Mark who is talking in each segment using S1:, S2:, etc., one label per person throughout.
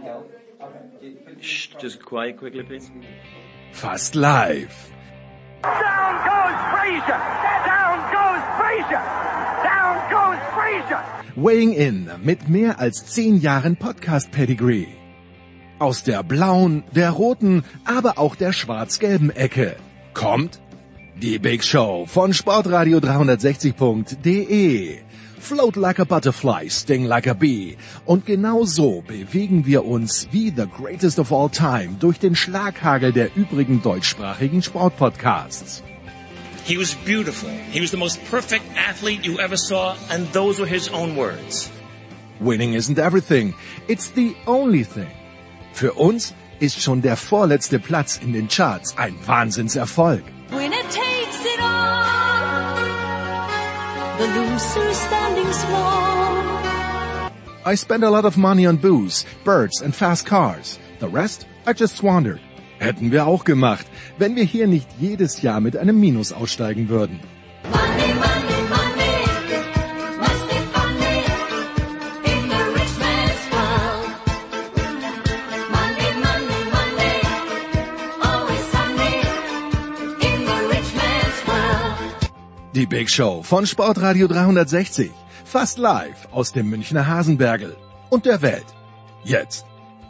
S1: Shh, just quiet quickly, please.
S2: Fast live.
S3: Down goes Frazier! Down goes Frazier! Down goes Frazier!
S2: Weighing in mit mehr als 10 Jahren Podcast-Pedigree. Aus der blauen, der roten, aber auch der schwarz-gelben Ecke kommt die Big Show von Sportradio 360.de. Float like a butterfly, sting like a bee. Und genau so bewegen wir uns wie the greatest of all time durch den Schlaghagel der übrigen deutschsprachigen Sportpodcasts.
S4: He was beautiful. He was the most perfect athlete you ever saw, and those were his own words.
S2: Winning isn't everything, it's the only thing. Für uns ist schon der vorletzte Platz in den Charts ein Wahnsinnserfolg.
S5: Winner takes it all. The loser standing small.
S2: I spend a lot of money on booze, birds and fast cars. The rest I just squandered. Hätten wir auch gemacht, wenn wir hier nicht jedes Jahr mit einem Minus aussteigen würden.
S5: Money, money, money. Must be funny in the rich man's world. Money, money, money. Always sunny in the rich man's world.
S2: Die Big Show von Sportradio 360. Fast live aus dem Münchner Hasenbergel und der Welt. Jetzt.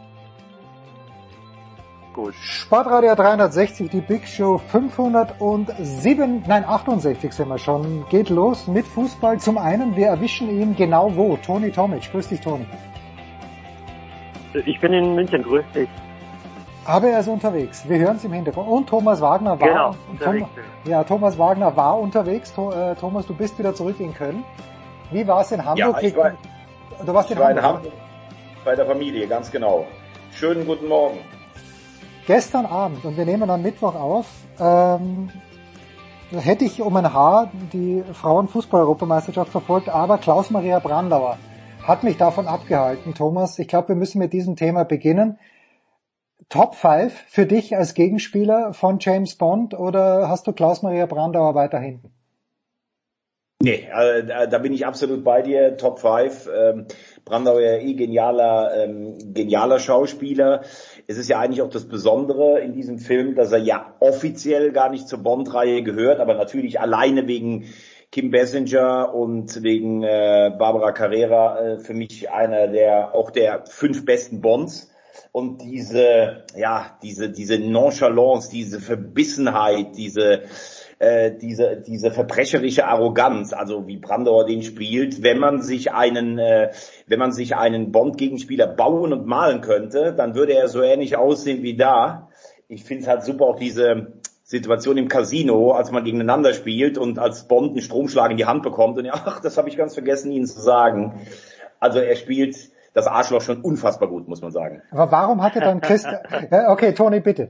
S6: Gut. Sportradio 360, die Big Show 68 sind wir schon. Geht los mit Fußball. Zum einen, wir erwischen ihn genau wo? Toni Tomic. Grüß dich, Toni.
S7: Ich bin in München, grüß dich.
S6: Aber er ist unterwegs. Wir hören es im Hintergrund. Und Thomas Wagner war,
S7: genau, unterwegs.
S6: Thomas Wagner war unterwegs. Thomas, du bist wieder zurück in Köln. Wie war es in Hamburg?
S8: Ja,
S6: du warst in Hamburg
S8: bei der Familie, ganz genau. Schönen guten Morgen.
S6: Gestern Abend, und wir nehmen am Mittwoch auf, hätte ich um ein Haar die Frauenfußball-Europameisterschaft verfolgt, aber Klaus-Maria Brandauer hat mich davon abgehalten. Thomas, ich glaube, wir müssen mit diesem Thema beginnen. Top 5 für dich als Gegenspieler von James Bond, oder hast du Klaus-Maria Brandauer weiter hinten?
S8: Nee, da bin ich absolut bei dir. Top 5. Brandauer ja genialer Schauspieler. Es ist ja eigentlich auch das Besondere in diesem Film, dass er ja offiziell gar nicht zur Bond-Reihe gehört, aber natürlich alleine wegen Kim Basinger und wegen Barbara Carrera für mich einer der 5 besten Bonds. Und diese Nonchalance, diese Verbissenheit, diese verbrecherische Arroganz, also wie Brandauer den spielt, wenn man sich einen Bond-Gegenspieler bauen und malen könnte, dann würde er so ähnlich aussehen wie da. Ich finde es halt super, auch diese Situation im Casino, als man gegeneinander spielt und als Bond einen Stromschlag in die Hand bekommt und das habe ich ganz vergessen, Ihnen zu sagen. Also er spielt das Arschloch schon unfassbar gut, muss man sagen.
S6: Aber warum hatte dann okay, Toni, bitte.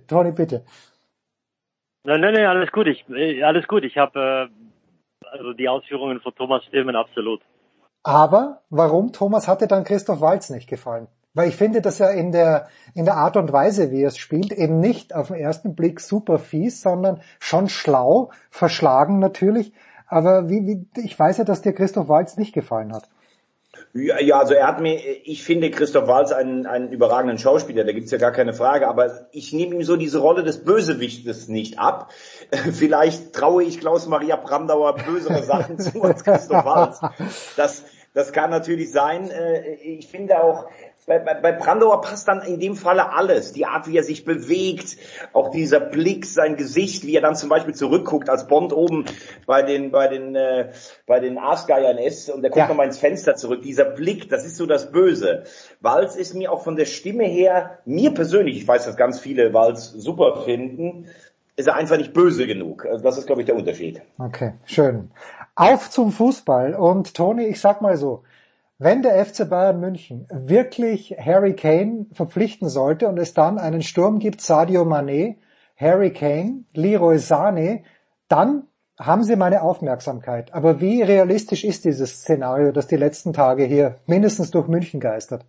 S7: Nein, alles gut. Ich habe also die Ausführungen von Thomas stimmen absolut.
S6: Aber warum, Thomas, hatte dann Christoph Waltz nicht gefallen? Weil ich finde, dass er in der Art und Weise, wie er es spielt, eben nicht auf den ersten Blick super fies, sondern schon schlau, verschlagen natürlich. Aber ich weiß ja, dass dir Christoph Waltz nicht gefallen hat.
S8: Ja, also ich finde Christoph Waltz einen überragenden Schauspieler, da gibt's ja gar keine Frage, aber ich nehme ihm so diese Rolle des Bösewichtes nicht ab. Vielleicht traue ich Klaus-Maria Brandauer bösere Sachen zu als Christoph Waltz. Das kann natürlich sein. Ich finde auch, bei Brandauer passt dann in dem Falle alles. Die Art, wie er sich bewegt, auch dieser Blick, sein Gesicht, wie er dann zum Beispiel zurückguckt, als Bond oben bei den Aasgeiern ist und er guckt nochmal ins Fenster zurück. Dieser Blick, das ist so das Böse. Waltz ist mir auch von der Stimme her, mir persönlich, ich weiß, dass ganz viele Waltz super finden, ist er einfach nicht böse genug. Also das ist, glaube ich, der Unterschied.
S6: Okay, schön. Auf zum Fußball. Und Toni, ich sag mal so, wenn der FC Bayern München wirklich Harry Kane verpflichten sollte und es dann einen Sturm gibt, Sadio Mané, Harry Kane, Leroy Sané, dann haben sie meine Aufmerksamkeit. Aber wie realistisch ist dieses Szenario, das die letzten Tage hier mindestens durch München geistert?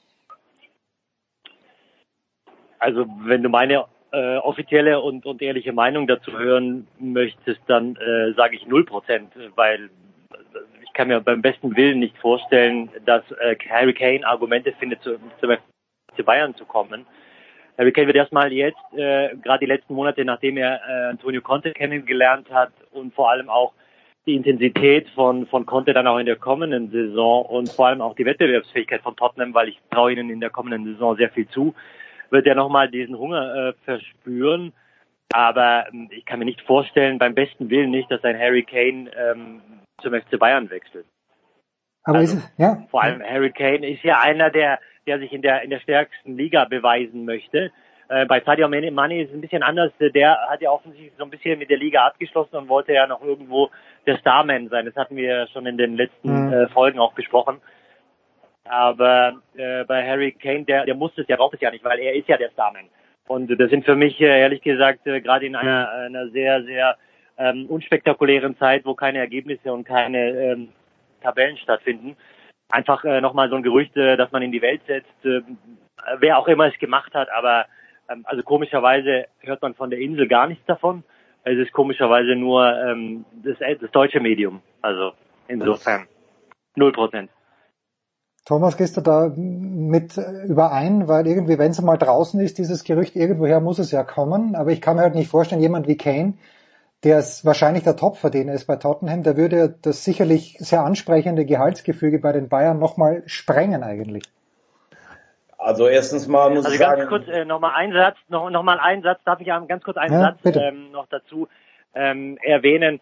S7: Also wenn du meine offizielle und ehrliche Meinung dazu hören möchtest, dann sage ich 0%, weil ich kann mir beim besten Willen nicht vorstellen, dass Harry Kane Argumente findet, zum FC Bayern zu kommen. Harry Kane wird erstmal jetzt, gerade die letzten Monate, nachdem er Antonio Conte kennengelernt hat und vor allem auch die Intensität von Conte dann auch in der kommenden Saison und vor allem auch die Wettbewerbsfähigkeit von Tottenham, weil ich traue ihnen in der kommenden Saison sehr viel zu, wird er nochmal diesen Hunger verspüren. Aber ich kann mir nicht vorstellen, beim besten Willen nicht, dass ein Harry Kane zum FC Bayern wechselt.
S6: Aber
S7: also,
S6: ist es, ja.
S7: Vor allem Harry Kane ist ja einer, der sich in der stärksten Liga beweisen möchte. Bei Sadio Mane ist es ein bisschen anders. Der hat ja offensichtlich so ein bisschen mit der Liga abgeschlossen und wollte ja noch irgendwo der Starman sein. Das hatten wir schon in den letzten Folgen auch besprochen. Aber bei Harry Kane, der muss es ja, braucht es ja nicht, weil er ist ja der Starman. Und das sind für mich, ehrlich gesagt, gerade in einer sehr, sehr unspektakulären Zeit, wo keine Ergebnisse und keine Tabellen stattfinden, einfach nochmal so ein Gerücht, dass man in die Welt setzt, wer auch immer es gemacht hat, aber also komischerweise hört man von der Insel gar nichts davon. Es ist komischerweise nur das deutsche Medium. Also insofern 0%.
S6: Thomas, gehst du da mit überein? Weil irgendwie, wenn es mal draußen ist, dieses Gerücht, irgendwoher muss es ja kommen. Aber ich kann mir halt nicht vorstellen, jemand wie Kane, der ist wahrscheinlich der Topverdiener ist bei Tottenham, der würde das sicherlich sehr ansprechende Gehaltsgefüge bei den Bayern nochmal sprengen eigentlich.
S8: Also erstens mal muss ich sagen...
S7: Also ganz kurz nochmal einen Satz, noch mal einen Satz, darf ich ganz kurz einen Satz noch dazu erwähnen.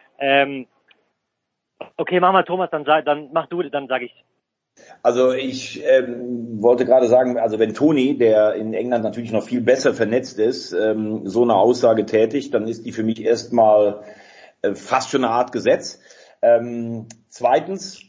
S7: Okay, mach mal Thomas, dann mach du, dann sage ich.
S8: Also ich wollte gerade sagen, also wenn Toni, der in England natürlich noch viel besser vernetzt ist, so eine Aussage tätigt, dann ist die für mich erstmal fast schon eine Art Gesetz. Zweitens,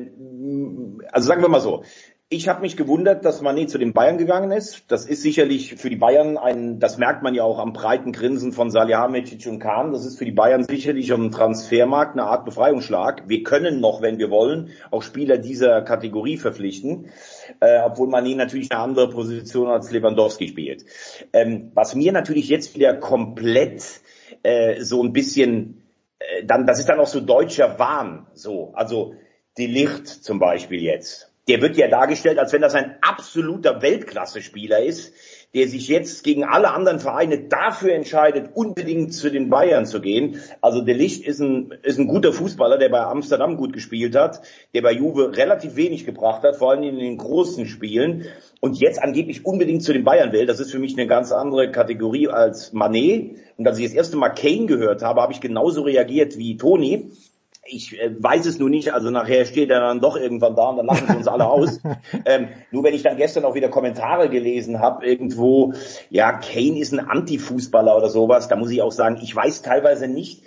S8: also sagen wir mal so, ich habe mich gewundert, dass Mané zu den Bayern gegangen ist. Das ist sicherlich für die Bayern das merkt man ja auch am breiten Grinsen von Salihamidzic und Kahn. Das ist für die Bayern sicherlich am Transfermarkt eine Art Befreiungsschlag. Wir können noch, wenn wir wollen, auch Spieler dieser Kategorie verpflichten, obwohl Mané natürlich eine andere Position als Lewandowski spielt. Was mir natürlich jetzt wieder komplett so ein bisschen, das ist dann auch so deutscher Wahn, so, also De Ligt zum Beispiel jetzt. Der wird ja dargestellt, als wenn das ein absoluter Weltklasse-Spieler ist, der sich jetzt gegen alle anderen Vereine dafür entscheidet, unbedingt zu den Bayern zu gehen. Also De Ligt ist ein guter Fußballer, der bei Amsterdam gut gespielt hat, der bei Juve relativ wenig gebracht hat, vor allem in den großen Spielen. Und jetzt angeblich unbedingt zu den Bayern will. Das ist für mich eine ganz andere Kategorie als Mané. Und als ich das erste Mal Kane gehört habe, habe ich genauso reagiert wie Toni. Ich weiß es nur nicht, also nachher steht er dann doch irgendwann da und dann lachen sie uns alle aus. Nur wenn ich dann gestern auch wieder Kommentare gelesen habe, irgendwo, ja, Kane ist ein Anti-Fußballer oder sowas, da muss ich auch sagen, ich weiß teilweise nicht,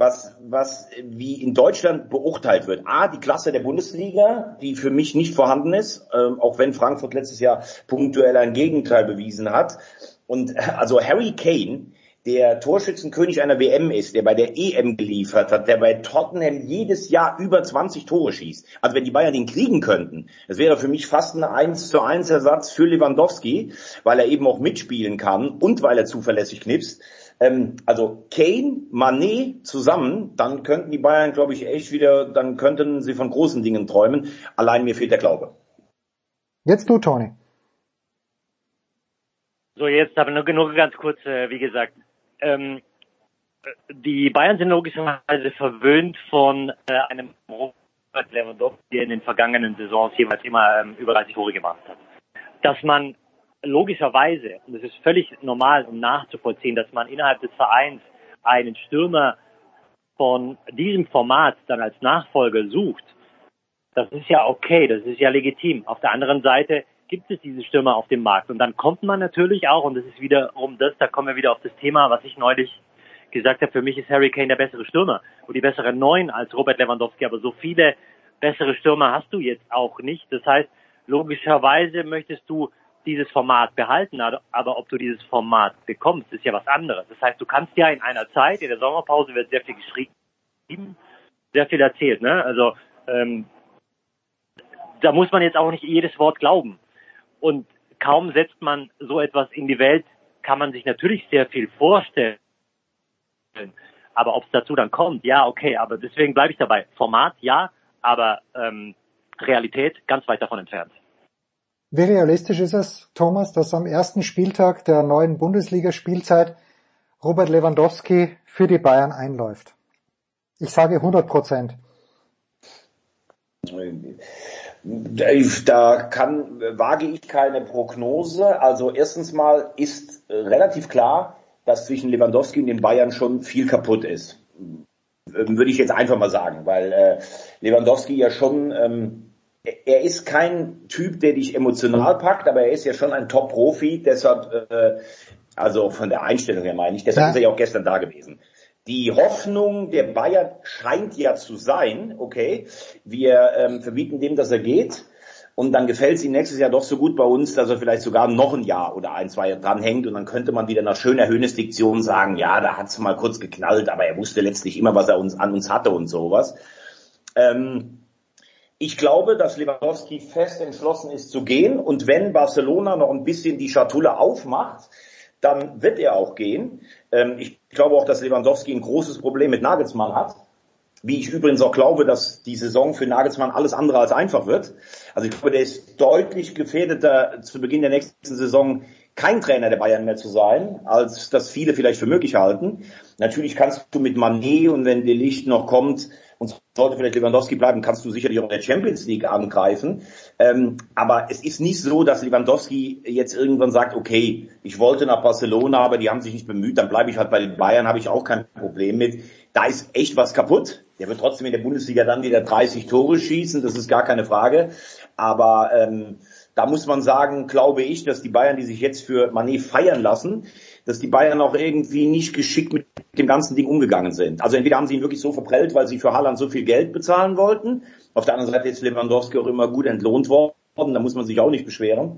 S8: wie in Deutschland beurteilt wird. A, die Klasse der Bundesliga, die für mich nicht vorhanden ist, auch wenn Frankfurt letztes Jahr punktuell ein Gegenteil bewiesen hat. Und also Harry Kane, der Torschützenkönig einer WM ist, der bei der EM geliefert hat, der bei Tottenham jedes Jahr über 20 Tore schießt. Also wenn die Bayern den kriegen könnten, das wäre für mich fast ein 1:1 Ersatz für Lewandowski, weil er eben auch mitspielen kann und weil er zuverlässig knipst. Also Kane, Mané zusammen, dann könnten die Bayern, glaube ich, echt wieder, dann könnten sie von großen Dingen träumen. Allein mir fehlt der Glaube.
S6: Jetzt du, Toni.
S7: So, jetzt aber nur ganz kurz, wie gesagt, die Bayern sind logischerweise verwöhnt von einem Robert Lewandowski, der in den vergangenen Saisons jeweils immer über 30 Tore gemacht hat. Dass man logischerweise, und das ist völlig normal und nachzuvollziehen, dass man innerhalb des Vereins einen Stürmer von diesem Format dann als Nachfolger sucht, das ist ja okay, das ist ja legitim. Auf der anderen Seite gibt es diese Stürmer auf dem Markt. Und dann kommt man natürlich auch, und das ist wiederum da kommen wir wieder auf das Thema, was ich neulich gesagt habe, für mich ist Harry Kane der bessere Stürmer und die bessere 9 als Robert Lewandowski, aber so viele bessere Stürmer hast du jetzt auch nicht. Das heißt, logischerweise möchtest du dieses Format behalten, aber ob du dieses Format bekommst, ist ja was anderes. Das heißt, du kannst ja in einer Zeit, in der Sommerpause wird sehr viel geschrieben, sehr viel erzählt, ne? Also, da muss man jetzt auch nicht jedes Wort glauben. Und kaum setzt man so etwas in die Welt, kann man sich natürlich sehr viel vorstellen. Aber ob es dazu dann kommt, ja, okay, aber deswegen bleibe ich dabei. Format, ja, aber Realität ganz weit davon entfernt.
S6: Wie realistisch ist es, Thomas, dass am ersten Spieltag der neuen Bundesliga-Spielzeit Robert Lewandowski für die Bayern einläuft? Ich sage 100%.
S8: Wage ich keine Prognose. Also erstens mal ist relativ klar, dass zwischen Lewandowski und den Bayern schon viel kaputt ist. Würde ich jetzt einfach mal sagen, weil Lewandowski ja schon, er ist kein Typ, der dich emotional packt, aber er ist ja schon ein Top-Profi, deshalb, also von der Einstellung her meine ich, deshalb ist er ja auch gestern da gewesen. Die Hoffnung der Bayern scheint ja zu sein, okay, wir verbieten dem, dass er geht und dann gefällt es ihm nächstes Jahr doch so gut bei uns, dass er vielleicht sogar noch ein Jahr oder 1, 2 Jahre dranhängt und dann könnte man wieder nach schöner Höhnesdiktion sagen, ja, da hat's mal kurz geknallt, aber er wusste letztlich immer, was er an uns hatte und sowas. Ich glaube, dass Lewandowski fest entschlossen ist zu gehen und wenn Barcelona noch ein bisschen die Schatulle aufmacht, dann wird er auch gehen. Ich glaube auch, dass Lewandowski ein großes Problem mit Nagelsmann hat. Wie ich übrigens auch glaube, dass die Saison für Nagelsmann alles andere als einfach wird. Also ich glaube, der ist deutlich gefährdeter zu Beginn der nächsten Saison kein Trainer der Bayern mehr zu sein, als das viele vielleicht für möglich halten. Natürlich kannst du mit Mané und wenn De Ligt noch kommt und sollte vielleicht Lewandowski bleiben, kannst du sicherlich auch in der Champions League angreifen. Aber es ist nicht so, dass Lewandowski jetzt irgendwann sagt, okay, ich wollte nach Barcelona, aber die haben sich nicht bemüht, dann bleibe ich halt bei den Bayern, habe ich auch kein Problem mit. Da ist echt was kaputt. Der wird trotzdem in der Bundesliga dann wieder 30 Tore schießen, das ist gar keine Frage. Aber da muss man sagen, glaube ich, dass die Bayern, die sich jetzt für Mané feiern lassen, dass die Bayern auch irgendwie nicht geschickt mit dem ganzen Ding umgegangen sind. Also entweder haben sie ihn wirklich so verprellt, weil sie für Haaland so viel Geld bezahlen wollten. Auf der anderen Seite ist Lewandowski auch immer gut entlohnt worden, da muss man sich auch nicht beschweren.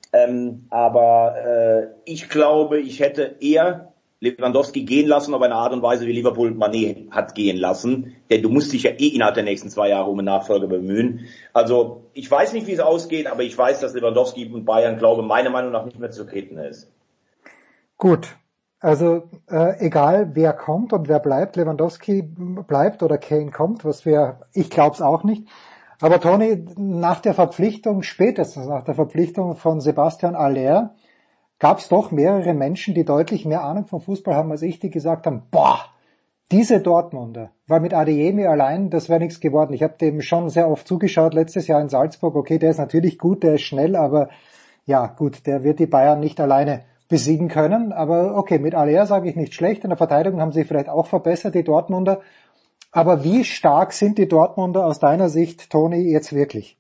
S8: Aber ich glaube, ich hätte eher Lewandowski gehen lassen auf eine Art und Weise, wie Liverpool Mané hat gehen lassen. Denn du musst dich ja innerhalb der nächsten 2 Jahre um einen Nachfolger bemühen. Also ich weiß nicht, wie es ausgeht, aber ich weiß, dass Lewandowski und Bayern, glaube meiner Meinung nach nicht mehr zu treten ist.
S6: Gut, also egal wer kommt und wer bleibt, Lewandowski bleibt oder Kane kommt, ich glaube es auch nicht. Aber Toni, spätestens nach der Verpflichtung von Sebastian Haller, gab es doch mehrere Menschen, die deutlich mehr Ahnung vom Fußball haben als ich, die gesagt haben, diese Dortmunder, weil mit Adeyemi allein, das wäre nichts geworden. Ich habe dem schon sehr oft zugeschaut, letztes Jahr in Salzburg, okay, der ist natürlich gut, der ist schnell, aber ja gut, der wird die Bayern nicht alleine besiegen können, aber okay, mit Haller sage ich nicht schlecht, in der Verteidigung haben sie vielleicht auch verbessert, die Dortmunder, aber wie stark sind die Dortmunder aus deiner Sicht, Toni, jetzt wirklich?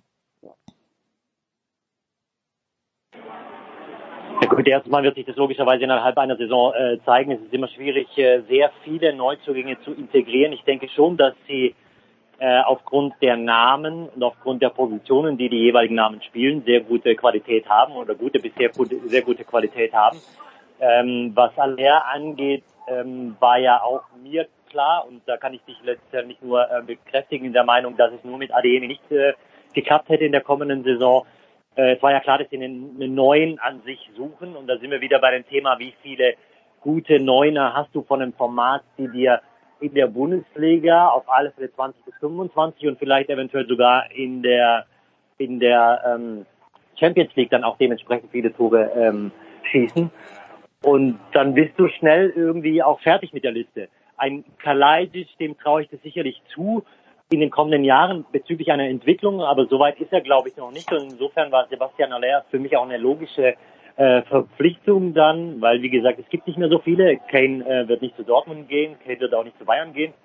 S7: Ja gut, erstmal wird sich das logischerweise innerhalb einer Saison zeigen. Es ist immer schwierig, sehr viele Neuzugänge zu integrieren. Ich denke schon, dass sie aufgrund der Namen und aufgrund der Positionen, die jeweiligen Namen spielen, sehr gute Qualität haben oder sehr gute Qualität haben. Was Haller angeht, war ja auch mir klar und da kann ich dich letztendlich nur bekräftigen in der Meinung, dass es nur mit Adeyemi nicht geklappt hätte in der kommenden Saison. Es war ja klar, dass sie einen Neuen an sich suchen und da sind wir wieder bei dem Thema, wie viele gute Neuner hast du von einem Format, die dir in der Bundesliga auf alle Fälle 20 bis 25 und vielleicht eventuell sogar in der Champions League dann auch dementsprechend viele Tore schießen. Und dann bist du schnell irgendwie auch fertig mit der Liste. Ein Kalajdzic, dem traue ich das sicherlich zu in den kommenden Jahren bezüglich einer Entwicklung, aber soweit ist er, glaube ich, noch nicht. Und insofern war Sebastian Haller für mich auch eine logische Verpflichtung dann, weil, wie gesagt, es gibt nicht mehr so viele. Kane wird nicht zu Dortmund gehen, Kane wird auch nicht zu Bayern gehen.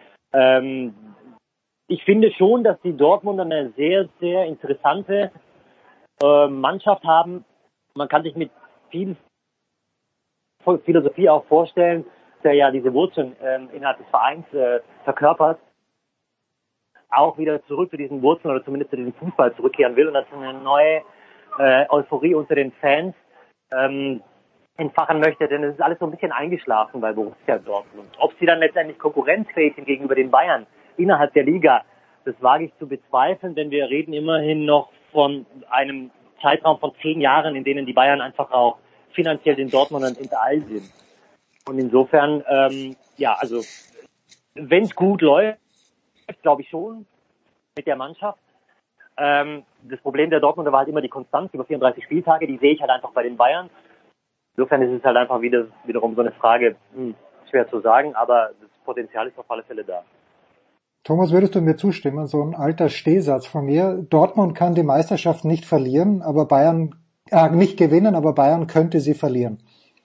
S7: Ich finde schon, dass die Dortmunder eine sehr, sehr interessante Mannschaft haben. Man kann sich mit viel Philosophie auch vorstellen, der ja diese Wurzeln innerhalb des Vereins verkörpert, auch wieder zurück zu diesen Wurzeln oder zumindest zu diesem Fußball zurückkehren will und dass eine neue Euphorie unter den Fans entfachen möchte, denn es ist alles so ein bisschen eingeschlafen bei Borussia Dortmund. Ob sie dann letztendlich konkurrenzfähig sind gegenüber den Bayern innerhalb der Liga, das wage ich zu bezweifeln, denn wir reden immerhin noch von einem Zeitraum von 10 Jahren, in denen die Bayern einfach auch finanziell den Dortmundern hinterall sind. Und insofern, also wenn es gut läuft, glaube ich schon mit der Mannschaft. Das Problem der Dortmunder war halt immer die Konstanz über 34 Spieltage, die sehe ich halt einfach bei den Bayern. Insofern ist es halt einfach wiederum so eine Frage, schwer zu sagen, aber das Potenzial ist auf alle Fälle da.
S6: Thomas, würdest du mir zustimmen? So ein alter Stehsatz von mir. Dortmund kann die Meisterschaft nicht verlieren, aber Bayern, nicht gewinnen, aber Bayern könnte sie verlieren.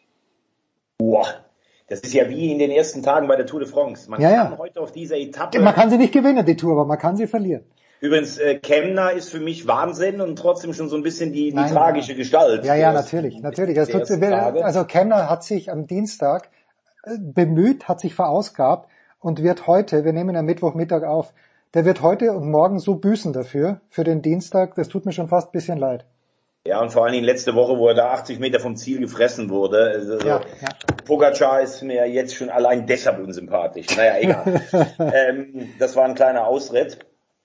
S8: Boah, das ist ja wie in den ersten Tagen bei der Tour de France. Man kann heute auf dieser Etappe...
S6: Man kann sie nicht gewinnen, die Tour, aber man kann sie verlieren.
S8: Übrigens, Kemna ist für mich Wahnsinn und trotzdem schon so ein bisschen die tragische Gestalt.
S6: Ja, natürlich. Also Kemna hat sich am Dienstag bemüht, hat sich verausgabt und wird heute, wir nehmen am Mittwochmittag auf, der wird heute und morgen so büßen dafür, für den Dienstag, das tut mir schon fast ein bisschen leid.
S8: Ja, und vor allen Dingen letzte Woche, wo er da 80 Meter vom Ziel gefressen wurde. Also, Pogacar ist mir jetzt schon allein deshalb unsympathisch. Naja, egal. Das war ein kleiner Ausritt.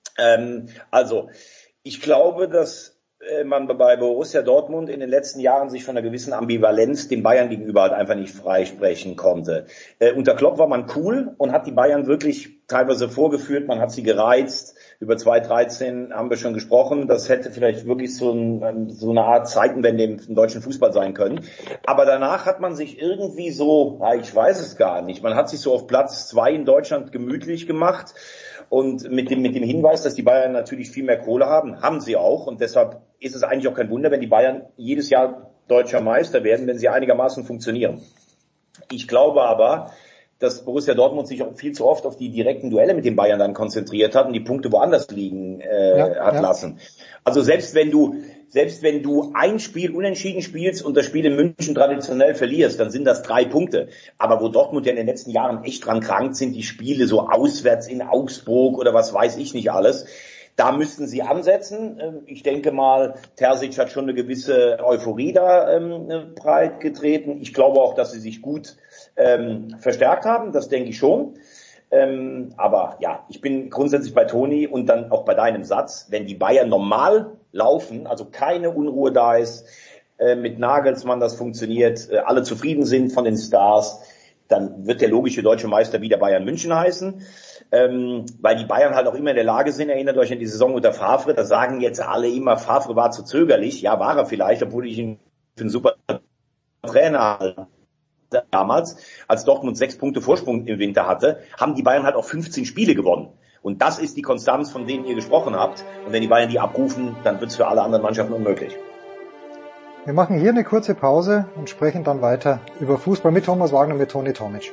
S8: Also, ich glaube, dass man bei Borussia Dortmund in den letzten Jahren sich von einer gewissen Ambivalenz dem Bayern gegenüber halt einfach nicht freisprechen konnte. Unter Klopp war man cool und hat die Bayern wirklich teilweise vorgeführt, man hat sie gereizt. Über 2013 haben wir schon gesprochen, das hätte vielleicht wirklich so eine Art Zeitenwende im deutschen Fußball sein können. Aber danach hat man sich irgendwie so, ich weiß es gar nicht, man hat sich so auf Platz 2 in Deutschland gemütlich gemacht. Und mit dem Hinweis, dass die Bayern natürlich viel mehr Kohle haben sie auch. Und deshalb ist es eigentlich auch kein Wunder, wenn die Bayern jedes Jahr deutscher Meister werden, wenn sie einigermaßen funktionieren. Ich glaube aber, dass Borussia Dortmund sich auch viel zu oft auf die direkten Duelle mit den Bayern dann konzentriert hat und die Punkte woanders liegen lassen. Also selbst wenn du ein Spiel unentschieden spielst und das Spiel in München traditionell verlierst, dann sind das 3 Punkte. Aber wo Dortmund ja in den letzten Jahren echt dran krank sind, die Spiele so auswärts in Augsburg oder was weiß ich nicht alles, da müssten sie ansetzen. Ich denke mal, Terzic hat schon eine gewisse Euphorie da breit getreten. Ich glaube auch, dass sie sich gut verstärkt haben, das denke ich schon. Aber ja, ich bin grundsätzlich bei Toni und dann auch bei deinem Satz, wenn die Bayern normal laufen, also keine Unruhe da ist, mit Nagelsmann das funktioniert, alle zufrieden sind von den Stars, dann wird der logische deutsche Meister wieder Bayern München heißen, weil die Bayern halt auch immer in der Lage sind, erinnert euch an die Saison unter Favre, da sagen jetzt alle immer, Favre war zu zögerlich, ja war er vielleicht, obwohl ich ihn für einen super Trainer halte. Damals, als Dortmund 6 Punkte Vorsprung im Winter hatte, haben die Bayern halt auch 15 Spiele gewonnen. Und das ist die Konstanz, von denen ihr gesprochen habt. Und wenn die Bayern die abrufen, dann wird es für alle anderen Mannschaften unmöglich.
S6: Wir machen hier eine kurze Pause und sprechen dann weiter über Fußball mit Thomas Wagner und mit Toni Tomic.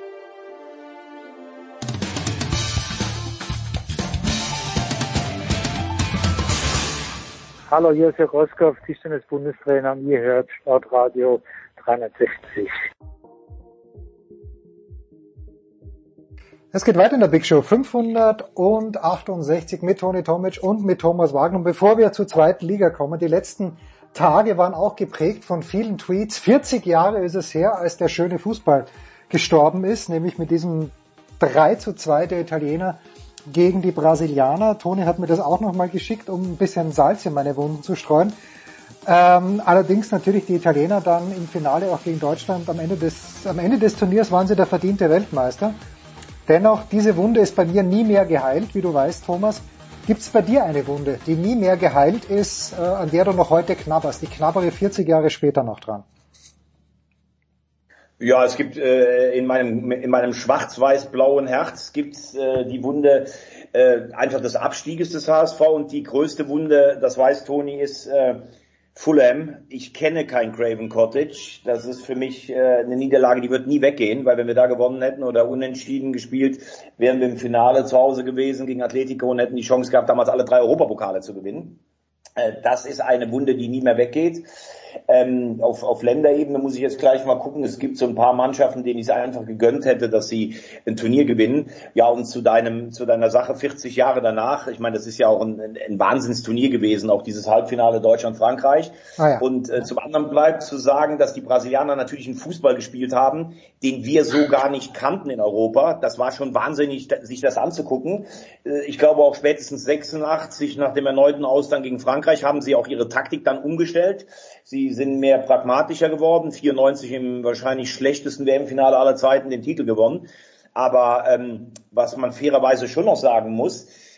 S9: Hallo, hier ist Herr Roskopf, Tischtennis-Bundestrainer und ihr hört Sportradio 360.
S6: Es geht weiter in der Big Show 568 mit Toni Tomic und mit Thomas Wagner. Und bevor wir zur zweiten Liga kommen, die letzten Tage waren auch geprägt von vielen Tweets. 40 Jahre ist es her, als der schöne Fußball gestorben ist, nämlich mit diesem 3:2 der Italiener gegen die Brasilianer. Toni hat mir das auch nochmal geschickt, um ein bisschen Salz in meine Wunden zu streuen. Allerdings natürlich die Italiener dann im Finale auch gegen Deutschland. Am Ende des Turniers waren sie der verdiente Weltmeister. Dennoch, diese Wunde ist bei mir nie mehr geheilt, wie du weißt, Thomas. Gibt es bei dir eine Wunde, die nie mehr geheilt ist, an der du noch heute knabberst? Ich knabbere 40 Jahre später noch dran.
S8: Ja, es gibt in meinem schwarz-weiß-blauen Herz gibt's die Wunde einfach des Abstieges des HSV und die größte Wunde, das weiß Toni, ist Fulham. Ich kenne kein Craven Cottage. Das ist für mich eine Niederlage, die wird nie weggehen, weil wenn wir da gewonnen hätten oder unentschieden gespielt, wären wir im Finale zu Hause gewesen gegen Atletico und hätten die Chance gehabt, damals alle 3 Europapokale zu gewinnen. Das ist eine Wunde, die nie mehr weggeht. Auf Länderebene muss ich jetzt gleich mal gucken. Es gibt so ein paar Mannschaften, denen ich es einfach gegönnt hätte, dass sie ein Turnier gewinnen. Ja, und zu deiner Sache 40 Jahre danach. Ich meine, das ist ja auch ein Wahnsinnsturnier gewesen, auch dieses Halbfinale Deutschland-Frankreich. Ja. Und zum anderen bleibt zu sagen, dass die Brasilianer natürlich einen Fußball gespielt haben, den wir so gar nicht kannten in Europa. Das war schon wahnsinnig, sich das anzugucken. Ich glaube auch spätestens 86 nach dem erneuten Ausgang gegen Frankreich haben sie auch ihre Taktik dann umgestellt. Sie sind mehr pragmatischer geworden, 94 im wahrscheinlich schlechtesten WM-Finale aller Zeiten den Titel gewonnen. Aber was man fairerweise schon noch sagen muss,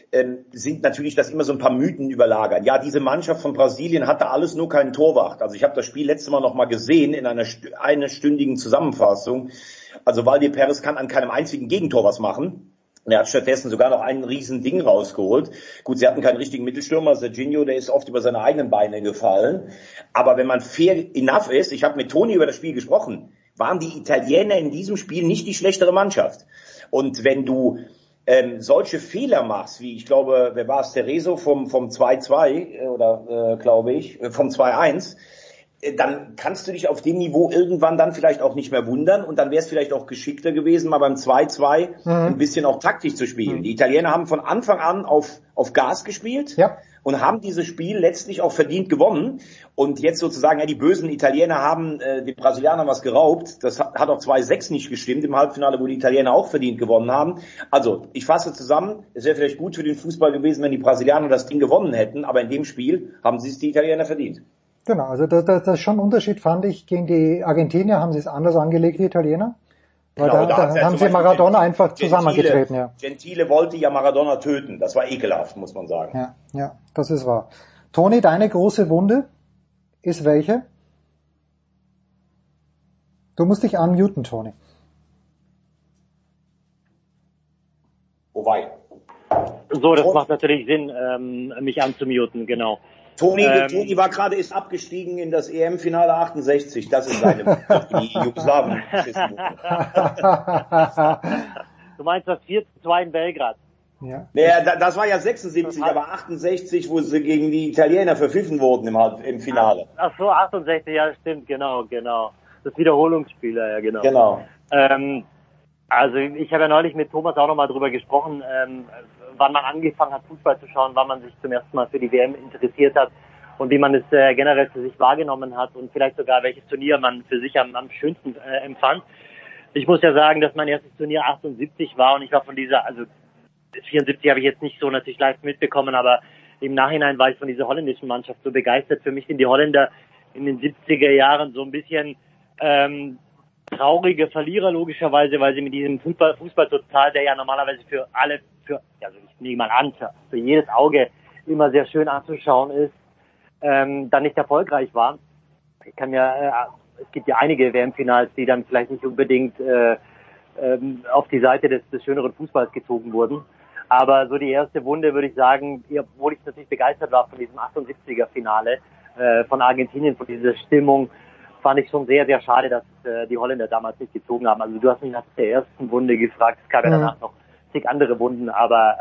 S8: sind natürlich, dass immer so ein paar Mythen überlagern. Ja, diese Mannschaft von Brasilien hatte alles nur keinen Torwart. Also ich habe das Spiel letztes Mal noch mal gesehen in einer einstündigen Zusammenfassung. Also Valdir Perez kann an keinem einzigen Gegentor was machen. Und er hat stattdessen sogar noch ein riesen Ding rausgeholt. Gut, sie hatten keinen richtigen Mittelstürmer. Serginho, der ist oft über seine eigenen Beine gefallen. Aber wenn man fair enough ist, ich habe mit Toni über das Spiel gesprochen, waren die Italiener in diesem Spiel nicht die schlechtere Mannschaft. Und wenn du solche Fehler machst, wie ich glaube, wer war es, Tereso vom 2-2 oder glaube ich, vom 2-1, dann kannst du dich auf dem Niveau irgendwann dann vielleicht auch nicht mehr wundern und dann wäre es vielleicht auch geschickter gewesen, mal beim 2-2 ein bisschen auch taktisch zu spielen. Die Italiener haben von Anfang an auf Gas gespielt und haben dieses Spiel letztlich auch verdient gewonnen. Und jetzt sozusagen, ja, die bösen Italiener haben den Brasilianern was geraubt. Das hat auch 2-6 nicht gestimmt im Halbfinale, wo die Italiener auch verdient gewonnen haben. Also, ich fasse zusammen, es wäre vielleicht gut für den Fußball gewesen, wenn die Brasilianer das Ding gewonnen hätten, aber in dem Spiel haben sie es die Italiener verdient.
S6: Genau, also das ist schon ein Unterschied, fand ich. Gegen die Argentinier haben sie es anders angelegt, die Italiener. Weil
S8: genau,
S6: da haben sie Maradona einfach zusammengetreten, ja.
S8: Gentile wollte ja Maradona töten. Das war ekelhaft, muss man sagen.
S6: Ja, das ist wahr. Toni, deine große Wunde ist welche? Du musst dich unmuten, Toni.
S8: Wobei.
S7: So, das macht natürlich Sinn, mich anzumuten, genau.
S8: Toni war gerade, ist abgestiegen in das EM-Finale 68. Das ist seine die Jugoslawen.
S7: Du meinst das 4-2 in Belgrad?
S6: Ja.
S8: Naja, das war ja 76, aber 68, wo sie gegen die Italiener verpfiffen wurden im Finale.
S7: Ach so, 68, ja, stimmt, genau. Das Wiederholungsspiel, ja, genau.
S8: Genau.
S7: Also ich habe ja neulich mit Thomas auch nochmal drüber gesprochen, wann man angefangen hat, Fußball zu schauen, wann man sich zum ersten Mal für die WM interessiert hat und wie man es generell für sich wahrgenommen hat und vielleicht sogar welches Turnier man für sich am schönsten empfand. Ich muss ja sagen, dass mein erstes Turnier 78 war und ich war von dieser, also 74 habe ich jetzt nicht so natürlich live mitbekommen, aber im Nachhinein war ich von dieser holländischen Mannschaft so begeistert. Für mich sind die Holländer in den 70er Jahren so ein bisschen traurige Verlierer logischerweise, weil sie mit diesem Fußball total, der ja normalerweise für alle, also ich nehme mal an, für jedes Auge immer sehr schön anzuschauen ist, dann nicht erfolgreich war. Ich kann ja, es gibt ja einige WM-Finals, die dann vielleicht nicht unbedingt auf die Seite des schöneren Fußballs gezogen wurden. Aber so die erste Wunde würde ich sagen, obwohl ich natürlich begeistert war von diesem 78er-Finale von Argentinien, von dieser Stimmung, fand ich schon sehr, sehr schade, dass die Holländer damals nicht gezogen haben. Also du hast mich nach der ersten Wunde gefragt, es gab ja danach noch zig andere Wunden, aber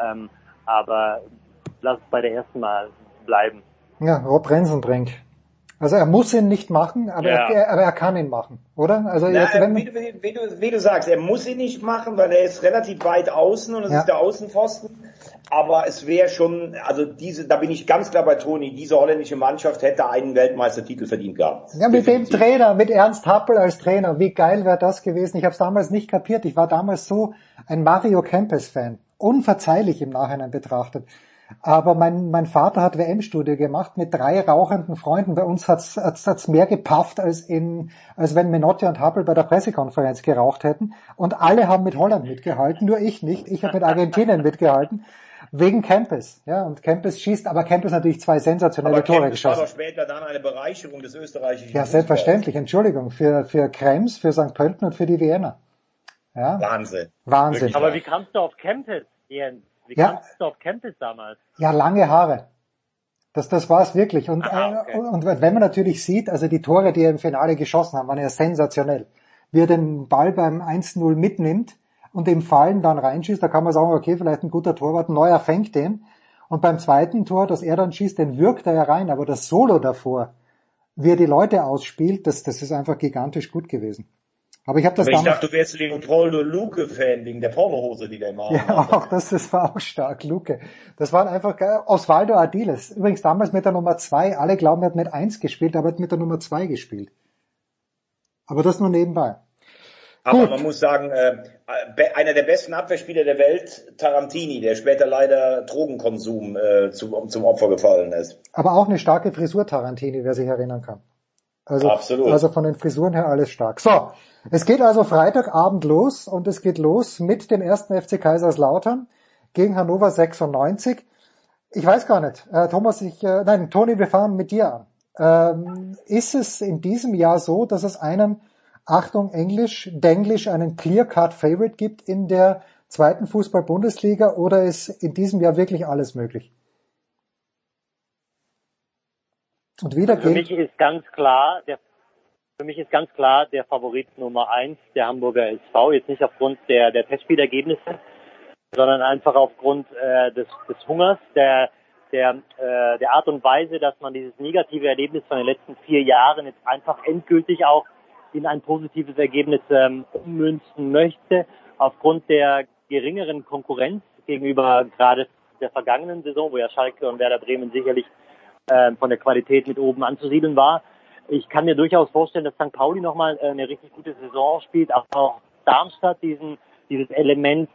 S7: lass es bei der ersten mal bleiben.
S6: Ja, Rob Rensenbrink. Also er muss ihn nicht machen, aber er kann ihn machen, oder? Also jetzt,
S8: wie du sagst, er muss ihn nicht machen, weil er ist relativ weit außen und es ist der Außenpfosten. Aber es wäre schon, also da bin ich ganz klar bei Toni, diese holländische Mannschaft hätte einen Weltmeistertitel verdient gehabt.
S6: Ja, mit dem Trainer, mit Ernst Happel als Trainer, wie geil wäre das gewesen? Ich habe es damals nicht kapiert. Ich war damals so ein Mario Kempes-Fan, unverzeihlich im Nachhinein betrachtet. Aber mein Vater hat WM-Studie gemacht mit 3 rauchenden Freunden. Bei uns hat's mehr gepafft, als wenn Menotti und Happel bei der Pressekonferenz geraucht hätten. Und alle haben mit Holland mitgehalten, nur ich nicht. Ich habe mit Argentinien mitgehalten. Wegen Kempes, ja, und Kempes schießt, aber Kempes natürlich 2 sensationelle Tore geschossen.
S8: Das war doch später dann eine Bereicherung des österreichischen
S6: Ja, selbstverständlich, Entschuldigung, für Krems, für St. Pölten und für die Wiener. Ja.
S8: Wahnsinn.
S6: Wirklich.
S7: Aber wie kamst du auf Kempes, Jens? Wie kamst du auf Kempes damals?
S6: Ja, lange Haare. Das war's wirklich. Und wenn man natürlich sieht, also die Tore, die er im Finale geschossen hat, waren ja sensationell. Wie er den Ball beim 1-0 mitnimmt und im Fallen dann reinschießt, da kann man sagen, okay, vielleicht ein guter Torwart, Neuer fängt den. Und beim zweiten Tor, das er dann schießt, den wirkt er ja rein. Aber das Solo davor, wie er die Leute ausspielt, das ist einfach gigantisch gut gewesen. Aber ich dachte,
S8: du wärst Leopoldo Luque-Fan wegen der Pornohose, die der immer
S6: hat. Ja, auch das war auch stark, Luque. Das waren einfach Osvaldo Ardiles. Übrigens damals mit der Nummer 2. Alle glauben, er hat mit 1 gespielt, aber er hat mit der Nummer 2 gespielt. Aber das nur nebenbei.
S8: Aber
S6: Gut.
S8: Man muss sagen, einer der besten Abwehrspieler der Welt, Tarantini, der später leider Drogenkonsum zum Opfer gefallen ist.
S6: Aber auch eine starke Frisur, Tarantini, wer sich erinnern kann. Also,
S8: absolut.
S6: Also von den Frisuren her alles stark. So, es geht also Freitagabend los und es geht los mit dem 1. FC Kaiserslautern gegen Hannover 96. Ich weiß gar nicht, Toni, wir fangen mit dir an. Ist es in diesem Jahr so, dass es einen, Achtung Denglisch, einen Clear-Cut-Favorite gibt in der zweiten Fußball-Bundesliga, oder ist in diesem Jahr wirklich alles möglich? Und wieder
S7: Für mich ist ganz klar der Favorit Nummer 1, der Hamburger SV. Jetzt nicht aufgrund der Testspielergebnisse, sondern einfach aufgrund des Hungers, der Art und Weise, dass man dieses negative Erlebnis von den letzten 4 Jahren jetzt einfach endgültig auch in ein positives Ergebnis ummünzen möchte, aufgrund der geringeren Konkurrenz gegenüber gerade der vergangenen Saison, wo ja Schalke und Werder Bremen sicherlich von der Qualität mit oben anzusiedeln war. Ich kann mir durchaus vorstellen, dass St. Pauli nochmal eine richtig gute Saison spielt, auch Darmstadt dieses Element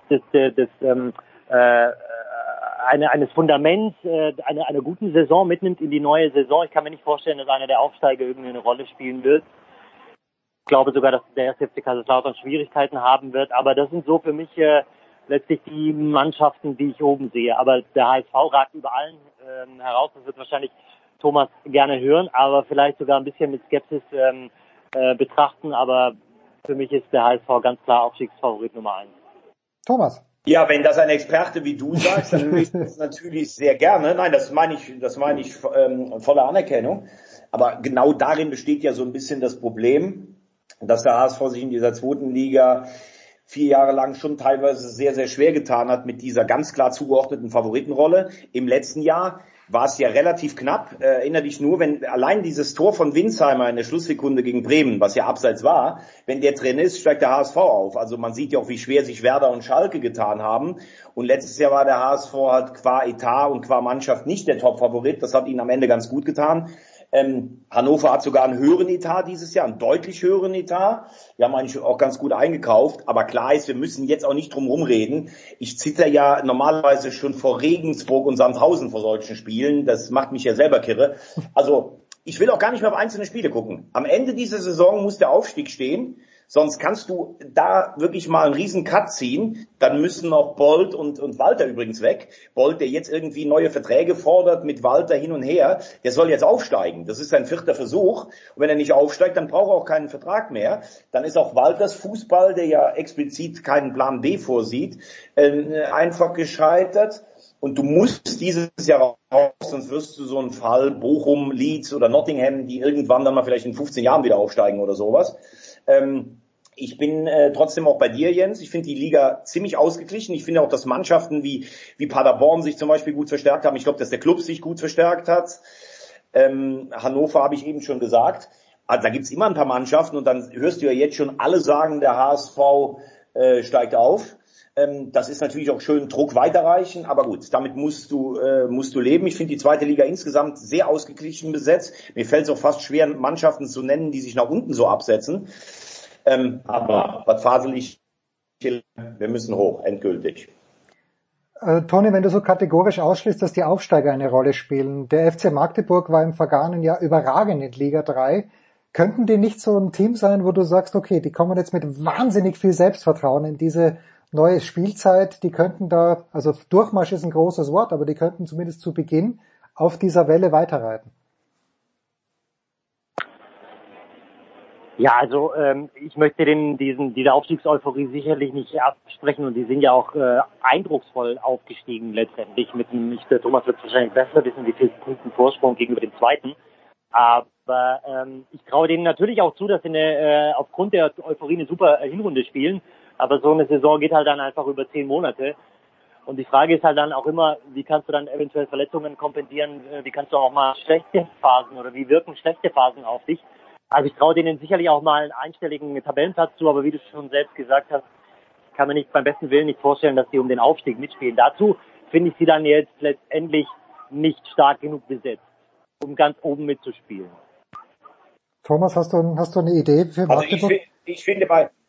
S7: eines Fundaments, einer guten Saison mitnimmt in die neue Saison. Ich kann mir nicht vorstellen, dass einer der Aufsteiger irgendwie eine Rolle spielen wird. Ich glaube sogar, dass der FC Kaiserslautern Schwierigkeiten haben wird, aber das sind so für mich letztlich die Mannschaften, die ich oben sehe. Aber der HSV ragt über allen heraus. Das wird wahrscheinlich Thomas gerne hören, aber vielleicht sogar ein bisschen mit Skepsis betrachten. Aber für mich ist der HSV ganz klar Aufstiegsfavorit Nummer 1.
S6: Thomas.
S8: Ja, wenn das ein Experte wie du sagst, dann höre ich das natürlich sehr gerne. Nein, das meine ich voller Anerkennung. Aber genau darin besteht ja so ein bisschen das Problem, dass der HSV sich in dieser zweiten Liga 4 Jahre lang schon teilweise sehr, sehr schwer getan hat mit dieser ganz klar zugeordneten Favoritenrolle. Im letzten Jahr war es ja relativ knapp. Erinnere dich nur, wenn allein dieses Tor von Winsheimer in der Schlusssekunde gegen Bremen, was ja abseits war, wenn der drin ist, steigt der HSV auf. Also man sieht ja auch, wie schwer sich Werder und Schalke getan haben. Und letztes Jahr war der HSV halt qua Etat und qua Mannschaft nicht der Top-Favorit. Das hat ihnen am Ende ganz gut getan. Hannover hat sogar einen höheren Etat dieses Jahr, einen deutlich höheren Etat. Wir haben eigentlich auch ganz gut eingekauft. Aber klar ist, wir müssen jetzt auch nicht drum rumreden. Ich zitter ja normalerweise schon vor Regensburg und Sandhausen vor solchen Spielen. Das macht mich ja selber kirre. Also ich will auch gar nicht mehr auf einzelne Spiele gucken. Am Ende dieser Saison muss der Aufstieg stehen. Sonst kannst du da wirklich mal einen riesen Cut ziehen. Dann müssen noch Bold und Walter übrigens weg. Bold, der jetzt irgendwie neue Verträge fordert mit Walter hin und her, der soll jetzt aufsteigen. Das ist sein 4. Versuch. Und wenn er nicht aufsteigt, dann braucht er auch keinen Vertrag mehr. Dann ist auch Walters Fußball, der ja explizit keinen Plan B vorsieht, einfach gescheitert. Und du musst dieses Jahr raus, sonst wirst du so einen Fall Bochum, Leeds oder Nottingham, die irgendwann dann mal vielleicht in 15 Jahren wieder aufsteigen oder sowas. Ich bin trotzdem auch bei dir, Jens. Ich finde die Liga ziemlich ausgeglichen. Ich finde auch, dass Mannschaften wie Paderborn sich zum Beispiel gut verstärkt haben. Ich glaube, dass der Club sich gut verstärkt hat. Hannover habe ich eben schon gesagt. Also da gibt's immer ein paar Mannschaften und dann hörst du ja jetzt schon alle sagen, der HSV steigt auf. Das ist natürlich auch schön Druck weiterreichen, aber gut, damit musst du leben. Ich finde die zweite Liga insgesamt sehr ausgeglichen besetzt. Mir fällt es auch fast schwer, Mannschaften zu nennen, die sich nach unten so absetzen. Aber was fasel ich? Wir müssen hoch, endgültig.
S6: Toni, wenn du so kategorisch ausschließt, dass die Aufsteiger eine Rolle spielen. Der FC Magdeburg war im vergangenen Jahr überragend in Liga 3. Könnten die nicht so ein Team sein, wo du sagst, okay, die kommen jetzt mit wahnsinnig viel Selbstvertrauen in diese neue Spielzeit, die könnten da, also Durchmarsch ist ein großes Wort, aber die könnten zumindest zu Beginn auf dieser Welle weiterreiten?
S7: Ja, also ich möchte diese Aufstiegseuphorie sicherlich nicht absprechen und die sind ja auch eindrucksvoll aufgestiegen letztendlich. Der Thomas wird wahrscheinlich besser wissen, wie viel Punkten Vorsprung gegenüber dem Zweiten. Aber ich traue denen natürlich auch zu, dass sie aufgrund der Euphorie eine super Hinrunde spielen. Aber so eine Saison geht halt dann einfach über 10 Monate. Und die Frage ist halt dann auch immer, wie kannst du dann eventuell Verletzungen kompensieren? Wie kannst du auch mal schlechte Phasen oder wie wirken schlechte Phasen auf dich? Also ich traue denen sicherlich auch mal einen einstelligen Tabellenplatz zu, aber wie du schon selbst gesagt hast, kann man nicht beim besten Willen nicht vorstellen, dass die um den Aufstieg mitspielen. Dazu finde ich sie dann jetzt letztendlich nicht stark genug besetzt, um ganz oben mitzuspielen.
S6: Thomas, hast du eine Idee für Magdeburg?
S8: Also ich finde bei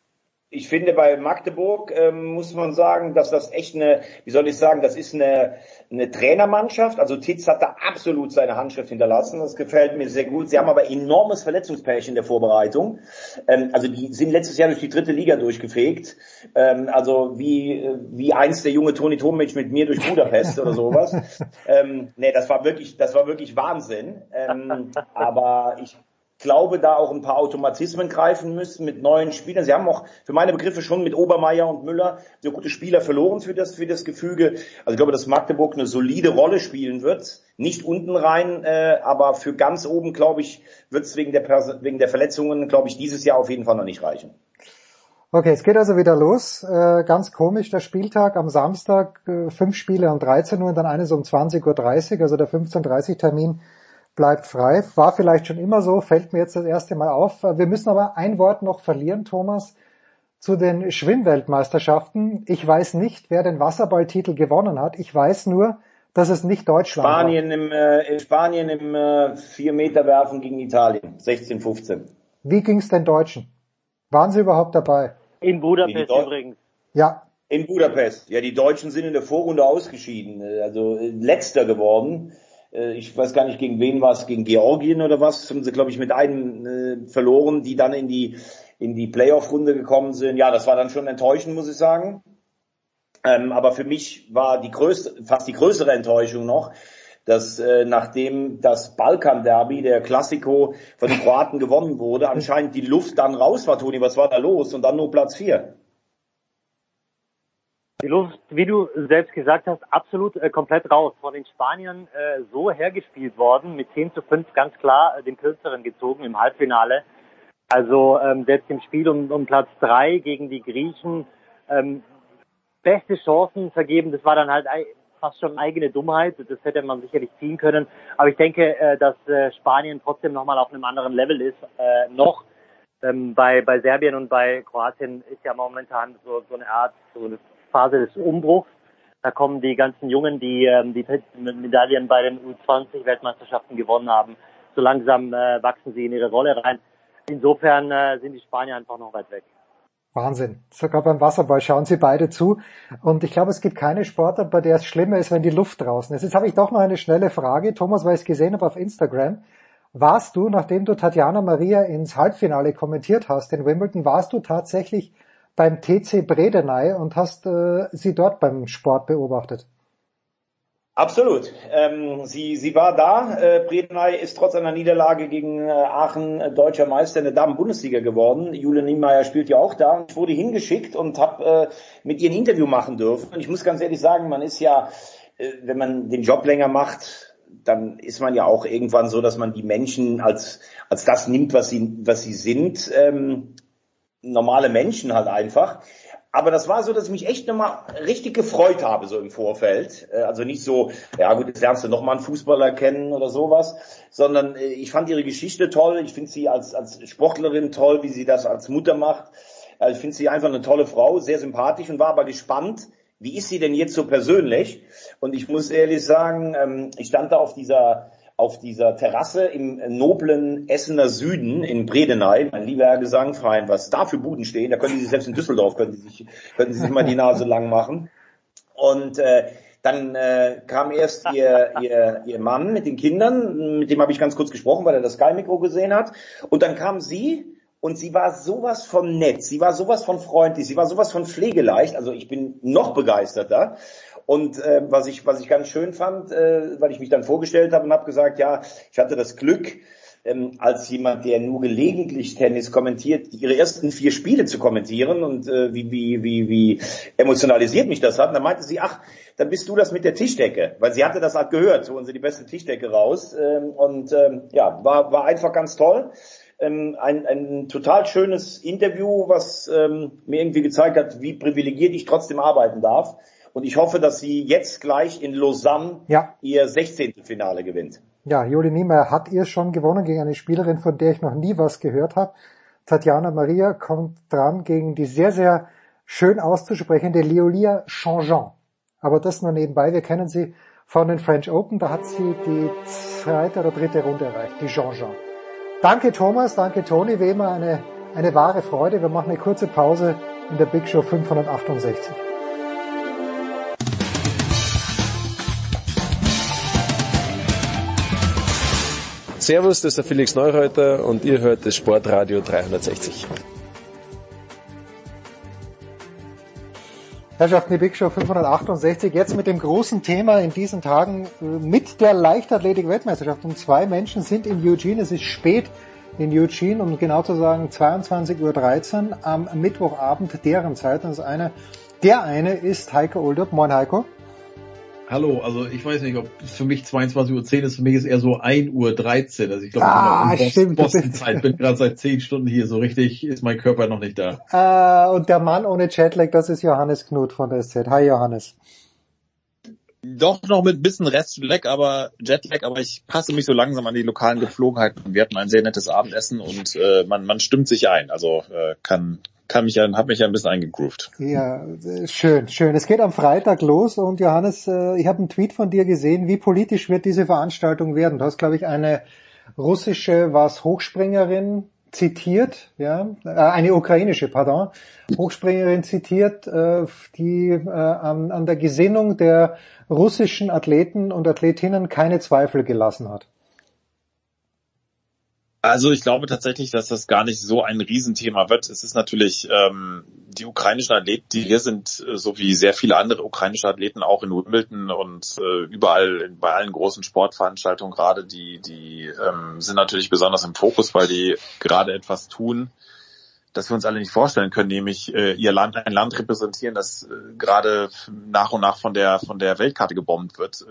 S8: Ich finde, bei Magdeburg muss man sagen, dass das echt das ist eine Trainermannschaft. Also Titz hat da absolut seine Handschrift hinterlassen. Das gefällt mir sehr gut. Sie haben aber enormes Verletzungspech in der Vorbereitung. Also die sind letztes Jahr durch die 3. Liga durchgefegt. Also wie einst der junge Toni Tomic mit mir durch Budapest oder sowas. Das war wirklich Wahnsinn. Aber ich glaube, da auch ein paar Automatismen greifen müssen mit neuen Spielern. Sie haben auch für meine Begriffe schon mit Obermeier und Müller so gute Spieler verloren für das Gefüge. Also ich glaube, dass Magdeburg eine solide Rolle spielen wird. Nicht unten rein, aber für ganz oben, glaube ich, wird es wegen der Verletzungen, glaube ich, dieses Jahr auf jeden Fall noch nicht reichen.
S6: Okay, es geht also wieder los. Ganz komisch, der Spieltag am Samstag, 5 Spiele um 13 Uhr und dann eines um 20.30 Uhr, also der 15.30 Termin bleibt frei. War vielleicht schon immer so, fällt mir jetzt das erste Mal auf. Wir müssen aber ein Wort noch verlieren, Thomas, zu den Schwimmweltmeisterschaften. Ich weiß nicht, wer den Wasserballtitel gewonnen hat. Ich weiß nur, dass es nicht Deutschland war.
S8: Spanien im 4-Meter-Werfen gegen Italien, 16:15.
S6: Wie ging's den Deutschen? Waren sie überhaupt dabei?
S7: In Budapest übrigens.
S6: Ja.
S8: In Budapest. Ja, die Deutschen sind in der Vorrunde ausgeschieden, also Letzter geworden. Ich weiß gar nicht, gegen wen war es, gegen Georgien oder was, haben sie, glaube ich, mit einem verloren, die dann in die Playoff-Runde gekommen sind. Ja, das war dann schon enttäuschend, muss ich sagen. Aber für mich war fast die größere Enttäuschung noch, dass nachdem das Balkan-Derby, der Klassiko, von den Kroaten gewonnen wurde, anscheinend die Luft dann raus war, Toni, was war da los? Und dann nur Platz 4.
S7: Die Luft, wie du selbst gesagt hast, absolut komplett raus. Von den Spaniern so hergespielt worden, mit 10:5 ganz klar den Kürzeren gezogen im Halbfinale. Also selbst im Spiel um Platz 3 gegen die Griechen beste Chancen vergeben. Das war dann halt fast schon eigene Dummheit. Das hätte man sicherlich ziehen können. Aber ich denke, dass Spanien trotzdem nochmal auf einem anderen Level ist. Bei Serbien und bei Kroatien ist ja momentan so eine Art, so eine Phase des Umbruchs. Da kommen die ganzen Jungen, die Medaillen bei den U20-Weltmeisterschaften gewonnen haben. So langsam wachsen sie in ihre Rolle rein. Insofern sind die Spanier einfach noch weit weg.
S6: Wahnsinn. Sogar beim Wasserball schauen sie beide zu. Und ich glaube, es gibt keine Sportart, bei der es schlimmer ist, wenn die Luft draußen ist. Jetzt habe ich doch noch eine schnelle Frage. Thomas, weil ich es gesehen habe auf Instagram. Warst du, nachdem du Tatjana Maria ins Halbfinale kommentiert hast in Wimbledon, warst du tatsächlich beim TC Bredeney und hast sie dort beim Sport beobachtet?
S8: Absolut. Sie war da. Bredeney ist trotz einer Niederlage gegen Aachen deutscher Meister in der Damen-Bundesliga geworden. Julia Niemeyer spielt ja auch da. Ich wurde hingeschickt und habe mit ihr ein Interview machen dürfen. Und ich muss ganz ehrlich sagen, man ist ja, wenn man den Job länger macht, dann ist man ja auch irgendwann so, dass man die Menschen als das nimmt, was sie sind. Normale Menschen halt einfach. Aber das war so, dass ich mich echt nochmal richtig gefreut habe, so im Vorfeld. Also nicht so, ja gut, jetzt lernst du nochmal einen Fußballer kennen oder sowas, sondern ich fand ihre Geschichte toll. Ich finde sie als Sportlerin toll, wie sie das als Mutter macht. Also ich finde sie einfach eine tolle Frau, sehr sympathisch und war aber gespannt, wie ist sie denn jetzt so persönlich? Und ich muss ehrlich sagen, ich stand da auf dieser Terrasse im noblen Essener Süden in Bredeney, mein lieber Herr Gesangverein, was da für Buden stehen, da können Sie sich selbst in Düsseldorf, können Sie sich mal die Nase lang machen. Und dann kam erst ihr Mann mit den Kindern, mit dem habe ich ganz kurz gesprochen, weil er das Sky-Mikro gesehen hat. Und dann kam sie und sie war sowas von nett, sie war sowas von freundlich, sie war sowas von pflegeleicht, also ich bin noch begeisterter. Und was ich ganz schön fand, weil ich mich dann vorgestellt habe und habe gesagt, ja, ich hatte das Glück, als jemand, der nur gelegentlich Tennis kommentiert, ihre ersten 4 Spiele zu kommentieren und wie emotionalisiert mich das hat. Und dann meinte sie, ach, dann bist du das mit der Tischdecke, weil sie hatte das halt gehört, so holen sie die beste Tischdecke raus. Ja, war einfach ganz toll. Ein total schönes Interview, was mir irgendwie gezeigt hat, wie privilegiert ich trotzdem arbeiten darf. Und ich hoffe, dass sie jetzt gleich in Lausanne ihr 16. Finale gewinnt. Ja,
S6: Julia Niemeyer hat ihr schon gewonnen gegen eine Spielerin, von der ich noch nie was gehört habe. Tatjana Maria kommt dran gegen die sehr, sehr schön auszusprechende Leolia Changeant. Aber das nur nebenbei. Wir kennen sie von den French Open. Da hat sie die 2. oder 3. Runde erreicht, die Changeant. Danke Thomas, danke Toni, wie immer eine wahre Freude. Wir machen eine kurze Pause in der Big Show 568.
S10: Servus, das ist der Felix Neureuter und ihr hört das Sportradio 360.
S6: Herrschaften, die Big Show 568, jetzt mit dem großen Thema in diesen Tagen mit der Leichtathletik-Weltmeisterschaft. Und 2 Menschen sind in Eugene, es ist spät in Eugene, um genau zu sagen 22:13 Uhr am Mittwochabend deren Zeit. Und der eine ist Heiko Oldup. Moin Heiko.
S11: Hallo, also ich weiß nicht, ob für mich 22:10 Uhr ist, für mich ist eher so 1:13 Uhr. Also ich glaube, ich bin Boston-Zeit, bin gerade seit 10 Stunden hier, so richtig ist mein Körper noch nicht da.
S6: Und der Mann ohne Jetlag, das ist Johannes Knut von der SZ. Hi Johannes.
S12: Doch noch mit ein bisschen Jetlag, aber ich passe mich so langsam an die lokalen Gepflogenheiten. Wir hatten ein sehr nettes Abendessen und man stimmt sich ein. Also hab mich ja ein bisschen eingegroovt.
S6: Ja, schön. Es geht am Freitag los und Johannes, ich habe einen Tweet von dir gesehen. Wie politisch wird diese Veranstaltung werden? Du hast, glaube ich, eine russische Hochspringerin zitiert, ja, eine ukrainische, Hochspringerin zitiert, die an der Gesinnung der russischen Athleten und Athletinnen keine Zweifel gelassen hat.
S12: Also ich glaube tatsächlich, dass das gar nicht so ein Riesenthema wird. Es ist natürlich die ukrainischen Athleten, die hier sind, so wie sehr viele andere ukrainische Athleten auch in Wimbledon und überall bei allen großen Sportveranstaltungen gerade, die sind natürlich besonders im Fokus, weil die gerade etwas tun, das wir uns alle nicht vorstellen können, nämlich ein Land repräsentieren, das gerade nach und nach von der Weltkarte gebombt wird,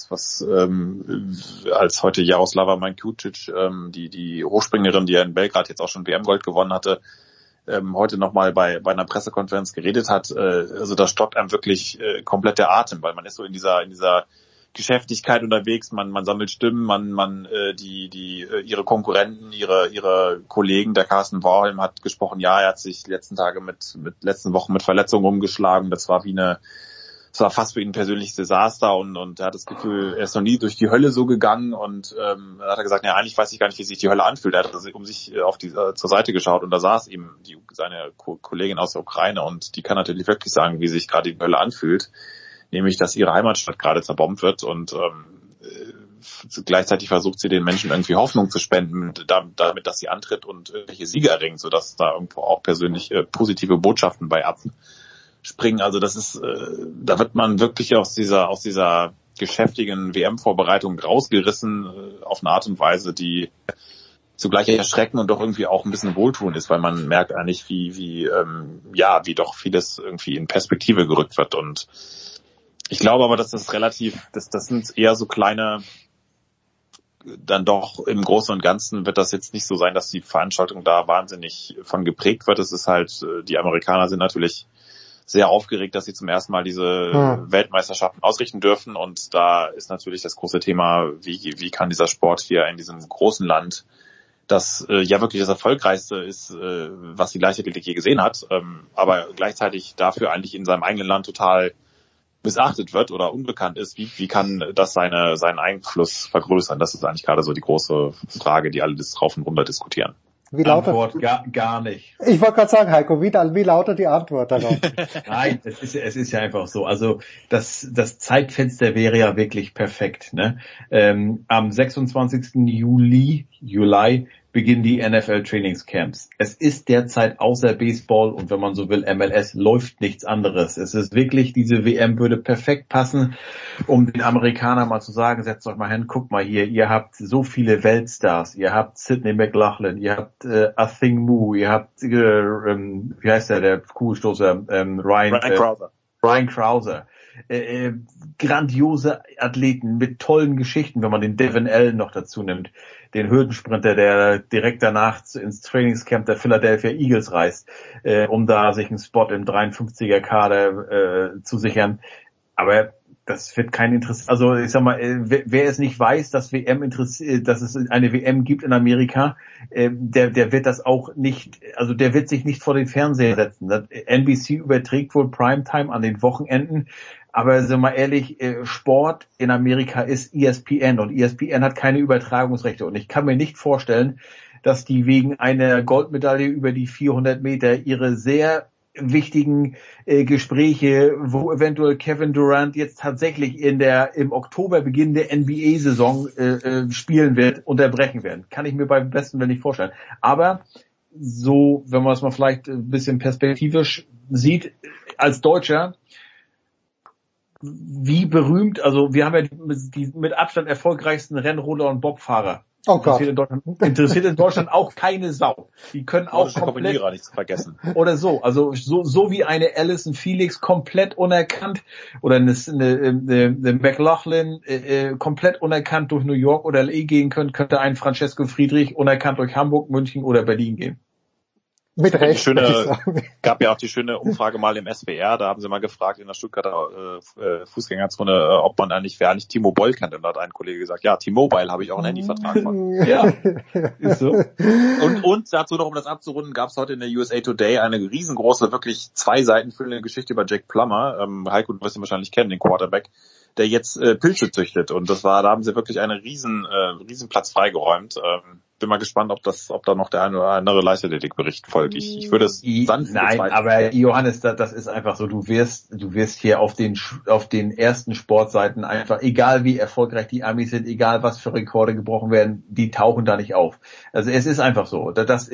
S12: als heute Jaroslava Mankucic, die Hochspringerin, die ja in Belgrad jetzt auch schon WM-Gold gewonnen hatte, heute nochmal bei einer Pressekonferenz geredet hat. Also da stockt einem wirklich komplett der Atem, weil man ist so in dieser Geschäftigkeit unterwegs, man sammelt Stimmen, ihre Konkurrenten, ihre Kollegen, der Carsten Warholm hat gesprochen, ja, er hat sich die letzten Wochen mit Verletzungen rumgeschlagen, das war fast für ihn ein persönliches Desaster und er hat das Gefühl, er ist noch nie durch die Hölle so gegangen und dann hat er gesagt, ja, eigentlich weiß ich gar nicht, wie sich die Hölle anfühlt. Er hat um sich zur Seite geschaut und da saß eben seine Kollegin aus der Ukraine und die kann natürlich wirklich sagen, wie sich gerade die Hölle anfühlt. Nämlich, dass ihre Heimatstadt gerade zerbombt wird und gleichzeitig versucht sie den Menschen irgendwie Hoffnung zu spenden, damit, dass sie antritt und irgendwelche Siege erringt, sodass da irgendwo auch persönlich positive Botschaften bei abspringen. Also das ist, da wird man wirklich aus dieser geschäftigen WM-Vorbereitung rausgerissen auf eine Art und Weise, die zugleich erschreckend und doch irgendwie auch ein bisschen wohltuend ist, weil man merkt eigentlich, wie doch vieles irgendwie in Perspektive gerückt wird und ich glaube aber, dass das sind eher so kleine, dann doch im Großen und Ganzen wird das jetzt nicht so sein, dass die Veranstaltung da wahnsinnig von geprägt wird. Es ist halt, die Amerikaner sind natürlich sehr aufgeregt, dass sie zum ersten Mal diese Weltmeisterschaften ausrichten dürfen und da ist natürlich das große Thema, wie kann dieser Sport hier in diesem großen Land, das ja wirklich das erfolgreichste ist, was die Leichtathletik je gesehen hat, aber gleichzeitig dafür eigentlich in seinem eigenen Land total missachtet wird oder unbekannt ist, wie kann das seinen Einfluss vergrößern? Das ist eigentlich gerade so die große Frage, die alle drauf und runter diskutieren.
S6: Wie lautet
S11: Antwort gar nicht.
S6: Ich wollte gerade sagen, Heiko, wie lautet die Antwort darauf?
S11: Nein, es ist ja einfach so. Also das Zeitfenster wäre ja wirklich perfekt. Ne? Am 26. Juli beginnen die NFL-Trainingscamps. Es ist derzeit außer Baseball und wenn man so will MLS läuft nichts anderes. Es ist wirklich, diese WM würde perfekt passen, um den Amerikanern mal zu sagen, setzt euch mal hin, guckt mal hier, ihr habt so viele Weltstars, ihr habt Sidney McLaughlin, ihr habt Athing Mu, ihr habt, wie heißt der Kugelstoßer, Ryan Krauser. Grandiose Athleten mit tollen Geschichten, wenn man den Devin Allen noch dazu nimmt, den Hürdensprinter, der direkt danach ins Trainingscamp der Philadelphia Eagles reist, um da sich einen Spot im 53er Kader zu sichern. Aber das wird kein Interesse. Also ich sag mal, wer es nicht weiß, dass dass es eine WM gibt in Amerika, der wird das auch nicht, also der wird sich nicht vor den Fernseher setzen. NBC überträgt wohl Primetime an den Wochenenden. Aber sind wir mal ehrlich, Sport in Amerika ist ESPN und ESPN hat keine Übertragungsrechte und ich kann mir nicht vorstellen, dass die wegen einer Goldmedaille über die 400 Meter ihre sehr wichtigen Gespräche, wo eventuell Kevin Durant jetzt tatsächlich im Oktober beginnende NBA-Saison spielen wird, unterbrechen werden. Kann ich mir beim besten Willen nicht vorstellen. Aber so, wenn man es mal vielleicht ein bisschen perspektivisch sieht, als Deutscher, wie berühmt, also wir haben ja die mit Abstand erfolgreichsten Rennroller und Bobfahrer.
S6: Oh Gott.
S11: Interessiert in Deutschland auch keine Sau. Die können auch komplett,
S12: nicht zu vergessen.
S11: oder so, also so wie eine Alison Felix komplett unerkannt oder eine McLaughlin komplett unerkannt durch New York oder LA gehen könnte ein Francesco Friedrich unerkannt durch Hamburg, München oder Berlin gehen.
S6: Mit Recht.
S12: Gab ja auch die schöne Umfrage mal im SWR, da haben sie mal gefragt in der Stuttgarter Fußgängerzone, ob man wer eigentlich Timo Boll kennt. Und da hat ein Kollege gesagt, ja, T-Mobile habe ich auch einen Handyvertrag von.
S11: Ja, ist so.
S12: Und dazu noch, um das abzurunden, gab es heute in der USA Today eine riesengroße, wirklich 2 Seiten füllende Geschichte über Jack Plummer. Heiko, du wirst ihn wahrscheinlich kennen, den Quarterback, der jetzt Pilze züchtet. Und da haben sie wirklich einen riesen Platz freigeräumt. Bin mal gespannt, ob da noch der eine oder andere Leichtathletikbericht folgt. Ich würde es sanft
S11: Nein, aber Johannes, das ist einfach so, du wirst hier auf den ersten Sportseiten einfach, egal wie erfolgreich die Amis sind, egal was für Rekorde gebrochen werden, die tauchen da nicht auf. Also es ist einfach so.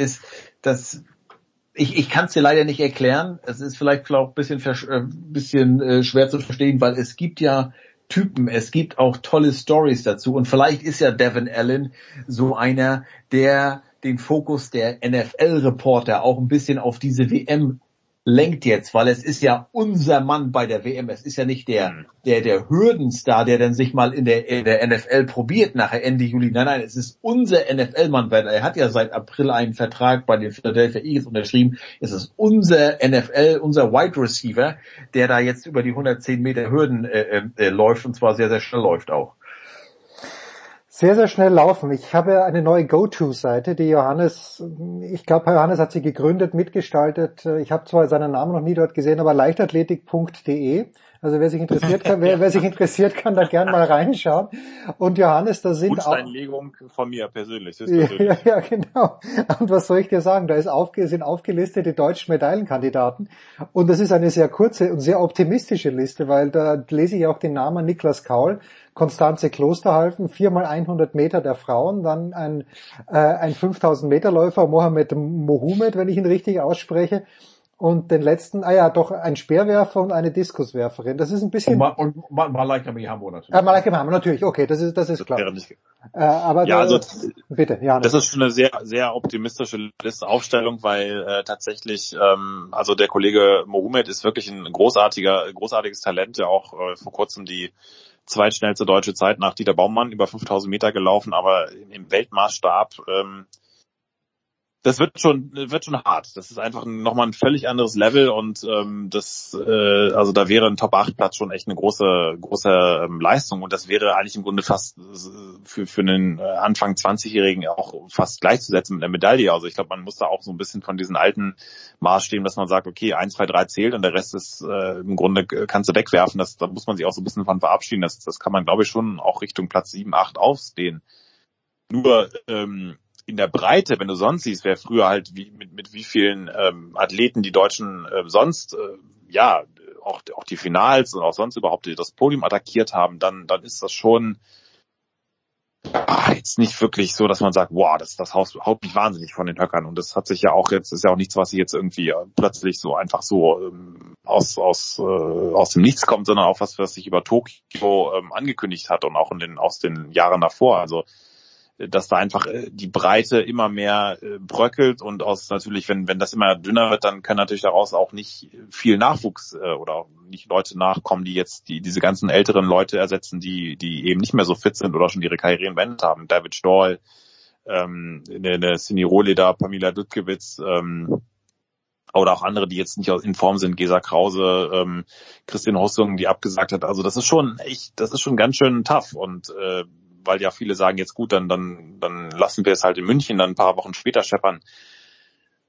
S11: Ich kann es dir leider nicht erklären. Es ist vielleicht auch ein bisschen schwer zu verstehen, weil es gibt ja Typen, es gibt auch tolle Stories dazu und vielleicht ist ja Devin Allen so einer, der den Fokus der NFL-Reporter auch ein bisschen auf diese WM lenkt jetzt, weil es ist ja unser Mann bei der WM, es ist ja nicht der Hürdenstar, der dann sich mal in der NFL probiert nachher Ende Juli, nein, es ist unser NFL-Mann, weil er hat ja seit April einen Vertrag bei den Philadelphia Eagles unterschrieben, es ist unser NFL, unser Wide Receiver, der da jetzt über die 110 Meter Hürden läuft und zwar sehr, sehr schnell läuft auch.
S6: Sehr, sehr schnell laufen. Ich habe eine neue Go-To-Seite, die ich glaube, Johannes hat sie gegründet, mitgestaltet. Ich habe zwar seinen Namen noch nie dort gesehen, aber leichtathletik.de. Also wer sich interessiert, kann da gern mal reinschauen. Und Johannes, da sind auch...
S12: Grundsteinlegung von mir persönlich.
S6: Ja, genau. Und was soll ich dir sagen? Da sind aufgelistet die deutschen Medaillenkandidaten. Und das ist eine sehr kurze und sehr optimistische Liste, weil da lese ich auch den Namen Niklas Kaul, Konstanze Klosterhalfen, 4x100 Meter der Frauen, dann ein 5000 Meter Läufer, Mohamed Mohamed, wenn ich ihn richtig ausspreche. Und den letzten, ein Speerwerfer und eine Diskuswerferin. Das ist ein bisschen...
S11: Und Malaika Mihambo natürlich.
S6: Malaika Mihambo natürlich, okay, das ist klar. Aber
S12: ja,
S6: bitte, ja.
S12: Das ist schon eine sehr, sehr optimistische Aufstellung, weil tatsächlich, also der Kollege Mohamed ist wirklich ein großartiges Talent, der auch vor kurzem die zweitschnellste deutsche Zeit nach Dieter Baumann über 5000 Meter gelaufen, aber im Weltmaßstab, das wird schon hart. Das ist einfach nochmal ein völlig anderes Level und also da wäre ein Top-8-Platz schon echt eine große Leistung und das wäre eigentlich im Grunde fast für einen Anfang 20-Jährigen auch fast gleichzusetzen mit einer Medaille. Also ich glaube, man muss da auch so ein bisschen von diesen alten Maßstäben, dass man sagt, okay, 1, 2, 3 zählt und der Rest ist im Grunde kannst du wegwerfen. Da muss man sich auch so ein bisschen von verabschieden. Das kann man, glaube ich, schon auch Richtung Platz 7, 8 ausdehnen. Nur in der Breite, wenn du sonst siehst, wer früher halt mit wie vielen Athleten die Deutschen sonst auch die Finals und auch sonst überhaupt das Podium attackiert haben, dann ist das schon jetzt nicht wirklich so, dass man sagt, wow, das haut mich wahnsinnig von den Höckern. Und das hat sich ja auch jetzt, ist ja auch nichts, was sich jetzt irgendwie plötzlich so einfach so aus dem Nichts kommt, sondern auch was sich über Tokio angekündigt hat und auch aus den Jahren davor. Also dass da einfach die Breite immer mehr bröckelt und natürlich, wenn das immer dünner wird, dann kann natürlich daraus auch nicht viel Nachwuchs oder auch nicht Leute nachkommen, die jetzt diese ganzen älteren Leute ersetzen, die eben nicht mehr so fit sind oder schon ihre Karrieren beendet haben. David Stoll, eine Sini Rohleder, Pamela Dudkiewicz, oder auch andere, die jetzt nicht in Form sind, Gesa Krause, Christian Hussung, die abgesagt hat. Also das ist schon ganz schön tough und weil ja viele sagen, jetzt gut, dann lassen wir es halt in München dann ein paar Wochen später scheppern.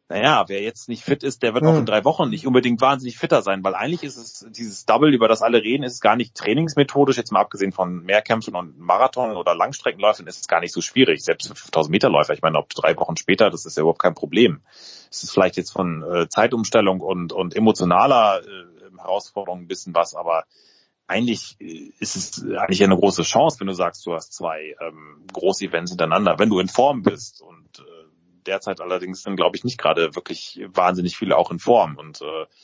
S12: naja, wer jetzt nicht fit ist, der wird auch in 3 Wochen nicht unbedingt wahnsinnig fitter sein, weil eigentlich ist es dieses Double, über das alle reden, ist es gar nicht trainingsmethodisch, jetzt mal abgesehen von Mehrkämpfen und Marathon oder Langstreckenläufen, ist es gar nicht so schwierig, selbst für 5000 Meter Läufer, ich meine, ob 3 Wochen später, das ist ja überhaupt kein Problem. Es ist vielleicht jetzt von Zeitumstellung und emotionaler Herausforderung ein bisschen was, aber eigentlich ist es eigentlich eine große Chance, wenn du sagst, du hast 2 Groß-Events hintereinander, wenn du in Form bist und derzeit allerdings sind, glaube ich, nicht gerade wirklich wahnsinnig viele auch in Form. Und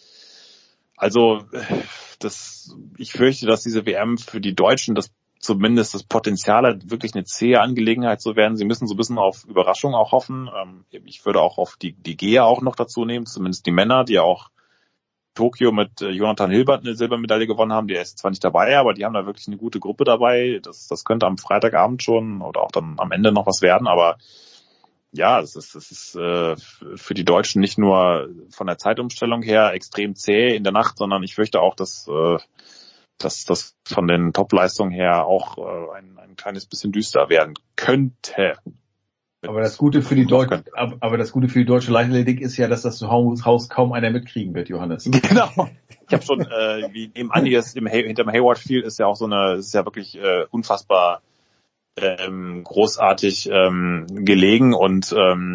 S12: ich fürchte, dass diese WM für die Deutschen zumindest das Potenzial hat, wirklich eine zähe Angelegenheit zu werden. Sie müssen so ein bisschen auf Überraschung auch hoffen. Ich würde auch auf die Geher auch noch dazu nehmen, zumindest die Männer, die ja auch Tokio mit Jonathan Hilbert eine Silbermedaille gewonnen haben. Der ist zwar nicht dabei, aber die haben da wirklich eine gute Gruppe dabei. Das könnte am Freitagabend schon oder auch dann am Ende noch was werden, aber ja, es ist für die Deutschen nicht nur von der Zeitumstellung her extrem zäh in der Nacht, sondern ich fürchte auch, dass das von den Top-Leistungen her auch ein kleines bisschen düster werden könnte.
S11: Aber das Gute für die deutsche Leichtathletik ist ja, dass das Haus kaum einer mitkriegen wird, Johannes.
S12: Genau. Ich habe schon, wie neben Andi es hinterm Hayward Field ist ja auch ist ja wirklich unfassbar großartig gelegen und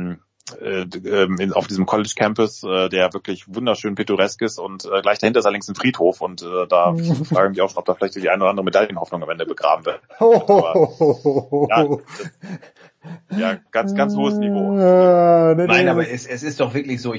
S12: auf diesem College Campus, der wirklich wunderschön pittoresk ist und gleich dahinter ist allerdings ein Friedhof und da frage ich mich auch schon, ob da vielleicht die eine oder andere Medaillenhoffnung am Ende begraben wird. Aber, ja, ganz hohes Niveau.
S11: Nein, aber es ist doch wirklich so.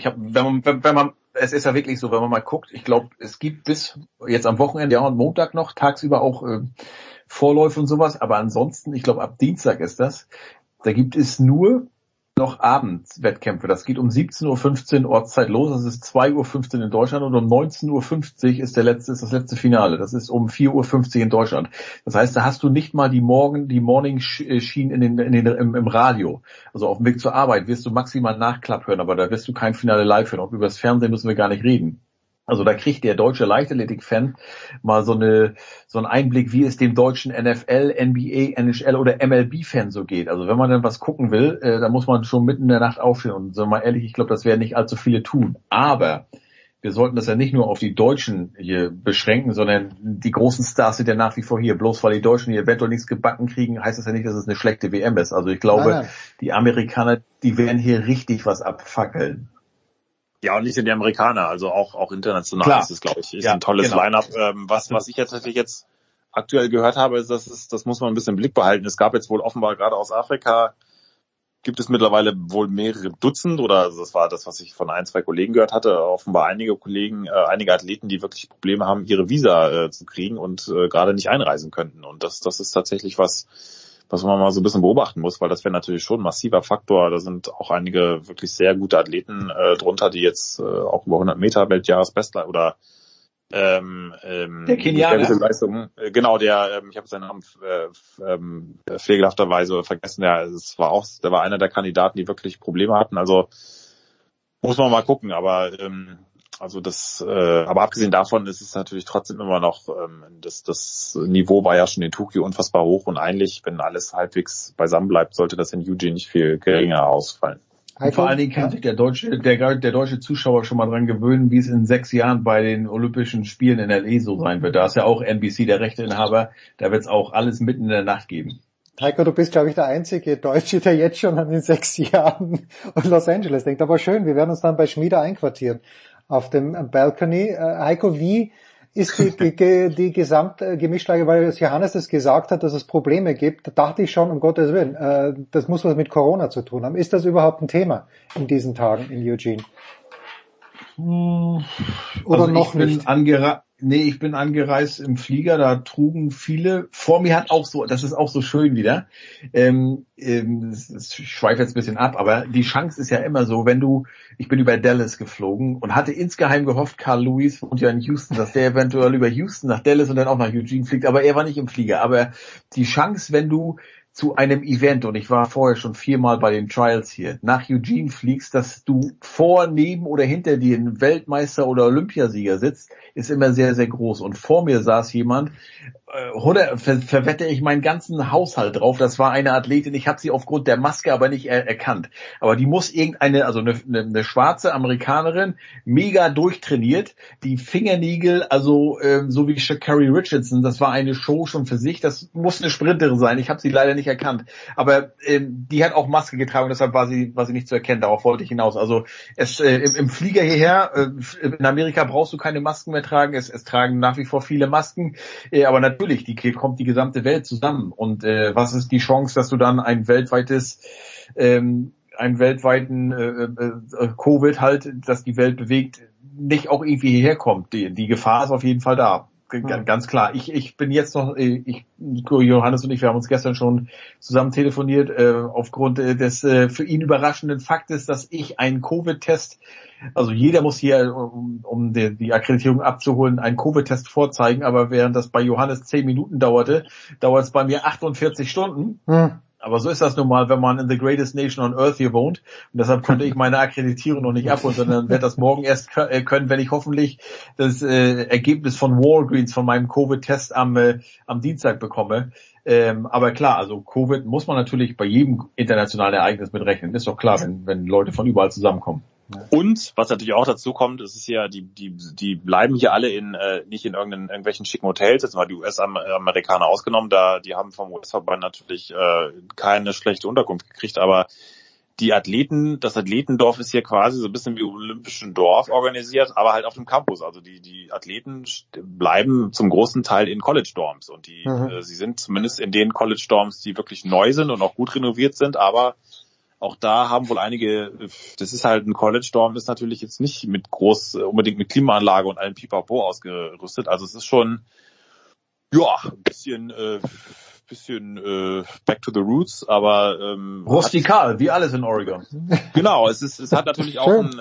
S11: Es ist ja wirklich so, wenn man mal guckt, ich glaube, es gibt bis jetzt am Wochenende, ja, und Montag noch tagsüber auch Vorläufe und sowas, aber ansonsten, ich glaube, ab Dienstag ist das, da gibt es nur noch Abendwettkämpfe. Das geht um 17.15 Uhr Ortszeit los, das ist 2.15 Uhr in Deutschland und um 19.50 Uhr ist das letzte Finale. Das ist um 4.50 Uhr in Deutschland. Das heißt, da hast du nicht mal die Morning Schienen im Radio. Also auf dem Weg zur Arbeit wirst du maximal Nachklapp hören, aber da wirst du kein Finale live hören. Und über das Fernsehen müssen wir gar nicht reden. Also da kriegt der deutsche Leichtathletik-Fan mal so einen Einblick, wie es dem deutschen NFL, NBA, NHL oder MLB-Fan so geht. Also wenn man dann was gucken will, dann muss man schon mitten in der Nacht aufstehen. Und sagen wir mal ehrlich, ich glaube, das werden nicht allzu viele tun. Aber wir sollten das ja nicht nur auf die Deutschen hier beschränken, sondern die großen Stars sind ja nach wie vor hier. Bloß weil die Deutschen hier eventuell nichts gebacken kriegen, heißt das ja nicht, dass es eine schlechte WM ist. Also ich glaube, die Amerikaner, die werden hier richtig was abfackeln.
S12: Ja, und nicht nur die Amerikaner, also auch international.
S11: Klar.
S12: Ist es, glaube ich, ist ein tolles Line-Up. Was ich jetzt aktuell gehört habe, ist, das muss man ein bisschen im Blick behalten. Es gab jetzt wohl offenbar gerade aus Afrika, gibt es mittlerweile wohl mehrere Dutzend, oder also das war das, was ich von 1, 2 Kollegen gehört hatte, offenbar einige Athleten, die wirklich Probleme haben, ihre Visa zu kriegen und gerade nicht einreisen könnten. Und das ist tatsächlich was man mal so ein bisschen beobachten muss, weil das wäre natürlich schon ein massiver Faktor. Da sind auch einige wirklich sehr gute Athleten drunter, die jetzt auch über 100 Meter Weltjahresbestler oder
S11: der Kenianer.
S12: Leistung, genau, ich habe seinen Namen pflegelhafterweise vergessen. Der war einer der Kandidaten, die wirklich Probleme hatten. Also muss man mal gucken, aber aber abgesehen davon ist es natürlich trotzdem immer noch, das Niveau war ja schon in Tokio unfassbar hoch und eigentlich, wenn alles halbwegs beisammen bleibt, sollte das in Eugene nicht viel geringer ausfallen.
S11: Und vor allen Dingen kann sich der deutsche Zuschauer schon mal dran gewöhnen, wie es in 6 Jahren bei den Olympischen Spielen in L.A. so sein wird. Da ist ja auch NBC der Rechteinhaber, da wird es auch alles mitten in der Nacht geben.
S6: Heiko, du bist, glaube ich, der einzige Deutsche, der jetzt schon an den 6 Jahren und Los Angeles denkt. Aber schön, wir werden uns dann bei Schmieder einquartieren auf dem Balcony. Heiko, wie ist die Gesamtgewichtslage, weil Johannes das gesagt hat, dass es Probleme gibt, da dachte ich schon, um Gottes Willen, das muss was mit Corona zu tun haben. Ist das überhaupt ein Thema in diesen Tagen in Eugene? Oder
S11: also
S6: noch nicht?
S11: Ich bin angereist im Flieger, da trugen viele, vor mir hat auch so, das ist auch so schön wieder, ich schweife jetzt ein bisschen ab, aber die Chance ist ja immer so, ich bin über Dallas geflogen und hatte insgeheim gehofft, Carl Lewis wohnt ja in Houston, dass der eventuell über Houston nach Dallas und dann auch nach Eugene fliegt, aber er war nicht im Flieger, aber die Chance, wenn du zu einem Event, und ich war vorher schon 4-mal bei den Trials hier, nach Eugene fliegst, dass du vor, neben oder hinter dir ein Weltmeister oder Olympiasieger sitzt, ist immer sehr, sehr groß. Und vor mir saß jemand, verwette ich meinen ganzen Haushalt drauf. Das war eine Athletin, ich habe sie aufgrund der Maske aber nicht erkannt. Aber die muss eine schwarze Amerikanerin, mega durchtrainiert, die Fingernägel, also so wie Sha'Carri Richardson, das war eine Show schon für sich. Das muss eine Sprinterin sein, ich habe sie leider nicht erkannt. Aber die hat auch Maske getragen, deshalb war sie nicht zu erkennen. Darauf wollte ich hinaus. Also im Flieger hierher, in Amerika brauchst du keine Masken mehr tragen. Es tragen nach wie vor viele Masken, aber natürlich, hier kommt die gesamte Welt zusammen. Und was ist die Chance, dass du dann einen weltweiten Covid halt, dass die Welt bewegt, nicht auch irgendwie hierher kommt? Die Gefahr ist auf jeden Fall da. Ganz klar. Ich bin jetzt noch, Johannes und ich, wir haben uns gestern schon zusammen telefoniert, aufgrund des für ihn überraschenden Faktes, dass ich einen Covid-Test, also jeder muss hier, um die Akkreditierung abzuholen, einen Covid-Test vorzeigen, aber während das bei Johannes 10 Minuten dauert es bei mir 48 Stunden. Aber so ist das nun mal, wenn man in the greatest nation on earth hier wohnt. Und deshalb konnte ich meine Akkreditierung noch nicht abholen, sondern werde das morgen erst können, wenn ich hoffentlich das Ergebnis von Walgreens von meinem Covid-Test am Dienstag bekomme. Aber klar, also Covid muss man natürlich bei jedem internationalen Ereignis mit rechnen. Ist doch klar, wenn Leute von überall zusammenkommen.
S12: Und was natürlich auch dazu kommt, es ist ja, die bleiben hier alle nicht in irgendwelchen schicken Hotels, jetzt mal die US-Amerikaner ausgenommen, die haben vom US-Verband natürlich keine schlechte Unterkunft gekriegt, aber das Athletendorf ist hier quasi so ein bisschen wie Olympischen Dorf organisiert, aber halt auf dem Campus. Also die Athleten bleiben zum großen Teil in College-Dorms und sie sind zumindest in den College-Dorms, die wirklich neu sind und auch gut renoviert sind, aber auch da haben wohl einige, das ist halt ein College-Dorm, ist natürlich jetzt nicht unbedingt mit Klimaanlage und allem Pipapo ausgerüstet. Also es ist schon, ein bisschen back to the roots, aber
S11: rustikal, wie alles in Oregon.
S12: Genau, es hat natürlich auch man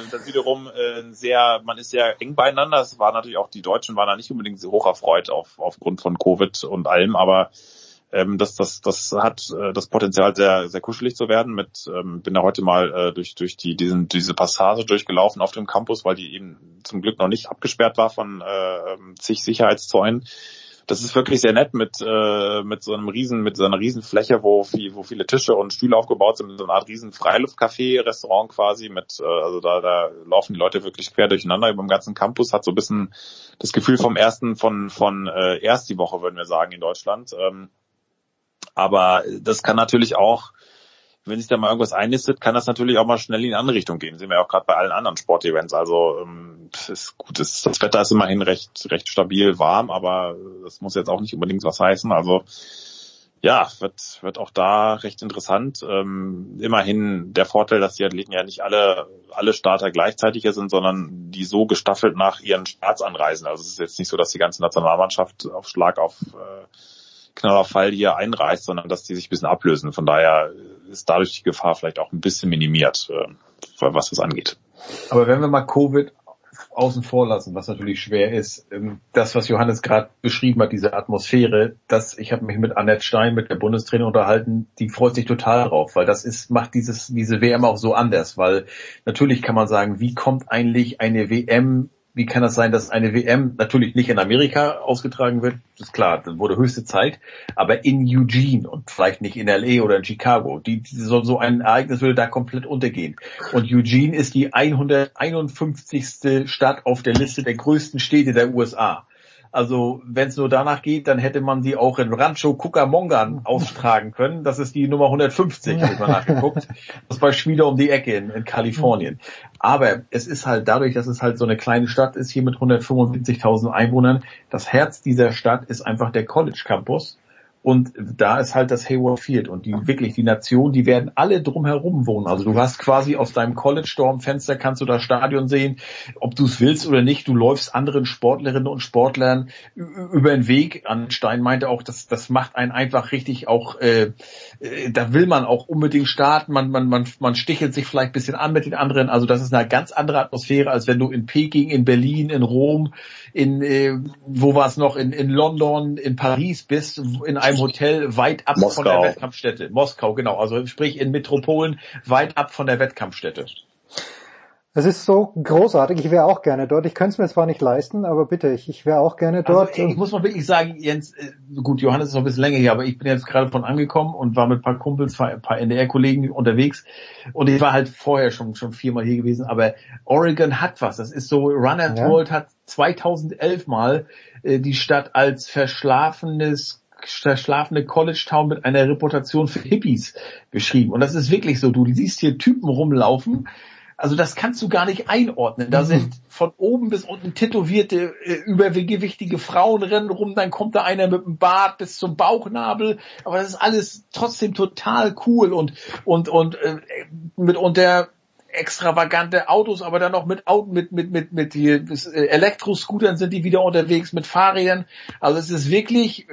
S12: ist sehr eng beieinander. Es war natürlich auch, die Deutschen waren da nicht unbedingt so hoch erfreut aufgrund von Covid und allem, aber das hat das Potenzial, sehr, sehr kuschelig zu werden. Bin da heute mal durch diese Passage durchgelaufen auf dem Campus, weil die eben zum Glück noch nicht abgesperrt war von zig Sicherheitszäunen. Das ist wirklich sehr nett mit so einer riesen Fläche, wo viele Tische und Stühle aufgebaut sind, mit so einer Art riesen Freiluftcafé-Restaurant quasi also da laufen die Leute wirklich quer durcheinander über dem ganzen Campus, hat so ein bisschen das Gefühl von erst die Woche, würden wir sagen, in Deutschland. Aber das kann natürlich auch, wenn sich da mal irgendwas einnistet, kann das natürlich auch mal schnell in eine andere Richtung gehen. Das sehen wir ja auch gerade bei allen anderen Sportevents. Also ist gut, das Wetter ist immerhin recht stabil warm, aber das muss jetzt auch nicht unbedingt was heißen. Also ja, wird auch da recht interessant. Immerhin der Vorteil, dass die Athleten ja nicht alle Starter gleichzeitig hier sind, sondern die so gestaffelt nach ihren Starts anreisen. Also es ist jetzt nicht so, dass die ganze Nationalmannschaft auf Schlag auf knaller Fall hier einreißt, sondern dass die sich ein bisschen ablösen. Von daher ist dadurch die Gefahr vielleicht auch ein bisschen minimiert, was das angeht.
S11: Aber wenn wir mal Covid außen vor lassen, was natürlich schwer ist, das, was Johannes gerade beschrieben hat, diese Atmosphäre, ich habe mich mit Annette Stein, mit der Bundestrainerin unterhalten, die freut sich total drauf, weil macht diese WM auch so anders, weil natürlich kann man sagen, wie kommt eigentlich eine WM, wie kann das sein, dass eine WM natürlich nicht in Amerika ausgetragen wird? Das ist klar, das wurde höchste Zeit. Aber in Eugene und vielleicht nicht in LA oder in Chicago. So ein Ereignis würde da komplett untergehen. Und Eugene ist die 151. Stadt auf der Liste der größten Städte der USA. Also wenn es nur danach geht, dann hätte man die auch in Rancho Cucamonga austragen können. Das ist die Nummer 150, habe ich mal nachgeguckt. Das war schon wieder um die Ecke in Kalifornien. Aber es ist halt dadurch, dass es halt so eine kleine Stadt ist, hier mit 175.000 Einwohnern, das Herz dieser Stadt ist einfach der College Campus. Und da ist halt das Hayward Field und die Nation, die werden alle drumherum wohnen. Also du hast quasi aus deinem College-Dorm-Fenster kannst du das Stadion sehen, ob du es willst oder nicht. Du läufst anderen Sportlerinnen und Sportlern über den Weg. Stein meinte auch, das macht einen einfach richtig auch, da will man auch unbedingt starten. Man stichelt sich vielleicht ein bisschen an mit den anderen. Also das ist eine ganz andere Atmosphäre, als wenn du in Peking, in Berlin, in Rom, wo war es noch, in London, in Paris bist, in einem Hotel weit ab von der Wettkampfstätte. Moskau, genau. Also sprich in Metropolen weit ab von der Wettkampfstätte.
S6: Es ist so großartig, ich wäre auch gerne dort. Ich könnte es mir zwar nicht leisten, aber bitte, ich wäre auch gerne dort.
S11: Also, ich muss mal wirklich sagen, Jens, gut, Johannes ist noch ein bisschen länger hier, aber ich bin jetzt gerade von angekommen und war mit ein paar Kumpels, ein paar NDR-Kollegen unterwegs und ich war halt vorher schon 4-mal hier gewesen, aber Oregon hat was. Das ist so, Runners World hat 2011 mal die Stadt als verschlafene College-Town mit einer Reputation für Hippies beschrieben. Und das ist wirklich so, du siehst hier Typen rumlaufen. Also das kannst du gar nicht einordnen. Da sind von oben bis unten tätowierte, übergewichtige Frauen rennen rum, dann kommt da einer mit dem Bart bis zum Bauchnabel. Aber das ist alles trotzdem total cool und mitunter extravagante Autos, aber dann noch mit hier, Elektroscootern sind die wieder unterwegs, mit Fahrrädern. Also es ist wirklich,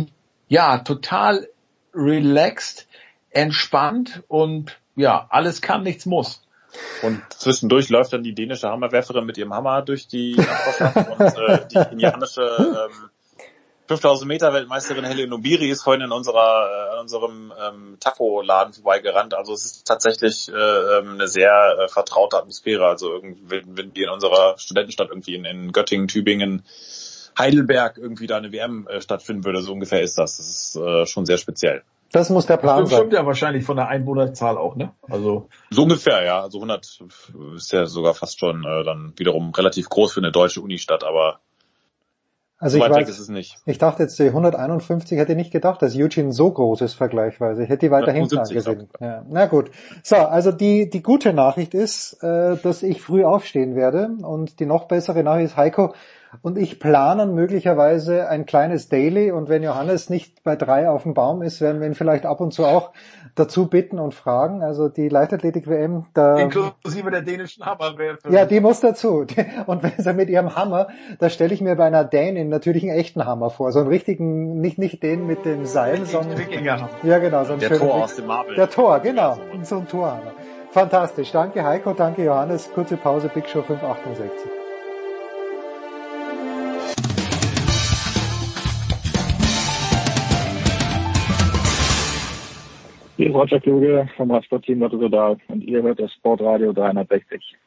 S11: total relaxed, entspannt und ja, alles kann, nichts muss.
S12: Und zwischendurch läuft dann die dänische Hammerwerferin mit ihrem Hammer durch die Nachbarschaft und die kenianische 5000 Meter Weltmeisterin Helle Nobiri ist vorhin in unserem Taco-Laden vorbeigerannt. Also es ist tatsächlich eine sehr vertraute Atmosphäre. Also wenn die in unserer Studentenstadt irgendwie in Göttingen, Tübingen, Heidelberg irgendwie da eine WM stattfinden würde, so ungefähr ist das. Das ist schon sehr speziell.
S6: Das muss der Plan sein.
S11: Das stimmt ja wahrscheinlich von der Einwohnerzahl auch, ne? Also
S12: so ungefähr, ja. Also 100 ist ja sogar fast schon dann wiederum relativ groß für eine deutsche Unistadt, aber
S6: also
S12: so weit weg ist es nicht.
S6: Ich dachte jetzt, die 151 hätte nicht gedacht, dass Eugene so groß ist vergleichsweise. Ich hätte die weiter hinten angesehen. Ja. Na gut. So, also die gute Nachricht ist, dass ich früh aufstehen werde und die noch bessere Nachricht ist, Heiko und ich planen möglicherweise ein kleines Daily und wenn Johannes nicht bei 3 auf dem Baum ist, werden wir ihn vielleicht ab und zu auch dazu bitten und fragen. Also die Leichtathletik-WM, da
S11: inklusive der dänischen Hammerwerfer.
S6: Ja, die muss dazu. Und wenn sie mit ihrem Hammer, da stelle ich mir bei einer Dänin natürlich einen echten Hammer vor. So einen richtigen, nicht den mit dem Seil, sondern ja genau, so ein
S12: der Tor aus dem Marvel.
S6: Der Tor, genau. So ein Torhammer. Fantastisch. Danke Heiko, danke Johannes. Kurze Pause, Big Show 568.
S13: Hier ist Roger Kluge vom Radsportteam Lotto Soudal und ihr hört das Sportradio 360.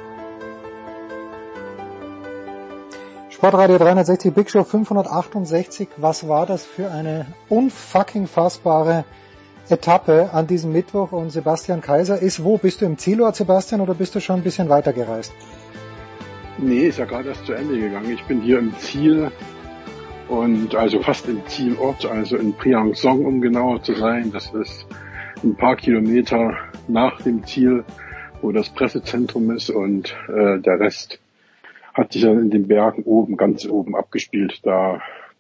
S6: Sportradio 360, Big Show 568. Was war das für eine unfucking fassbare Etappe an diesem Mittwoch? Und Sebastian Kaiser ist wo? Bist du im Zielort, Sebastian, oder bist du schon ein bisschen weiter gereist?
S14: Nee, ist ja gerade erst zu Ende gegangen. Ich bin hier im Ziel und also fast im Zielort, also in Briançon, um genauer zu sein. Das ist ein paar Kilometer nach dem Ziel, wo das Pressezentrum ist und der Rest hat sich dann in den Bergen oben, ganz oben abgespielt. Da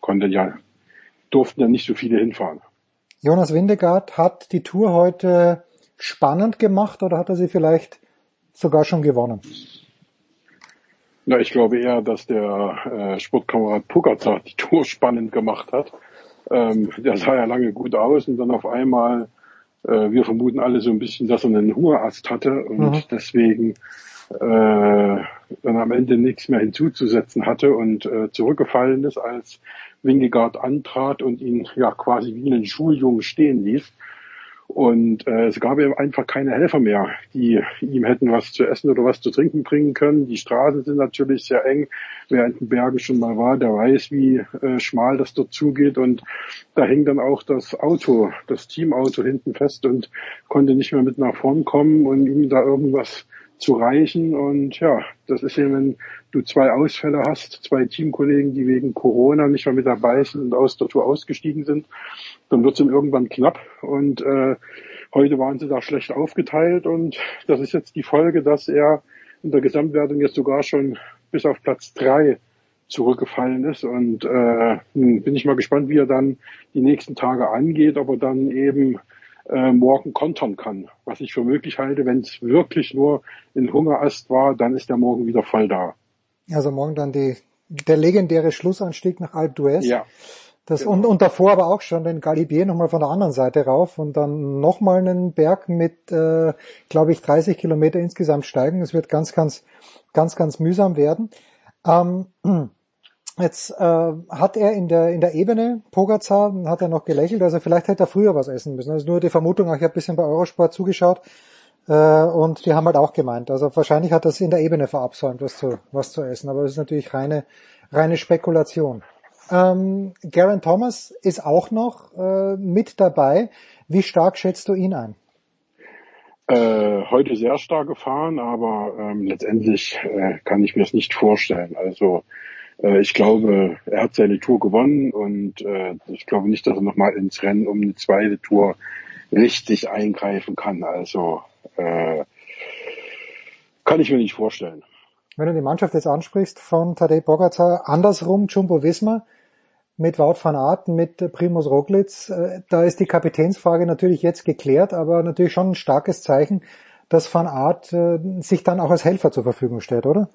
S14: durften ja nicht so viele hinfahren.
S6: Jonas Wingegaard hat die Tour heute spannend gemacht oder hat er sie vielleicht sogar schon gewonnen?
S14: Na, ich glaube eher, dass der Sportkamerad Pogačar die Tour spannend gemacht hat. Der sah ja lange gut aus und dann auf einmal, wir vermuten alle so ein bisschen, dass er einen Hungerast hatte und deswegen dann am Ende nichts mehr hinzuzusetzen hatte und zurückgefallen ist, als Wingegaard antrat und ihn ja quasi wie einen Schuljungen stehen ließ. Und es gab ihm einfach keine Helfer mehr, die ihm hätten was zu essen oder was zu trinken bringen können. Die Straßen sind natürlich sehr eng. Wer in den Bergen schon mal war, der weiß, wie schmal das dort zugeht. Und da hing dann auch das Teamauto hinten fest und konnte nicht mehr mit nach vorn kommen und ihm da irgendwas zu reichen. Und ja, das ist eben, wenn du 2 Ausfälle hast, 2 Teamkollegen, die wegen Corona nicht mehr mit dabei sind und aus der Tour ausgestiegen sind, dann wird es ihm irgendwann knapp. Und heute waren sie da schlecht aufgeteilt und das ist jetzt die Folge, dass er in der Gesamtwertung jetzt sogar schon bis auf Platz 3 zurückgefallen ist. Und bin ich mal gespannt, wie er dann die nächsten Tage angeht, ob er dann eben morgen kontern kann. Was ich für möglich halte, wenn es wirklich nur ein Hungerast war, dann ist er morgen wieder voll da.
S6: Also morgen dann der legendäre Schlussanstieg nach Alpe d'Huez.
S14: Ja.
S6: Genau. Und davor aber auch schon den Galibier nochmal von der anderen Seite rauf und dann nochmal einen Berg mit, glaube ich, 30 Kilometer insgesamt steigen. Es wird ganz mühsam werden. Jetzt hat er in der Ebene, Pogačar, hat er noch gelächelt, also vielleicht hätte er früher was essen müssen. Also nur die Vermutung, ich habe ein bisschen bei Eurosport zugeschaut, Und die haben halt auch gemeint, also wahrscheinlich hat das in der Ebene verabsäumt, was zu essen, aber das ist natürlich reine Spekulation. Geraint Thomas ist auch noch mit dabei. Wie stark schätzt du ihn ein?
S14: Heute sehr stark gefahren, aber letztendlich kann ich mir es nicht vorstellen. Also ich glaube, er hat seine Tour gewonnen und ich glaube nicht, dass er nochmal ins Rennen um eine zweite Tour richtig eingreifen kann. Also kann ich mir nicht vorstellen.
S6: Wenn du die Mannschaft jetzt ansprichst von Tadej Pogačar, andersrum Jumbo-Visma mit Wout van Aert, mit Primož Roglič, da ist die Kapitänsfrage natürlich jetzt geklärt, aber natürlich schon ein starkes Zeichen, dass Van Aert sich dann auch als Helfer zur Verfügung stellt, oder?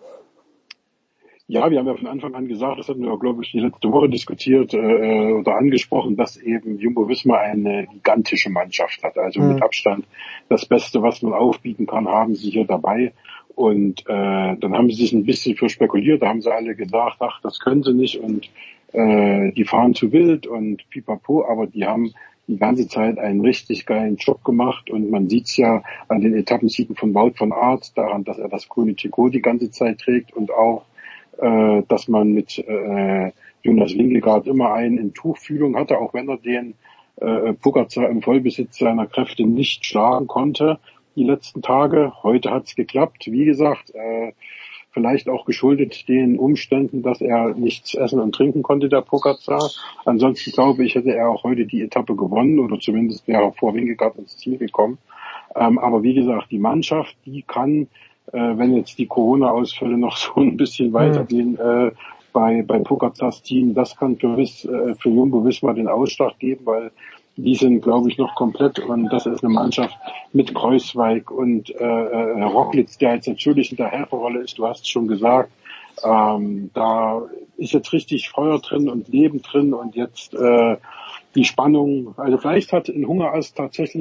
S14: Ja, wir haben ja von Anfang an gesagt, das hatten wir auch, glaube ich, die letzte Woche diskutiert oder angesprochen, dass eben Jumbo-Visma eine gigantische Mannschaft hat. Also mit Abstand das Beste, was man aufbieten kann, haben sie hier dabei. Und dann haben sie sich ein bisschen für spekuliert. Da haben sie alle gesagt, ach, das können sie nicht und die fahren zu wild und pipapo. Aber die haben die ganze Zeit einen richtig geilen Job gemacht. Und man sieht's ja an den Etappensiegen von Wout van Aert daran, dass er das grüne Trikot die ganze Zeit trägt und auch dass man mit Jonas Vingegaard immer einen in Tuchfühlung hatte, auch wenn er den Pogačar im Vollbesitz seiner Kräfte nicht schlagen konnte die letzten Tage. Heute hat's geklappt. Wie gesagt, vielleicht auch geschuldet den Umständen, dass er nichts essen und trinken konnte, der Pogačar. Ansonsten glaube ich, hätte er auch heute die Etappe gewonnen oder zumindest wäre er vor Vingegaard ins Ziel gekommen. Aber wie gesagt, die Mannschaft, die kann wenn jetzt die Corona-Ausfälle noch so ein bisschen weitergehen bei Pogačars Team, das kann für Jumbo-Visma den Ausschlag geben, weil die sind, glaube ich, noch komplett und das ist eine Mannschaft mit Kruijswijk und Roglič, der jetzt natürlich in der Helferrolle ist, du hast es schon gesagt, da ist jetzt richtig Feuer drin und Leben drin und jetzt die Spannung, also vielleicht hat ein Hungerast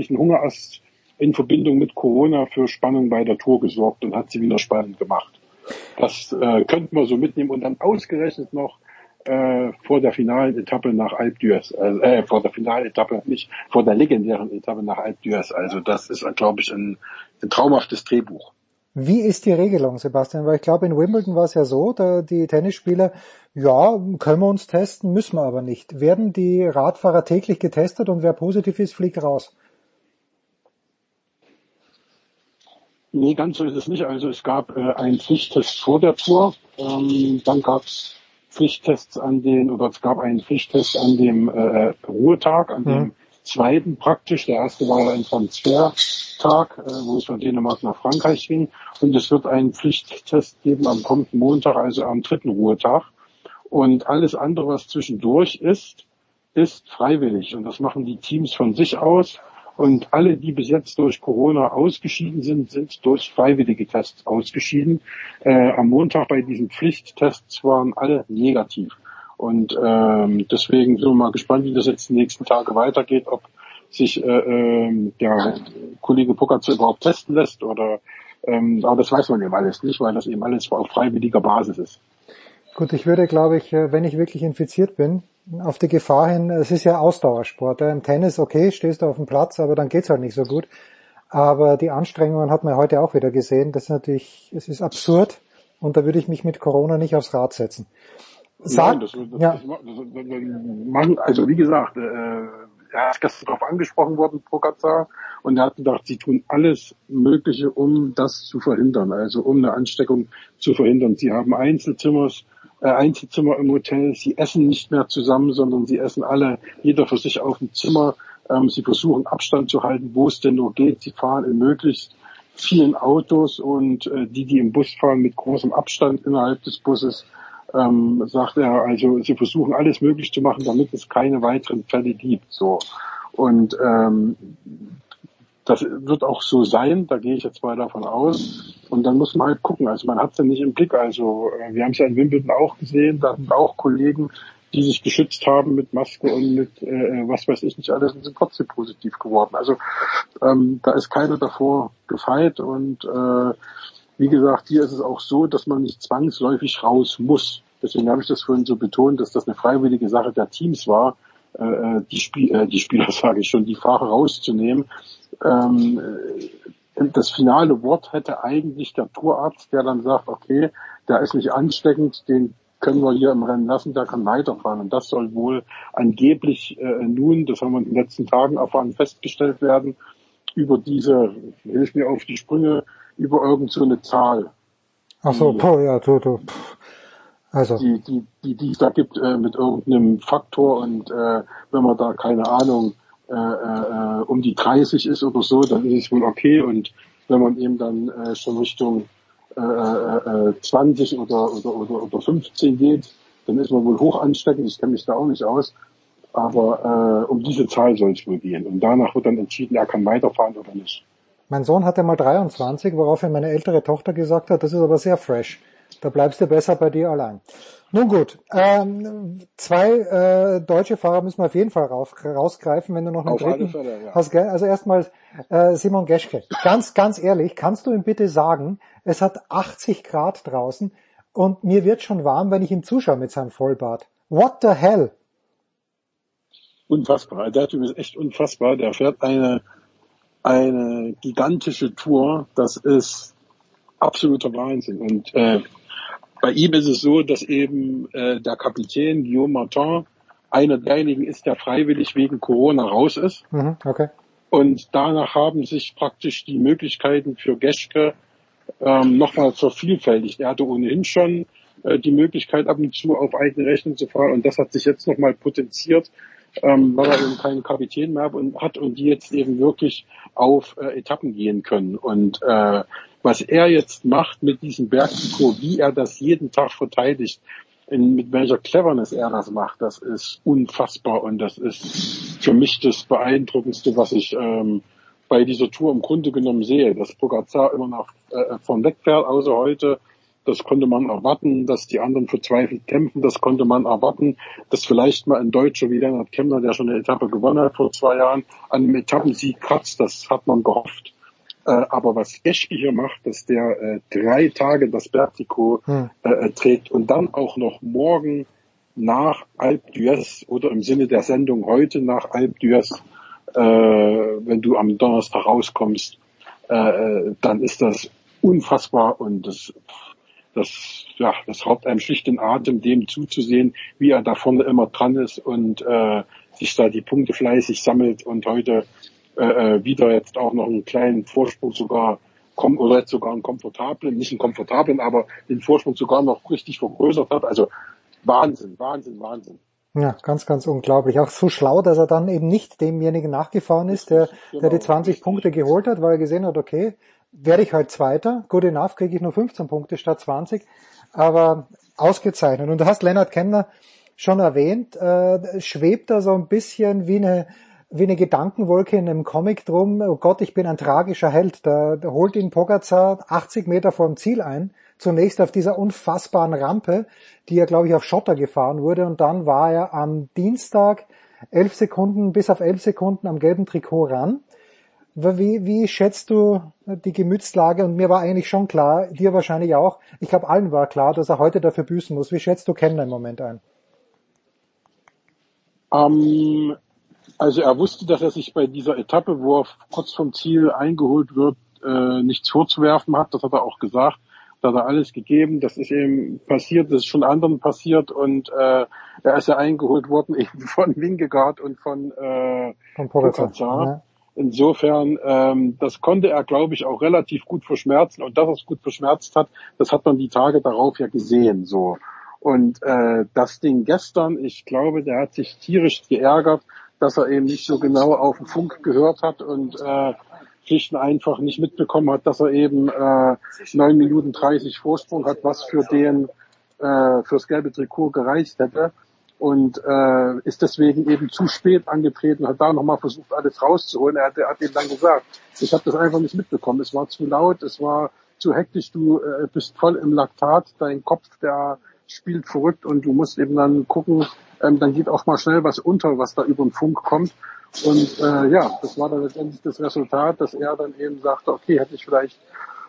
S14: in Verbindung mit Corona für Spannung bei der Tour gesorgt und hat sie wieder spannend gemacht. Das könnten wir so mitnehmen und dann ausgerechnet noch vor der finalen Etappe nach Alpe d'Huez, vor der finalen Etappe, nicht vor der legendären Etappe nach Alpe d'Huez. Also das ist, glaube ich, ein traumhaftes Drehbuch.
S6: Wie ist die Regelung, Sebastian? Weil ich glaube, in Wimbledon war es ja so, da die Tennisspieler, ja, können wir uns testen, müssen wir aber nicht. Werden die Radfahrer täglich getestet und wer positiv ist, fliegt raus?
S14: Nee, ganz so ist es nicht. Also es gab einen Pflichttest vor der Tour, dann gab es Pflichttests es gab einen Pflichttest an dem Ruhetag, an dem zweiten praktisch. Der erste war ein Transfertag, wo es von Dänemark nach Frankreich ging. Und es wird einen Pflichttest geben am kommenden Montag, also am dritten Ruhetag. Und alles andere, was zwischendurch ist freiwillig. Und das machen die Teams von sich aus. Und alle, die bis jetzt durch Corona ausgeschieden sind durch freiwillige Tests ausgeschieden. Am Montag bei diesen Pflichttests waren alle negativ. Und deswegen sind wir mal gespannt, wie das jetzt die nächsten Tage weitergeht, ob sich der Kollege Pogačar überhaupt testen lässt oder aber das weiß man eben alles nicht, weil das eben alles auf freiwilliger Basis ist.
S6: Gut, ich würde, glaube ich, wenn ich wirklich infiziert bin, auf die Gefahr hin, es ist ja Ausdauersport. Im Tennis, okay, stehst du auf dem Platz, aber dann geht's halt nicht so gut. Aber die Anstrengungen hat man heute auch wieder gesehen. Das ist natürlich, es ist absurd und da würde ich mich mit Corona nicht aufs Rad setzen.
S14: Also wie gesagt, er ist gestern darauf angesprochen worden, Pogačar, und er hat gedacht, sie tun alles Mögliche, um das zu verhindern, also um eine Ansteckung zu verhindern. Sie haben Einzelzimmer im Hotel, sie essen nicht mehr zusammen, sondern sie essen alle, jeder für sich auf dem Zimmer. Sie versuchen Abstand zu halten, wo es denn nur geht. Sie fahren in möglichst vielen Autos und die im Bus fahren mit großem Abstand innerhalb des Busses, sagt er, also sie versuchen alles möglich zu machen, damit es keine weiteren Fälle gibt. So. Und das wird auch so sein, da gehe ich jetzt mal davon aus. Und dann muss man halt gucken, also man hat es ja nicht im Blick. Also wir haben es ja in Wimbledon auch gesehen, da sind auch Kollegen, die sich geschützt haben mit Maske und mit was weiß ich nicht alles und sind trotzdem positiv geworden. Also da ist keiner davor gefeit und wie gesagt, hier ist es auch so, dass man nicht zwangsläufig raus muss. Deswegen habe ich das vorhin so betont, dass das eine freiwillige Sache der Teams war, die Spieler, sage ich schon, die Fahrer rauszunehmen. das finale Wort hätte eigentlich der Tourarzt, der dann sagt, okay, der ist nicht ansteckend, den können wir hier im Rennen lassen, der kann weiterfahren. Und das soll wohl angeblich nun, das haben wir in den letzten Tagen erfahren, festgestellt werden, über diese, hilf mir auf die Sprünge, über irgend so eine Zahl.
S6: Ach so, also.
S14: Die es da gibt mit irgendeinem Faktor und wenn man da, keine Ahnung, um die 30 ist oder so, dann ist es wohl okay und wenn man eben dann schon Richtung 20 oder 15 geht, dann ist man wohl hoch ansteckend, ich kenne mich da auch nicht aus, aber um diese Zahl soll es wohl gehen und danach wird dann entschieden, er kann weiterfahren oder nicht.
S6: Mein Sohn hatte mal 23, woraufhin meine ältere Tochter gesagt hat, das ist aber sehr fresh. Da bleibst du besser bei dir allein. Nun gut, zwei deutsche Fahrer müssen wir auf jeden Fall rausgreifen, wenn du noch einen
S14: Auf alle
S6: dritten
S14: Fälle, ja.
S6: hast. Gell? Also erstmal Simon Geschke. Ganz ehrlich, kannst du ihm bitte sagen, es hat 80 Grad draußen und mir wird schon warm, wenn ich ihm zuschaue mit seinem Vollbart. What the hell?
S14: Unfassbar. Der Typ ist echt unfassbar. Der fährt eine gigantische Tour. Das ist absoluter Wahnsinn. Und bei ihm ist es so, dass eben der Kapitän Guillaume Martin einer derjenigen ist, der freiwillig wegen Corona raus ist.
S6: Okay.
S14: Und danach haben sich praktisch die Möglichkeiten für Geschke nochmal vervielfältigt. Er hatte ohnehin schon die Möglichkeit, ab und zu auf eigene Rechnung zu fahren. Und das hat sich jetzt nochmal potenziert, weil er eben keinen Kapitän mehr hat und die jetzt eben wirklich auf Etappen gehen können. Und was er jetzt macht mit diesem Bergtrikot, wie er das jeden Tag verteidigt, mit welcher Cleverness er das macht, das ist unfassbar und das ist für mich das Beeindruckendste, was ich bei dieser Tour im Grunde genommen sehe, dass Pogacar immer noch vorn wegfährt, außer heute. Das konnte man erwarten, dass die anderen verzweifelt kämpfen. Das konnte man erwarten, dass vielleicht mal ein Deutscher wie Lennart Kemner, der schon eine Etappe gewonnen hat vor 2 Jahren, an einem Etappensieg kratzt. Das hat man gehofft. Aber was Geschke hier macht, dass der 3 Tage das Bergtrikot trägt und dann auch noch morgen nach Alpe d'Huez oder im Sinne der Sendung heute nach Alpe d'Huez, wenn du am Donnerstag rauskommst, dann ist das unfassbar und das raubt einem schlicht den Atem, dem zuzusehen, wie er da vorne immer dran ist und sich da die Punkte fleißig sammelt und heute wieder jetzt auch noch einen kleinen Vorsprung oder jetzt sogar einen komfortablen, nicht einen komfortablen, aber den Vorsprung sogar noch richtig vergrößert hat. Also Wahnsinn.
S6: Ja, ganz unglaublich. Auch so schlau, dass er dann eben nicht demjenigen nachgefahren ist, der die 20 Punkte geholt hat, weil er gesehen hat, okay, werde ich halt Zweiter, good enough, kriege ich nur 15 Punkte statt 20, aber ausgezeichnet. Und du hast Lennart Kemner schon erwähnt, schwebt da so ein bisschen wie eine Gedankenwolke in einem Comic drum, oh Gott, ich bin ein tragischer Held. Da holt ihn Pogacar 80 Meter vor dem Ziel ein, zunächst auf dieser unfassbaren Rampe, die ja, glaube ich, auf Schotter gefahren wurde, und dann war er am Dienstag bis auf 11 Sekunden am gelben Trikot ran. Wie schätzt du die Gemütslage? Und mir war eigentlich schon klar, dir wahrscheinlich auch, ich glaube allen war klar, dass er heute dafür büßen muss. Wie schätzt du Kemner im Moment ein?
S14: Also er wusste, dass er sich bei dieser Etappe, wo er kurz vom Ziel eingeholt wird, nichts vorzuwerfen hat. Das hat er auch gesagt. Da hat er alles gegeben. Das ist eben passiert, das ist schon anderen passiert und er ist ja eingeholt worden eben von Vingegaard und von Pogacar. Ja. Insofern, das konnte er, glaube ich, auch relativ gut verschmerzen. Und dass er es gut verschmerzt hat, das hat man die Tage darauf ja gesehen. So. Und das Ding gestern, ich glaube, der hat sich tierisch geärgert, dass er eben nicht so genau auf den Funk gehört hat und schlicht und einfach nicht mitbekommen hat, dass er eben 9 Minuten 30 Vorsprung hat, was fürs gelbe Trikot gereicht hätte. Und ist deswegen eben zu spät angetreten, hat da nochmal versucht, alles rauszuholen. Er hat eben dann gesagt, ich habe das einfach nicht mitbekommen. Es war zu laut, es war zu hektisch, du bist voll im Laktat, dein Kopf, der spielt verrückt und du musst eben dann gucken, dann geht auch mal schnell was unter, was da über den Funk kommt. Und das war dann letztendlich das Resultat, dass er dann eben sagte, okay, hätte ich vielleicht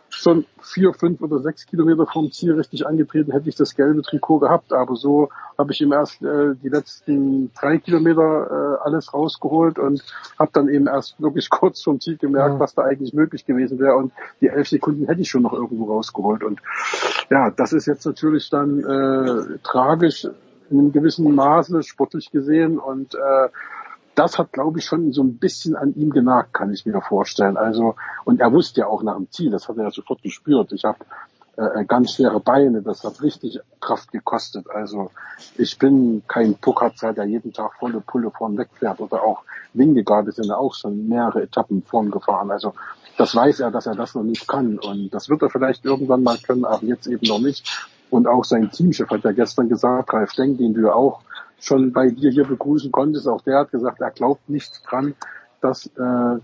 S14: schon 4, 5 oder 6 Kilometer vom Ziel richtig angetreten, hätte ich das gelbe Trikot gehabt. Aber so habe ich ihm erst die letzten 3 Kilometer alles rausgeholt und habe dann eben erst wirklich kurz vom Ziel gemerkt, was da eigentlich möglich gewesen wäre. Und die 11 Sekunden hätte ich schon noch irgendwo rausgeholt. Und ja, das ist jetzt natürlich dann tragisch in einem gewissen Maße, sportlich gesehen. Und das hat, glaube ich, schon so ein bisschen an ihm genagt, kann ich mir vorstellen. Also, und er wusste ja auch nach dem Ziel, das hat er ja sofort gespürt. Ich habe ganz schwere Beine, das hat richtig Kraft gekostet. Also ich bin kein Pogačar, der jeden Tag volle Pulle vorn wegfährt, oder auch Vingegaard ist ja auch schon mehrere Etappen vorn gefahren. Also das weiß er, dass er das noch nicht kann, und das wird er vielleicht irgendwann mal können, aber jetzt eben noch nicht. Und auch sein Teamchef hat ja gestern gesagt, Ralf Denk, den du ja auch schon bei dir hier begrüßen konntest, auch der hat gesagt, er glaubt nicht dran, dass er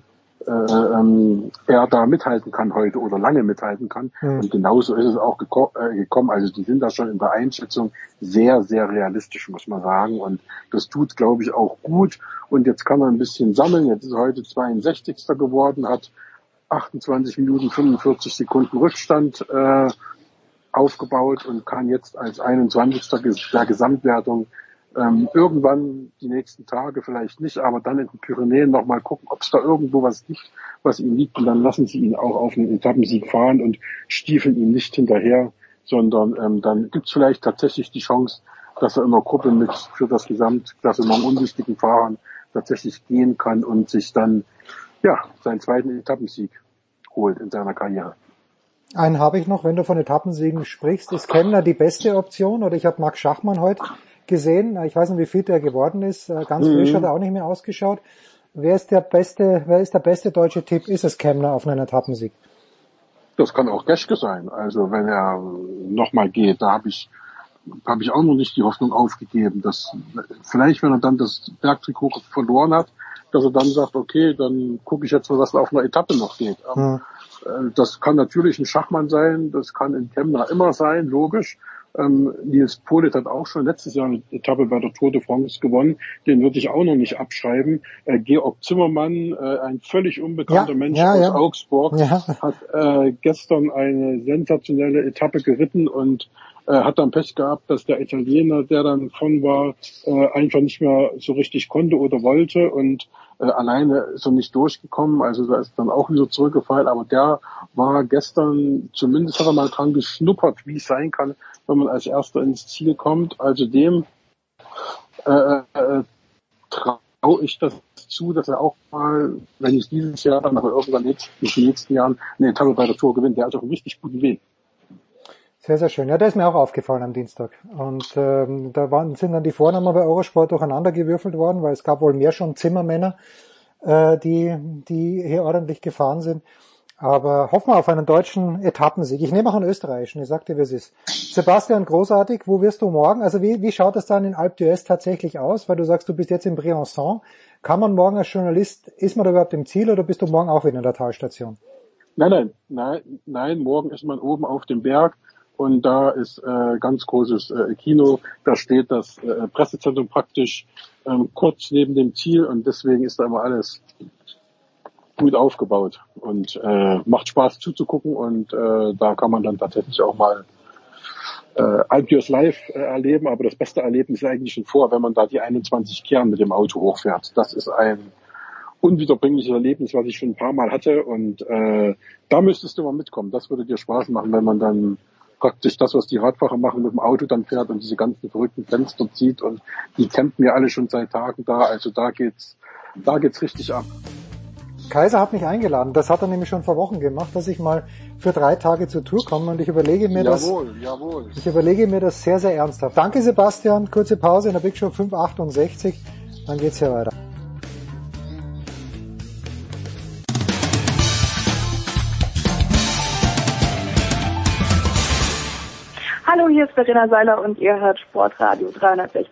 S14: da mithalten kann heute oder lange mithalten kann. Und genauso ist es auch gekommen. Also die sind da schon in der Einschätzung sehr, sehr realistisch, muss man sagen. Und das tut, glaube ich, auch gut. Und jetzt kann er ein bisschen sammeln. Jetzt ist er heute 62. geworden, hat 28 Minuten 45 Sekunden Rückstand aufgebaut und kann jetzt als 21. der Gesamtwertung irgendwann die nächsten Tage, vielleicht nicht, aber dann in den Pyrenäen nochmal gucken, ob es da irgendwo was gibt, was ihm liegt, und dann lassen sie ihn auch auf einen Etappensieg fahren und stiefeln ihm nicht hinterher, sondern dann gibt es vielleicht tatsächlich die Chance, dass er in der Gruppe mit für das Gesamtklassement unwichtigen Fahrern tatsächlich gehen kann und sich dann seinen zweiten Etappensieg holt in seiner Karriere.
S6: Einen habe ich noch, wenn du von Etappensiegen sprichst. Ist Kemna die beste Option? Oder ich habe Max Schachmann heute gesehen. Ich weiß nicht, wie fit er geworden ist. Ganz frisch hat er auch nicht mehr ausgeschaut. Wer ist der beste deutsche Tipp? Ist es Kemna auf einen Etappensieg?
S14: Das kann auch Geschke sein. Also wenn er nochmal geht, da habe ich auch noch nicht die Hoffnung aufgegeben, dass vielleicht, wenn er dann das Bergtrikot verloren hat, dass er dann sagt, okay, dann gucke ich jetzt mal, was auf einer Etappe noch geht. Das kann natürlich ein Schachmann sein, das kann in Kemna immer sein, logisch. Nils Politt hat auch schon letztes Jahr eine Etappe bei der Tour de France gewonnen. Den würde ich auch noch nicht abschreiben. Georg Zimmermann, ein völlig unbekannter Mensch aus Augsburg, hat gestern eine sensationelle Etappe geritten und hat dann Pech gehabt, dass der Italiener, der dann von war, einfach nicht mehr so richtig konnte oder wollte, und alleine ist er nicht durchgekommen, also da ist dann auch wieder zurückgefallen, aber der war gestern, zumindest hat er mal dran geschnuppert, wie es sein kann, wenn man als Erster ins Ziel kommt. Also dem traue ich das zu, dass er auch mal, wenn nicht dieses Jahr, dann aber irgendwann in den nächsten Jahren eine Etappe bei der Tour gewinnt. Der hat auch einen richtig guten Weg.
S6: Sehr, sehr schön. Ja, der ist mir auch aufgefallen am Dienstag. Und sind dann die Vornamen bei Eurosport durcheinander gewürfelt worden, weil es gab wohl mehr schon Zimmermänner, die hier ordentlich gefahren sind. Aber hoffen wir auf einen deutschen Etappensieg. Ich nehme auch einen österreichischen, ich sag dir, wie es ist. Sebastian, großartig, wo wirst du morgen? Also wie schaut es dann in Alpe d'Huez tatsächlich aus? Weil du sagst, du bist jetzt in Briançon. Kann man morgen als Journalist, ist man da überhaupt im Ziel oder bist du morgen auch wieder in der Talstation?
S14: Nein, morgen ist man oben auf dem Berg. Und da ist ganz großes Kino, da steht das Pressezentrum praktisch kurz neben dem Ziel, und deswegen ist da immer alles gut aufgebaut und macht Spaß zuzugucken, und da kann man dann tatsächlich auch mal Alpe d'Huez live erleben, aber das beste Erlebnis ist eigentlich schon vor, wenn man da die 21 Kehren mit dem Auto hochfährt. Das ist ein unwiederbringliches Erlebnis, was ich schon ein paar Mal hatte, und da müsstest du mal mitkommen. Das würde dir Spaß machen, wenn man dann praktisch das, was die Radfahrer machen, mit dem Auto dann fährt und diese ganzen verrückten Fenster zieht, und die campen ja alle schon seit Tagen da, also da geht's richtig ab.
S6: Kaiser hat mich eingeladen, das hat er nämlich schon vor Wochen gemacht, dass ich mal für 3 Tage zur Tour komme, und ich überlege mir das sehr, sehr ernsthaft. Danke Sebastian, kurze Pause in der Big Show 568, dann geht's hier weiter.
S15: Hallo, hier ist Verena Seiler und ihr hört Sportradio 360.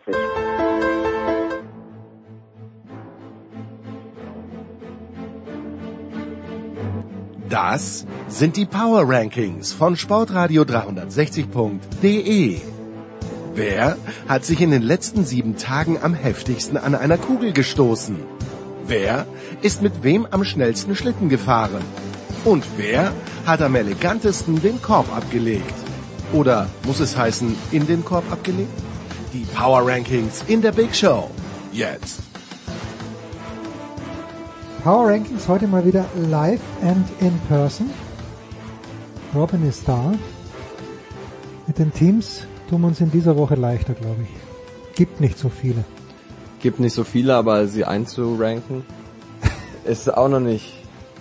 S2: Das sind die Power Rankings von sportradio360.de. Wer hat sich in den letzten 7 Tagen am heftigsten an einer Kugel gestoßen? Wer ist mit wem am schnellsten Schlitten gefahren? Und wer hat am elegantesten den Korb abgelegt? Oder muss es heißen, in den Korb abgelegt? Die Power Rankings in der Big Show. Jetzt.
S6: Power Rankings heute mal wieder live and in person. Robin ist da. Mit den Teams tun wir uns in dieser Woche leichter, glaube ich. Gibt nicht so viele.
S16: Gibt nicht so viele, aber sie einzuranken ist auch noch nicht.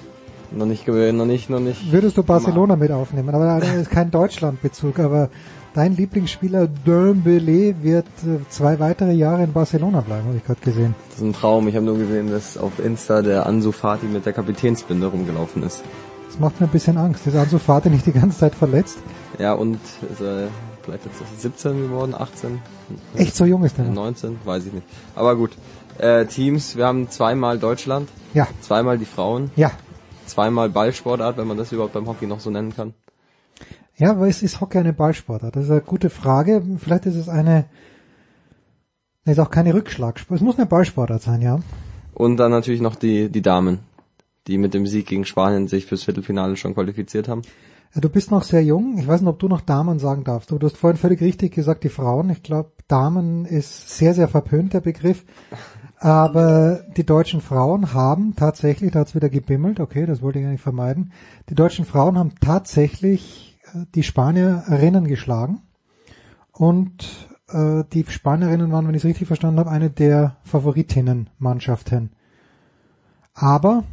S6: Würdest du Barcelona mit aufnehmen? Aber das ist kein Deutschlandbezug, aber dein Lieblingsspieler Dembélé wird 2 weitere Jahre in Barcelona bleiben, habe ich gerade gesehen.
S16: Das ist ein Traum. Ich habe nur gesehen, dass auf Insta der Ansu Fati mit der Kapitänsbinde rumgelaufen ist.
S6: Das macht mir ein bisschen Angst. Ist Ansu Fati nicht die ganze Zeit verletzt?
S16: Ja, und ist er vielleicht jetzt 17 geworden, 18?
S6: Echt, so jung ist der noch?
S16: 19, weiß ich nicht. Aber gut. Teams, wir haben 2-mal Deutschland.
S6: Ja.
S16: 2-mal die Frauen.
S6: Ja.
S16: 2-mal Ballsportart, wenn man das überhaupt beim Hockey noch so nennen kann.
S6: Ja, aber ist Hockey eine Ballsportart? Das ist eine gute Frage. Vielleicht ist es ist auch keine Rückschlagsportart. Es muss eine Ballsportart sein, ja.
S16: Und dann natürlich noch die Damen, die mit dem Sieg gegen Spanien sich fürs Viertelfinale schon qualifiziert haben.
S6: Ja, du bist noch sehr jung. Ich weiß nicht, ob du noch Damen sagen darfst. Aber du hast vorhin völlig richtig gesagt, die Frauen. Ich glaube, Damen ist sehr, sehr verpönt, der Begriff. Aber die deutschen Frauen haben tatsächlich, da hat's wieder gebimmelt, okay, das wollte ich eigentlich vermeiden. Die deutschen Frauen haben tatsächlich die Spanierinnen geschlagen. Und die Spanierinnen waren, wenn ich es richtig verstanden habe, eine der Favoritinnenmannschaften. Aber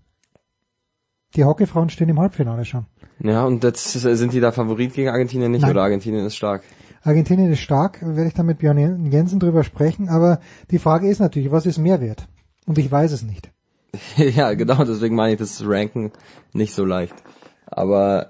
S6: die Hockeyfrauen stehen im Halbfinale schon.
S16: Ja, und jetzt sind die da Favorit gegen Argentinien nicht? Nein. Oder Argentinien ist stark?
S6: Argentinien ist stark, werde ich dann mit Björn Jensen drüber sprechen, aber die Frage ist natürlich, was ist Mehrwert? Und ich weiß es nicht.
S16: Ja, genau, deswegen meine ich, das Ranken nicht so leicht. Aber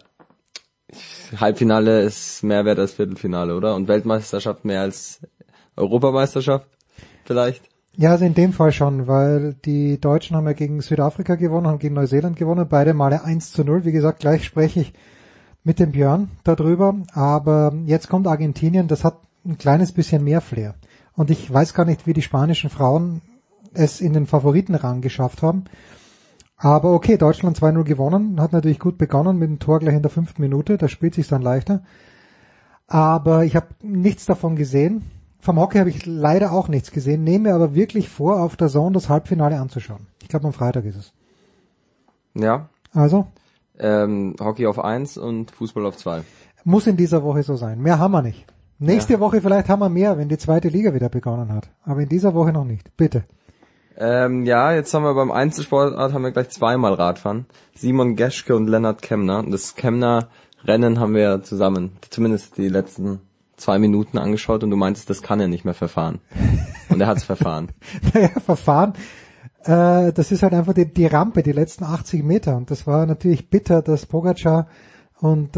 S16: Halbfinale ist mehr wert als Viertelfinale, oder? Und Weltmeisterschaft mehr als Europameisterschaft vielleicht?
S6: Ja, also in dem Fall schon, weil die Deutschen haben ja gegen Südafrika gewonnen, haben gegen Neuseeland gewonnen, beide Male 1-0. Wie gesagt, gleich spreche ich mit dem Björn darüber, aber jetzt kommt Argentinien, das hat ein kleines bisschen mehr Flair. Und ich weiß gar nicht, wie die spanischen Frauen es in den Favoritenrang geschafft haben. Aber okay, Deutschland 2-0 gewonnen, hat natürlich gut begonnen mit dem Tor gleich in der 5. Minute, da spielt sich dann leichter. Aber ich habe nichts davon gesehen. Vom Hockey habe ich leider auch nichts gesehen, nehme aber wirklich vor, auf der Zone das Halbfinale anzuschauen. Ich glaube, am Freitag ist es.
S16: Ja.
S6: Also?
S16: Hockey auf 1 und Fußball auf 2.
S6: Muss in dieser Woche so sein. Mehr haben wir nicht. Nächste Woche vielleicht haben wir mehr, wenn die 2. Liga wieder begonnen hat. Aber in dieser Woche noch nicht. Bitte.
S16: Ja, jetzt haben wir beim Einzelsportart haben wir gleich 2-mal Radfahren. Simon Geschke und Lennart Kemner. Und das Kemner-Rennen haben wir zusammen, zumindest die letzten 2 Minuten angeschaut und du meintest, das kann er nicht mehr verfahren. Und er hat's verfahren.
S6: Naja, verfahren. Das ist halt einfach die Rampe, die letzten 80 Meter. Und das war natürlich bitter, dass Pogačar und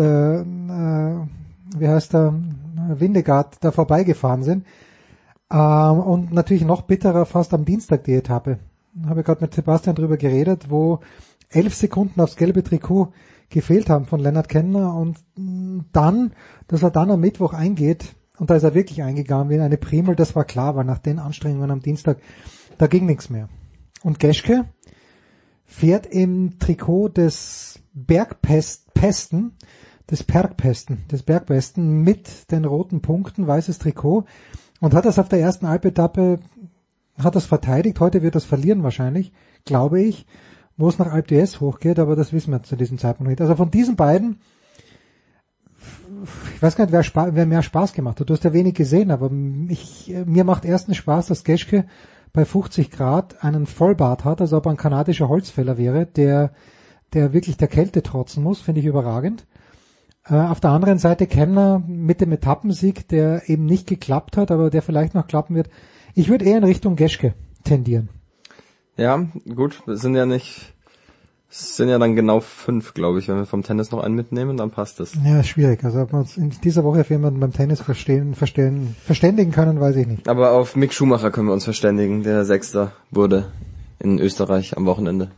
S6: wie heißt der, Vingegaard da vorbeigefahren sind. Und natürlich noch bitterer fast am Dienstag die Etappe. Habe gerade mit Sebastian drüber geredet, wo 11 Sekunden aufs gelbe Trikot gefehlt haben von Lennart Kemner und dann, dass er dann am Mittwoch eingeht, und da ist er wirklich eingegangen wie in eine Primel, das war klar, weil nach den Anstrengungen am Dienstag, da ging nichts mehr. Und Geschke fährt im Trikot des Bergbesten mit den roten Punkten, weißes Trikot, und hat das auf der ersten Alpetappe, hat das verteidigt, heute wird das verlieren wahrscheinlich, glaube ich, wo es nach Alpe d'Huez hochgeht, aber das wissen wir zu diesem Zeitpunkt nicht. Also von diesen beiden, ich weiß gar nicht, wer mehr Spaß gemacht hat. Du hast ja wenig gesehen, aber mir macht erstens Spaß, dass Geschke bei 50 Grad einen Vollbart hat, also ob er ein kanadischer Holzfäller wäre, der wirklich der Kälte trotzen muss, finde ich überragend. Auf der anderen Seite Kemner mit dem Etappensieg, der eben nicht geklappt hat, aber der vielleicht noch klappen wird. Ich würde eher in Richtung Geschke tendieren.
S16: Ja, gut, es sind ja dann genau 5, glaube ich. Wenn wir vom Tennis noch einen mitnehmen, dann passt das.
S6: Ja, ist schwierig. Also ob wir uns in dieser Woche auf jemanden beim Tennis verständigen können, weiß ich nicht.
S16: Aber auf Mick Schumacher können wir uns verständigen, der 6. wurde in Österreich am Wochenende.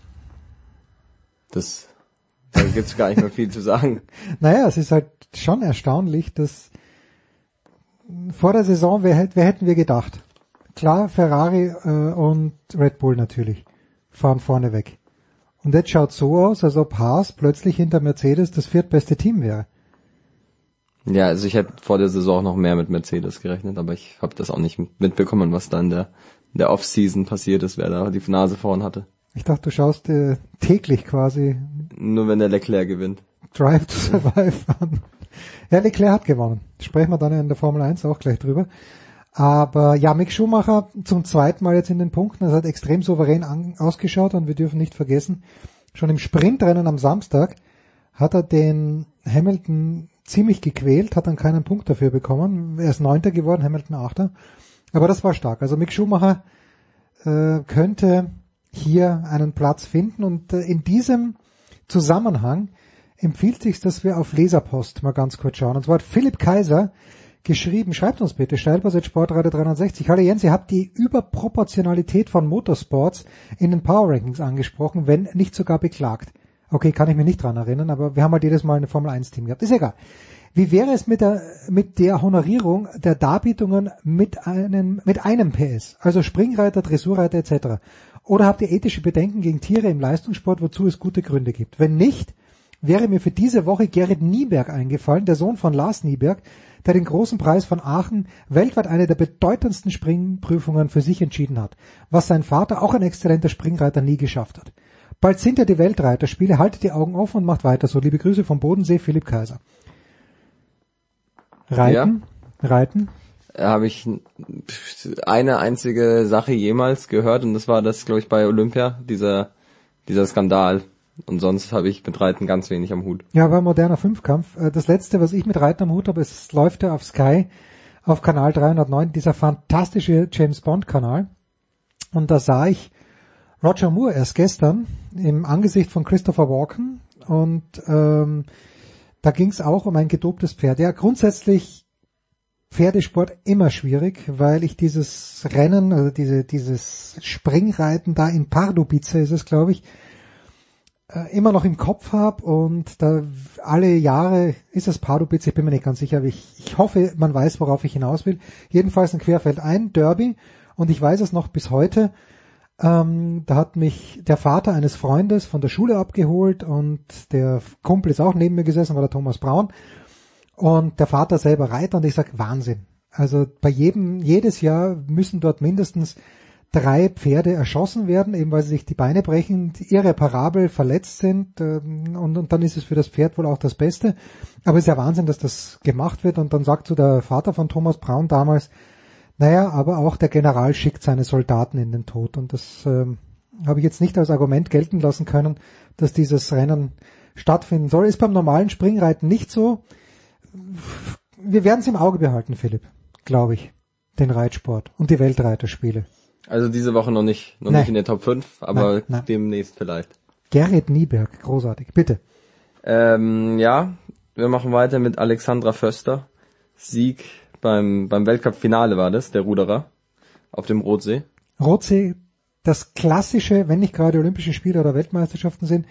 S16: Da gibt's gar nicht mehr viel zu sagen.
S6: Naja, es ist halt schon erstaunlich, dass vor der Saison, wer hätten wir gedacht? Klar, Ferrari und Red Bull natürlich fahren vorne weg. Und jetzt schaut so aus, als ob Haas plötzlich hinter Mercedes das viertbeste Team wäre.
S16: Ja, also ich hätte vor der Saison noch mehr mit Mercedes gerechnet, aber ich habe das auch nicht mitbekommen, was da in der Off-Season passiert ist, wer da die Nase vorn hatte.
S6: Ich dachte, du schaust täglich quasi
S16: Nur wenn der Leclerc gewinnt.
S6: Drive to Survive an. Ja, Leclerc hat gewonnen. Sprechen wir dann in der Formel 1 auch gleich drüber. Aber ja, Mick Schumacher zum zweiten Mal jetzt in den Punkten. Das hat extrem souverän ausgeschaut und wir dürfen nicht vergessen, schon im Sprintrennen am Samstag hat er den Hamilton ziemlich gequält, hat dann keinen Punkt dafür bekommen. Er ist 9. geworden, Hamilton 8. Aber das war stark. Also Mick Schumacher könnte hier einen Platz finden und in diesem Zusammenhang empfiehlt sich, dass wir auf Leserpost mal ganz kurz schauen. Und zwar hat Philipp Kaiser geschrieben, schreibt uns bitte, Steilpass@Sportradio 360. Hallo Jens, ihr habt die Überproportionalität von Motorsports in den Power Rankings angesprochen, wenn nicht sogar beklagt. Okay, kann ich mich nicht dran erinnern, aber wir haben halt jedes Mal eine Formel 1 Team gehabt. Ist egal. Wie wäre es mit der Honorierung der Darbietungen mit einem PS? Also Springreiter, Dressurreiter etc. Oder habt ihr ethische Bedenken gegen Tiere im Leistungssport, wozu es gute Gründe gibt? Wenn nicht, wäre mir für diese Woche Gerrit Nieberg eingefallen, der Sohn von Lars Nieberg, der den großen Preis von Aachen, weltweit eine der bedeutendsten Springprüfungen für sich entschieden hat, was sein Vater, auch ein exzellenter Springreiter, nie geschafft hat. Bald sind ja die Weltreiterspiele, haltet die Augen offen und macht weiter so. Liebe Grüße vom Bodensee, Philipp Kaiser. Reiten?
S16: Habe ich eine einzige Sache jemals gehört und das war das, glaube ich, bei Olympia, dieser Skandal. Und sonst habe ich mit Reiten ganz wenig am Hut.
S6: Ja, war moderner Fünfkampf. Das letzte, was ich mit Reiten am Hut habe, es läuft ja auf Sky, auf Kanal 309, dieser fantastische James Bond Kanal. Und da sah ich Roger Moore erst gestern im Angesicht von Christopher Walken. Und da ging es auch um ein gedoptes Pferd. Ja, grundsätzlich Pferdesport immer schwierig, weil ich dieses Rennen, also dieses Springreiten da in Pardubice ist es, glaube ich, immer noch im Kopf habe und da alle Jahre ist es Pardubice, ich bin mir nicht ganz sicher, aber ich hoffe, man weiß, worauf ich hinaus will. Jedenfalls ein Querfeldein Derby und ich weiß es noch bis heute, da hat mich der Vater eines Freundes von der Schule abgeholt und der Kumpel ist auch neben mir gesessen, war der Thomas Braun und der Vater selber Reiter und ich sag Wahnsinn. Also bei jedes Jahr müssen dort mindestens 3 Pferde erschossen werden, eben weil sie sich die Beine brechen, irreparabel verletzt sind und dann ist es für das Pferd wohl auch das Beste. Aber es ist ja Wahnsinn, dass das gemacht wird und dann sagt so der Vater von Thomas Braun damals, naja, aber auch der General schickt seine Soldaten in den Tod und das habe ich jetzt nicht als Argument gelten lassen können, dass dieses Rennen stattfinden soll. Ist beim normalen Springreiten nicht so. Wir werden es im Auge behalten, Philipp, glaube ich, den Reitsport und die Weltreiterspiele.
S16: Also diese Woche noch nicht in der Top 5, aber demnächst vielleicht.
S6: Gerrit Nieberg, großartig, bitte.
S16: Ja, wir machen weiter mit Alexandra Förster. Sieg beim Weltcup-Finale war das, der Ruderer, auf dem Rotsee.
S6: Rotsee, das klassische, wenn nicht gerade Olympische Spiele oder Weltmeisterschaften sind,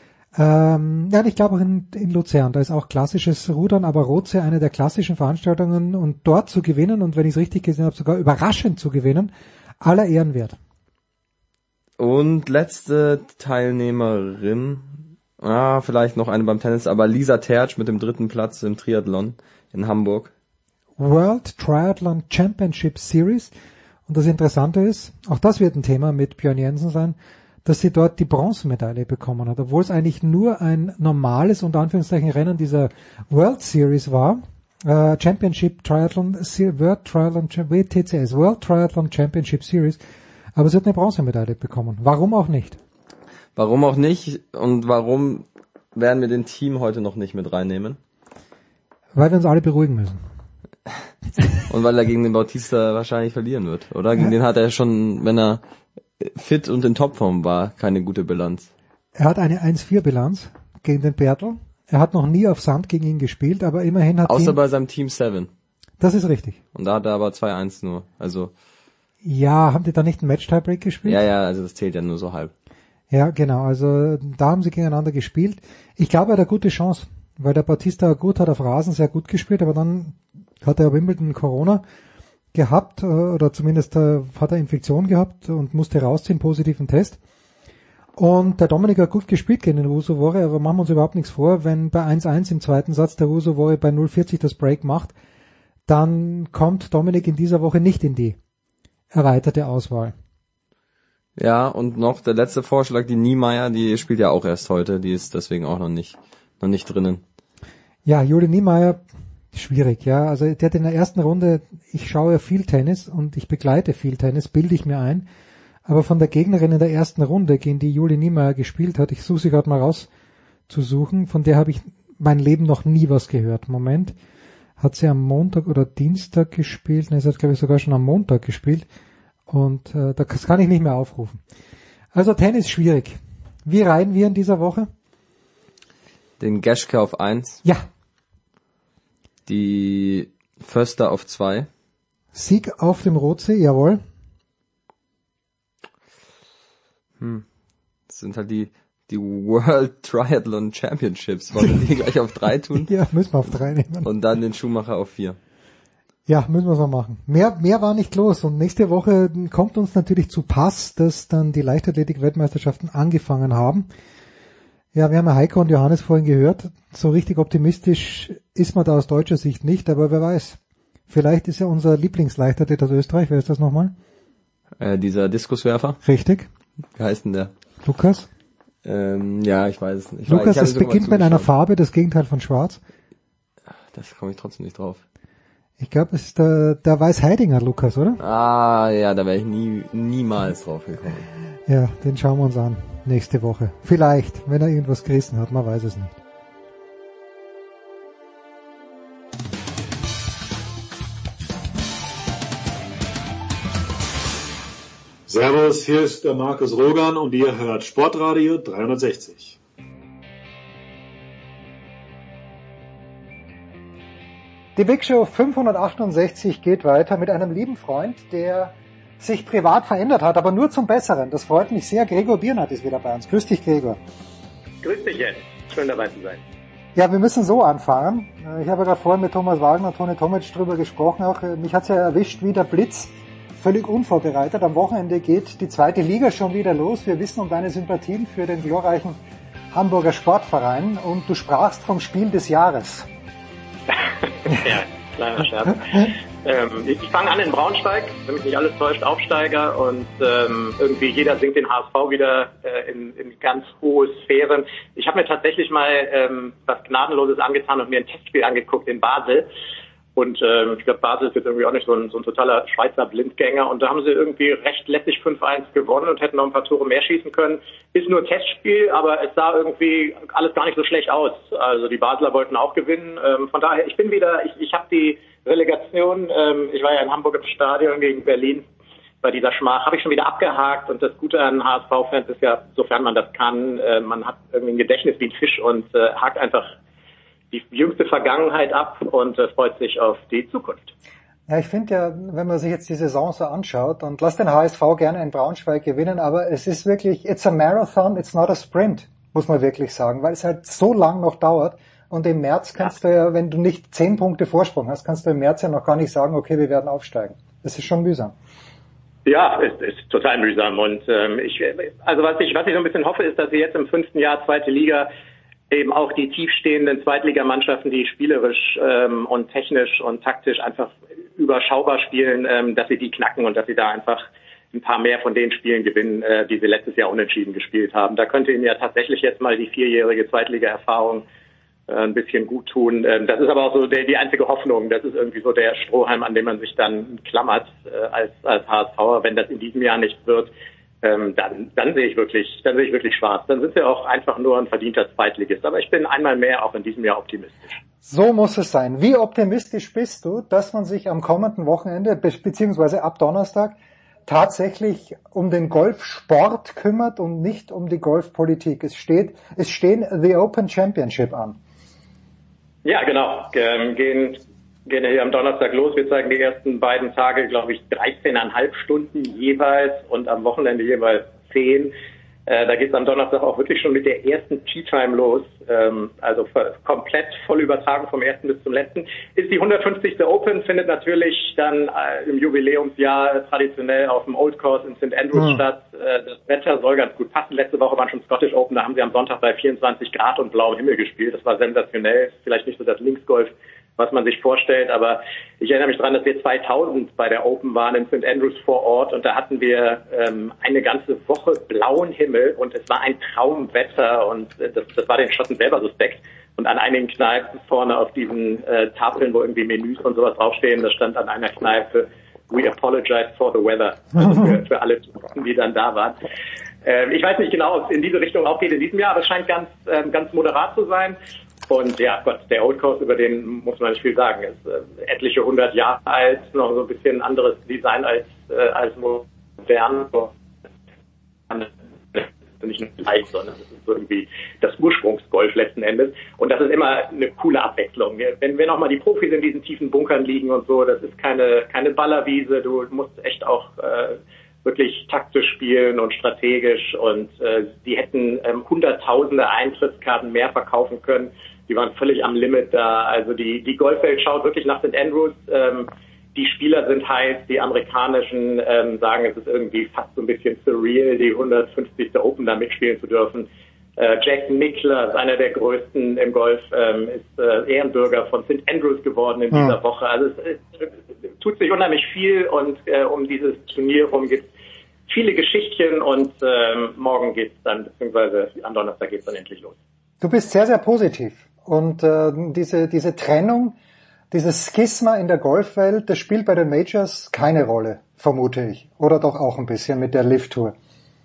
S6: ja, ich glaube auch in Luzern, da ist auch klassisches Rudern, aber Rotsee eine der klassischen Veranstaltungen und dort zu gewinnen und wenn ich es richtig gesehen habe, sogar überraschend zu gewinnen, aller Ehren wert.
S16: Und letzte Teilnehmerin, vielleicht noch eine beim Tennis, aber Lisa Tertsch mit dem 3. Platz im Triathlon in Hamburg.
S6: World Triathlon Championship Series. Und das Interessante ist, auch das wird ein Thema mit Björn Jensen sein, dass sie dort die Bronzemedaille bekommen hat, obwohl es eigentlich nur ein normales, unter Anführungszeichen, Rennen dieser World Series war. Championship Triathlon, World Triathlon Championship Series, aber sie hat eine Bronzemedaille bekommen. Warum auch nicht?
S16: Warum auch nicht und warum werden wir den Team heute noch nicht mit reinnehmen?
S6: Weil wir uns alle beruhigen müssen.
S16: Und weil er gegen den Bautista wahrscheinlich verlieren wird, oder? Gegen den hat er schon, wenn er fit und in Topform war, keine gute Bilanz.
S6: Er hat eine 1-4-Bilanz gegen den Bertel. Er hat noch nie auf Sand gegen ihn gespielt, aber immerhin hat
S16: außer bei seinem Team 7.
S6: Das ist richtig.
S16: Und da hat er aber 2-1 nur, also.
S6: Ja, haben die da nicht einen Match-Tiebreak gespielt?
S16: Ja, also das zählt ja nur so halb.
S6: Ja, genau, also da haben sie gegeneinander gespielt. Ich glaube, er hat eine gute Chance, weil der Bautista gut hat auf Rasen sehr gut gespielt, aber dann hat er Wimbledon Corona gehabt, oder zumindest hat er Infektion gehabt und musste rausziehen, positiven Test. Und der Dominik hat gut gespielt gegen den Ruusuvuori, aber machen wir uns überhaupt nichts vor, wenn bei 1-1 im zweiten Satz der Ruusuvuori bei 0,40 das Break macht, dann kommt Dominik in dieser Woche nicht in die erweiterte Auswahl.
S16: Ja, und noch der letzte Vorschlag, die Niemeyer, die spielt ja auch erst heute, die ist deswegen auch noch nicht drinnen.
S6: Ja, Jule Niemeyer, schwierig, ja. Also der hat in der ersten Runde, ich schaue ja viel Tennis und ich begleite viel Tennis, bilde ich mir ein. Aber von der Gegnerin in der ersten Runde, gegen die Jule Niemeyer gespielt hat, ich suche sie gerade mal rauszusuchen, von der habe ich mein Leben noch nie was gehört. Moment, hat sie am Montag oder Dienstag gespielt? Ne, sie hat, glaube ich, sogar schon am Montag gespielt. Und das kann ich nicht mehr aufrufen. Also Tennis schwierig. Wie reihen wir in dieser Woche?
S16: Den Geschke auf 1.
S6: Ja.
S16: Die Förster auf 2.
S6: Sieg auf dem Rotsee, jawohl.
S16: Das sind halt die World Triathlon Championships. Wollen wir die gleich auf 3 tun?
S6: Ja, müssen wir auf 3 nehmen.
S16: Und dann den Schumacher auf 4.
S6: Ja, müssen wir so machen. Mehr war nicht los. Und nächste Woche kommt uns natürlich zu Pass, dass dann die Leichtathletik-Weltmeisterschaften angefangen haben. Ja, wir haben ja Heiko und Johannes vorhin gehört. So richtig optimistisch ist man da aus deutscher Sicht nicht, aber wer weiß. Vielleicht ist ja unser Lieblingsleichtathlet aus Österreich. Wer ist das nochmal?
S16: Dieser Diskuswerfer.
S6: Richtig.
S16: Wie heißt denn der?
S6: Lukas?
S16: Ja, ich weiß es nicht.
S6: Lukas, es beginnt mit einer Farbe, das Gegenteil von Schwarz.
S16: Das komme ich trotzdem nicht drauf.
S6: Ich glaube, es ist der Weiß-Heidinger Lukas, oder?
S16: Ah, ja, da wäre ich niemals drauf gekommen.
S6: Ja, den schauen wir uns an. Nächste Woche. Vielleicht, wenn er irgendwas gerissen hat, man weiß es nicht.
S17: Servus, hier ist der Markus Rogan und ihr hört Sportradio 360.
S6: Die Big Show 568 geht weiter mit einem lieben Freund, der sich privat verändert hat, aber nur zum Besseren. Das freut mich sehr. Gregor Biernat ist wieder bei uns. Grüß dich, Gregor.
S18: Grüß dich, Jens. Schön dabei zu sein.
S6: Ja, wir müssen so anfangen. Ich habe gerade vorhin mit Thomas Wagner und Toni Tomic drüber gesprochen. Auch mich hat's ja erwischt wie der Blitz. Völlig unvorbereitet. Am Wochenende geht die zweite Liga schon wieder los. Wir wissen um deine Sympathien für den glorreichen Hamburger Sportverein und du sprachst vom Spiel des Jahres.
S18: Ja, kleiner Scherz. Ich fange an in Braunschweig, wenn mich nicht alles täuscht, Aufsteiger und irgendwie jeder singt den HSV wieder in ganz hohe Sphären. Ich habe mir tatsächlich mal was Gnadenloses angetan und mir ein Testspiel angeguckt in Basel. Und ich glaube, Basel ist jetzt irgendwie auch nicht so ein totaler Schweizer Blindgänger. Und da haben sie irgendwie recht lässig 5-1 gewonnen und hätten noch ein paar Tore mehr schießen können. Ist nur ein Testspiel, aber es sah irgendwie alles gar nicht so schlecht aus. Also die Basler wollten auch gewinnen. Von daher, ich bin wieder, ich habe die Relegation, ich war ja in Hamburg im Stadion gegen Berlin bei dieser Schmach, habe ich schon wieder abgehakt. Und das Gute an HSV-Fans ist ja, sofern man das kann, man hat irgendwie ein Gedächtnis wie ein Fisch und hakt einfach die jüngste Vergangenheit ab und freut sich auf die Zukunft.
S6: Ja, ich finde ja, wenn man sich jetzt die Saison so anschaut und lass den HSV gerne in Braunschweig gewinnen, aber es ist wirklich, it's a marathon, it's not a sprint, muss man wirklich sagen, weil es halt so lang noch dauert und im März kannst du ja, wenn du nicht 10 Punkte Vorsprung hast, kannst du im März ja noch gar nicht sagen, okay, wir werden aufsteigen. Das ist schon mühsam.
S18: Ja, es ist total mühsam und was ich so ein bisschen hoffe, ist, dass wir jetzt im 5. Jahr zweite Liga eben auch die tiefstehenden Zweitligamannschaften, die spielerisch und technisch und taktisch einfach überschaubar spielen, dass sie die knacken und dass sie da einfach ein paar mehr von den Spielen gewinnen, die sie letztes Jahr unentschieden gespielt haben. Da könnte ihnen ja tatsächlich jetzt mal die 4-jährige Zweitliga-Erfahrung ein bisschen gut tun. Das ist aber auch so die einzige Hoffnung. Das ist irgendwie so der Strohhalm, an dem man sich dann klammert als HSVer. Wenn das in diesem Jahr nicht wird, dann sehe ich wirklich schwarz. Dann sind sie auch einfach nur ein verdienter Zweitligist. Aber ich bin einmal mehr auch in diesem Jahr optimistisch.
S6: So muss es sein. Wie optimistisch bist du, dass man sich am kommenden Wochenende, beziehungsweise ab Donnerstag, tatsächlich um den Golfsport kümmert und nicht um die Golfpolitik? Es stehen The Open Championship an.
S18: Ja, genau. Gehen ja hier am Donnerstag los. Wir zeigen die ersten beiden Tage, glaube ich, 13,5 Stunden jeweils und am Wochenende jeweils 10. Da geht es am Donnerstag auch wirklich schon mit der ersten Tea-Time los. Also komplett voll übertragen vom ersten bis zum letzten. Ist die 150. Open, findet natürlich dann im Jubiläumsjahr traditionell auf dem Old Course in St. Andrews statt. Das Wetter soll ganz gut passen. Letzte Woche waren schon Scottish Open, da haben sie am Sonntag bei 24 Grad und blauem Himmel gespielt. Das war sensationell. Vielleicht nicht so das Linksgolf, was man sich vorstellt, aber ich erinnere mich daran, dass wir 2000 bei der Open waren in St. Andrews vor Ort und da hatten wir eine ganze Woche blauen Himmel und es war ein Traumwetter und das war den Schotten selber suspekt. Und an einigen Kneipen vorne auf diesen Tafeln, wo irgendwie Menüs und sowas draufstehen, da stand an einer Kneipe "We apologize for the weather", also für alle Touristen, die dann da waren. Ich weiß nicht genau, ob es in diese Richtung auch geht in diesem Jahr, aber es scheint ganz moderat zu sein. Und ja, Gott, der Old Course, über den muss man nicht viel sagen. Ist etliche 100 Jahre alt, noch so ein bisschen anderes Design als modern. Nicht nur leicht, sondern das ist so irgendwie das Ursprungsgolf letzten Endes. Und das ist immer eine coole Abwechslung. Wenn wir nochmal die Profis in diesen tiefen Bunkern liegen und so, das ist keine Ballerwiese. Du musst echt auch wirklich taktisch spielen und strategisch und die hätten hunderttausende Eintrittskarten mehr verkaufen können. Die waren völlig am Limit da. Also die Golfwelt schaut wirklich nach St. Andrews. Die Spieler sind heiß, die amerikanischen sagen, es ist irgendwie fast so ein bisschen surreal, die 150. Open da mitspielen zu dürfen. Jack Nicklaus, einer der größten im Golf, ist Ehrenbürger von St. Andrews geworden in dieser Woche. Also es tut sich unheimlich viel und um dieses Turnier rum gibt es viele Geschichtchen und morgen geht's dann, beziehungsweise am Donnerstag geht's dann endlich los.
S6: Du bist sehr, sehr positiv. Und diese Trennung, dieses Schisma in der Golfwelt, das spielt bei den Majors keine Rolle, vermute ich. Oder doch auch ein bisschen mit der Live Tour?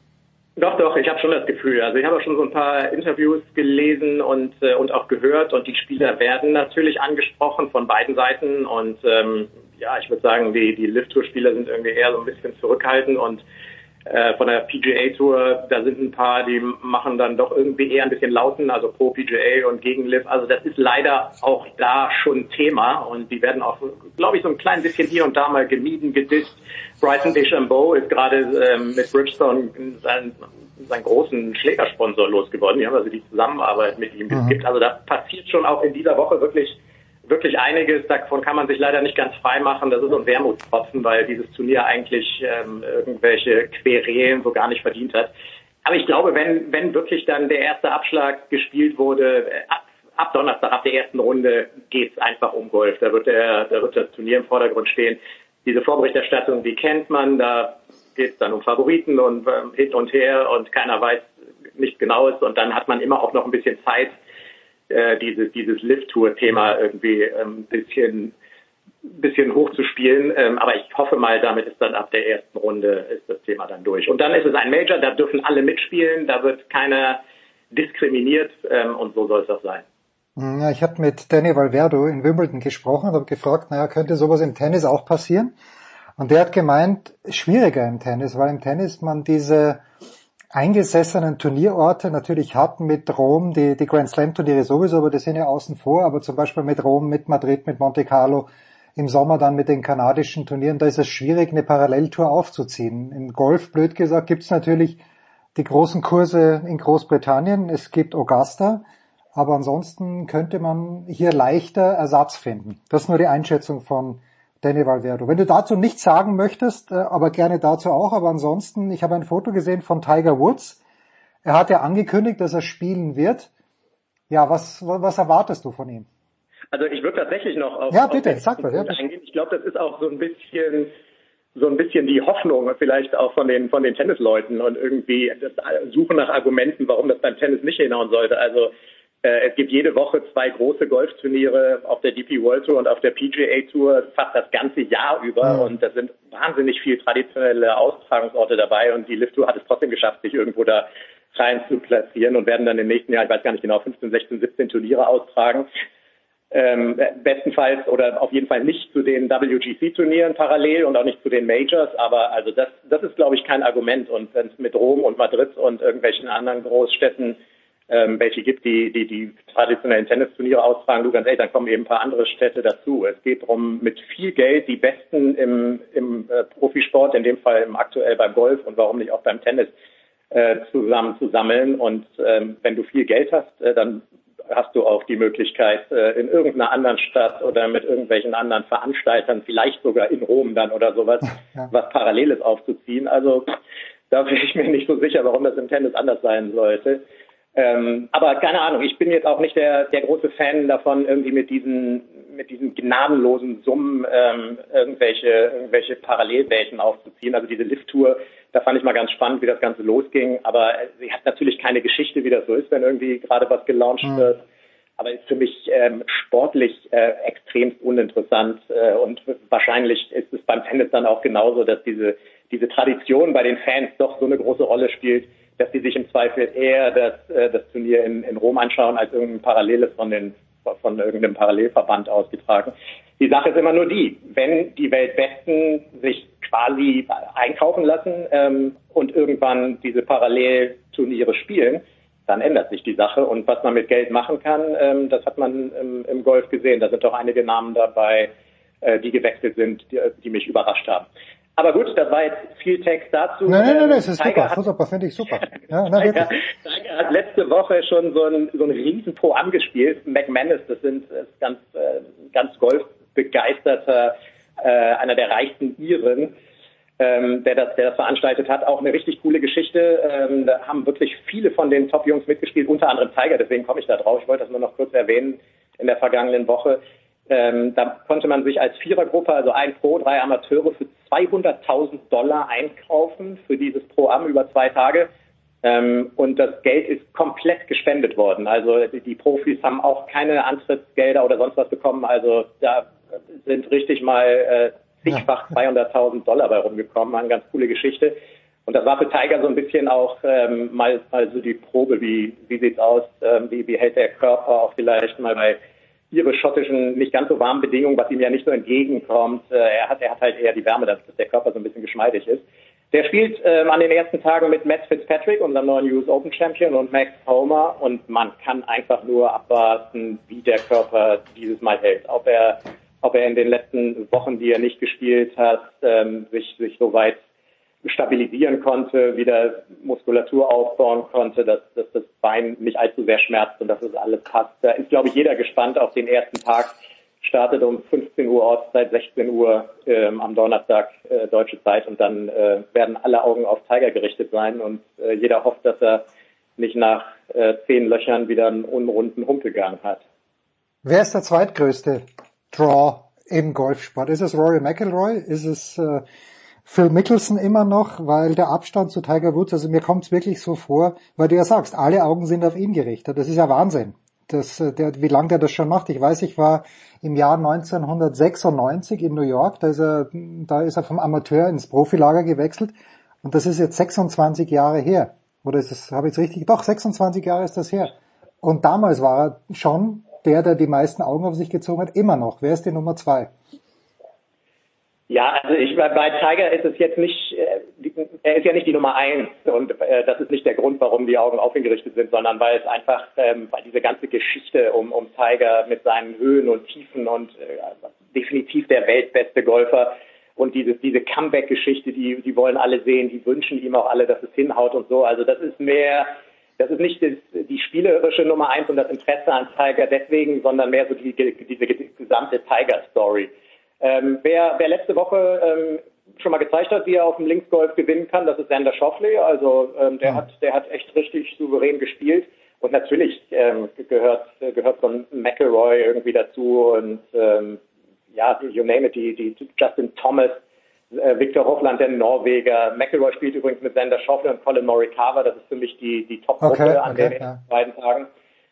S18: Doch, ich habe schon das Gefühl. Also ich habe auch schon so ein paar Interviews gelesen und auch gehört und die Spieler werden natürlich angesprochen von beiden Seiten und ich würde sagen, die Live-Tour-Spieler sind irgendwie eher so ein bisschen zurückhaltend und von der PGA-Tour, da sind ein paar, die machen dann doch irgendwie eher ein bisschen lauten, also pro PGA und gegen Liv. Also das ist leider auch da schon Thema und die werden auch, glaube ich, so ein klein bisschen hier und da mal gemieden, gedisst. Bryson DeChambeau ist gerade mit Bridgestone seinen großen Schlägersponsor losgeworden. Die haben also die Zusammenarbeit mit ihm gekippt. Also da passiert schon auch in dieser Woche wirklich einiges, davon kann man sich leider nicht ganz frei machen. Das ist so ein Wermutstropfen, weil dieses Turnier eigentlich irgendwelche Querelen so gar nicht verdient hat. Aber ich glaube, wenn wirklich dann der erste Abschlag gespielt wurde, ab Donnerstag, ab der ersten Runde geht's einfach um Golf. Da wird das Turnier im Vordergrund stehen. Diese Vorberichterstattung, die kennt man, da geht's dann um Favoriten und hin und her und keiner weiß nichts Genaues und dann hat man immer auch noch ein bisschen Zeit, dieses Live-Tour-Thema irgendwie ein bisschen hochzuspielen. Aber ich hoffe mal, damit ist dann ab der ersten Runde ist das Thema dann durch. Und dann ist es ein Major, da dürfen alle mitspielen, da wird keiner diskriminiert und so soll es auch sein.
S6: Ja, ich habe mit Danny Valverde in Wimbledon gesprochen und habe gefragt, könnte sowas im Tennis auch passieren? Und der hat gemeint, schwieriger im Tennis, weil im Tennis man diese eingesessenen Turnierorte natürlich hat mit Rom, die Grand Slam Turniere sowieso, aber die sind ja außen vor, aber zum Beispiel mit Rom, mit Madrid, mit Monte Carlo, im Sommer dann mit den kanadischen Turnieren, da ist es schwierig, eine Paralleltour aufzuziehen. Im Golf, blöd gesagt, gibt's natürlich die großen Kurse in Großbritannien, es gibt Augusta, aber ansonsten könnte man hier leichter Ersatz finden. Das ist nur die Einschätzung von Danny Valverde. Wenn du dazu nichts sagen möchtest, aber gerne dazu auch, aber ansonsten, ich habe ein Foto gesehen von Tiger Woods. Er hat ja angekündigt, dass er spielen wird. Ja, was erwartest du von ihm?
S18: Also ich würde tatsächlich noch auf
S6: sag mal,
S18: eingehen. Ich glaube, das ist auch so ein bisschen die Hoffnung vielleicht auch von den Tennisleuten und irgendwie das Suchen nach Argumenten, warum das beim Tennis nicht hinhauen sollte. Also es gibt jede Woche 2 große Golfturniere auf der DP World Tour und auf der PGA Tour fast das ganze Jahr über und da sind wahnsinnig viel traditionelle Austragungsorte dabei und die Live Tour hat es trotzdem geschafft, sich irgendwo da rein zu platzieren und werden dann im nächsten Jahr, ich weiß gar nicht genau, 15, 16, 17 Turniere austragen. Bestenfalls oder auf jeden Fall nicht zu den WGC-Turnieren parallel und auch nicht zu den Majors, aber also das ist, glaube ich, kein Argument und wenn es mit Rom und Madrid und irgendwelchen anderen Großstädten welche gibt, die traditionellen Tennisturniere austragen, du ganz ehrlich, dann kommen eben ein paar andere Städte dazu. Es geht darum, mit viel Geld die Besten im Profisport, in dem Fall aktuell beim Golf und warum nicht auch beim Tennis, zusammen zu sammeln. Und wenn du viel Geld hast, dann hast du auch die Möglichkeit, in irgendeiner anderen Stadt oder mit irgendwelchen anderen Veranstaltern, vielleicht sogar in Rom dann oder sowas, was Paralleles aufzuziehen. Also da bin ich mir nicht so sicher, warum das im Tennis anders sein sollte. Aber keine Ahnung, ich bin jetzt auch nicht der große Fan davon, irgendwie mit diesen gnadenlosen Summen irgendwelche Parallelwelten aufzuziehen. Also diese Lift-Tour, da fand ich mal ganz spannend, wie das Ganze losging. Aber sie hat natürlich keine Geschichte, wie das so ist, wenn irgendwie gerade was gelauncht wird. Aber ist für mich sportlich extremst uninteressant. Und wahrscheinlich ist es beim Tennis dann auch genauso, dass diese Tradition bei den Fans doch so eine große Rolle spielt, dass die sich im Zweifel eher das Turnier in Rom anschauen, als irgendein Paralleles von irgendeinem Parallelverband ausgetragen. Die Sache ist immer nur die, wenn die Weltbesten sich quasi einkaufen lassen und irgendwann diese Parallelturniere spielen, dann ändert sich die Sache. Und was man mit Geld machen kann, das hat man im Golf gesehen. Da sind doch einige Namen dabei, die gewechselt sind, die mich überrascht haben. Aber gut, das war jetzt viel Text dazu.
S6: Nein, das ist super, finde ich super. Ja,
S18: Tiger hat letzte Woche schon so ein riesen Pro-Am gespielt. McManus, das ist ganz golfbegeisterter, einer der reichsten Iren, der das veranstaltet hat. Auch eine richtig coole Geschichte. Da haben wirklich viele von den Top-Jungs mitgespielt, unter anderem Tiger, deswegen komme ich da drauf. Ich wollte das nur noch kurz erwähnen in der vergangenen Woche. Da konnte man sich als Vierergruppe, also ein Pro, 3 Amateure, für $200.000 einkaufen für dieses Pro-Am über 2 Tage. Und das Geld ist komplett gespendet worden. Also die Profis haben auch keine Antrittsgelder oder sonst was bekommen. Also da sind richtig mal zigfach $200.000 bei rumgekommen. Eine ganz coole Geschichte. Und das war für Tiger so ein bisschen auch mal so die Probe, wie sieht's aus, wie hält der Körper auch vielleicht mal bei ihre schottischen, nicht ganz so warmen Bedingungen, was ihm ja nicht so entgegenkommt. Er hat halt eher die Wärme, dass der Körper so ein bisschen geschmeidig ist. Der spielt an den ersten Tagen mit Matt Fitzpatrick, unserem neuen US Open Champion, und Max Homer, und man kann einfach nur abwarten, wie der Körper dieses Mal hält. Ob er in den letzten Wochen, die er nicht gespielt hat, sich so weit stabilisieren konnte, wieder Muskulatur aufbauen konnte, dass das Bein nicht allzu sehr schmerzt und dass es alles passt. Da ist, glaube ich, jeder gespannt auf den ersten Tag. Startet um 15 Uhr Ortszeit, 16 Uhr am Donnerstag deutsche Zeit, und dann werden alle Augen auf Tiger gerichtet sein, und jeder hofft, dass er nicht nach 10 Löchern wieder einen unrunden Humpelgang hat.
S6: Wer ist der zweitgrößte Draw im Golfsport? Ist es Rory McIlroy? Ist es Phil Mickelson immer noch? Weil der Abstand zu Tiger Woods, also mir kommt es wirklich so vor, weil du ja sagst, alle Augen sind auf ihn gerichtet. Das ist ja Wahnsinn. Wie lange der das schon macht. Ich weiß, ich war im Jahr 1996 in New York, da ist er vom Amateur ins Profilager gewechselt, und das ist jetzt 26 Jahre her. Oder ist das, habe ich es richtig? Doch, 26 Jahre ist das her. Und damals war er schon der die meisten Augen auf sich gezogen hat, immer noch. Wer ist die Nummer 2?
S18: Ja, also bei Tiger ist es jetzt nicht, er ist ja nicht die Nummer 1, und das ist nicht der Grund, warum die Augen auf ihn gerichtet sind, sondern weil es einfach, weil diese ganze Geschichte um Tiger mit seinen Höhen und Tiefen und definitiv der weltbeste Golfer, und diese Comeback-Geschichte, die wollen alle sehen, die wünschen ihm auch alle, dass es hinhaut und so. Also das ist nicht die spielerische Nummer 1 und das Interesse an Tiger deswegen, sondern mehr so diese gesamte Tiger-Story. Wer letzte Woche schon mal gezeigt hat, wie er auf dem Linksgolf gewinnen kann, das ist Xander Schauffele. Also der hat echt richtig souverän gespielt, und natürlich gehört so ein McIlroy irgendwie dazu, und you name it, die Justin Thomas, Victor Hovland, der Norweger. McIlroy spielt übrigens mit Xander Schauffele und Colin Morikawa. Das ist für mich die Top-Gruppe an den beiden Tagen.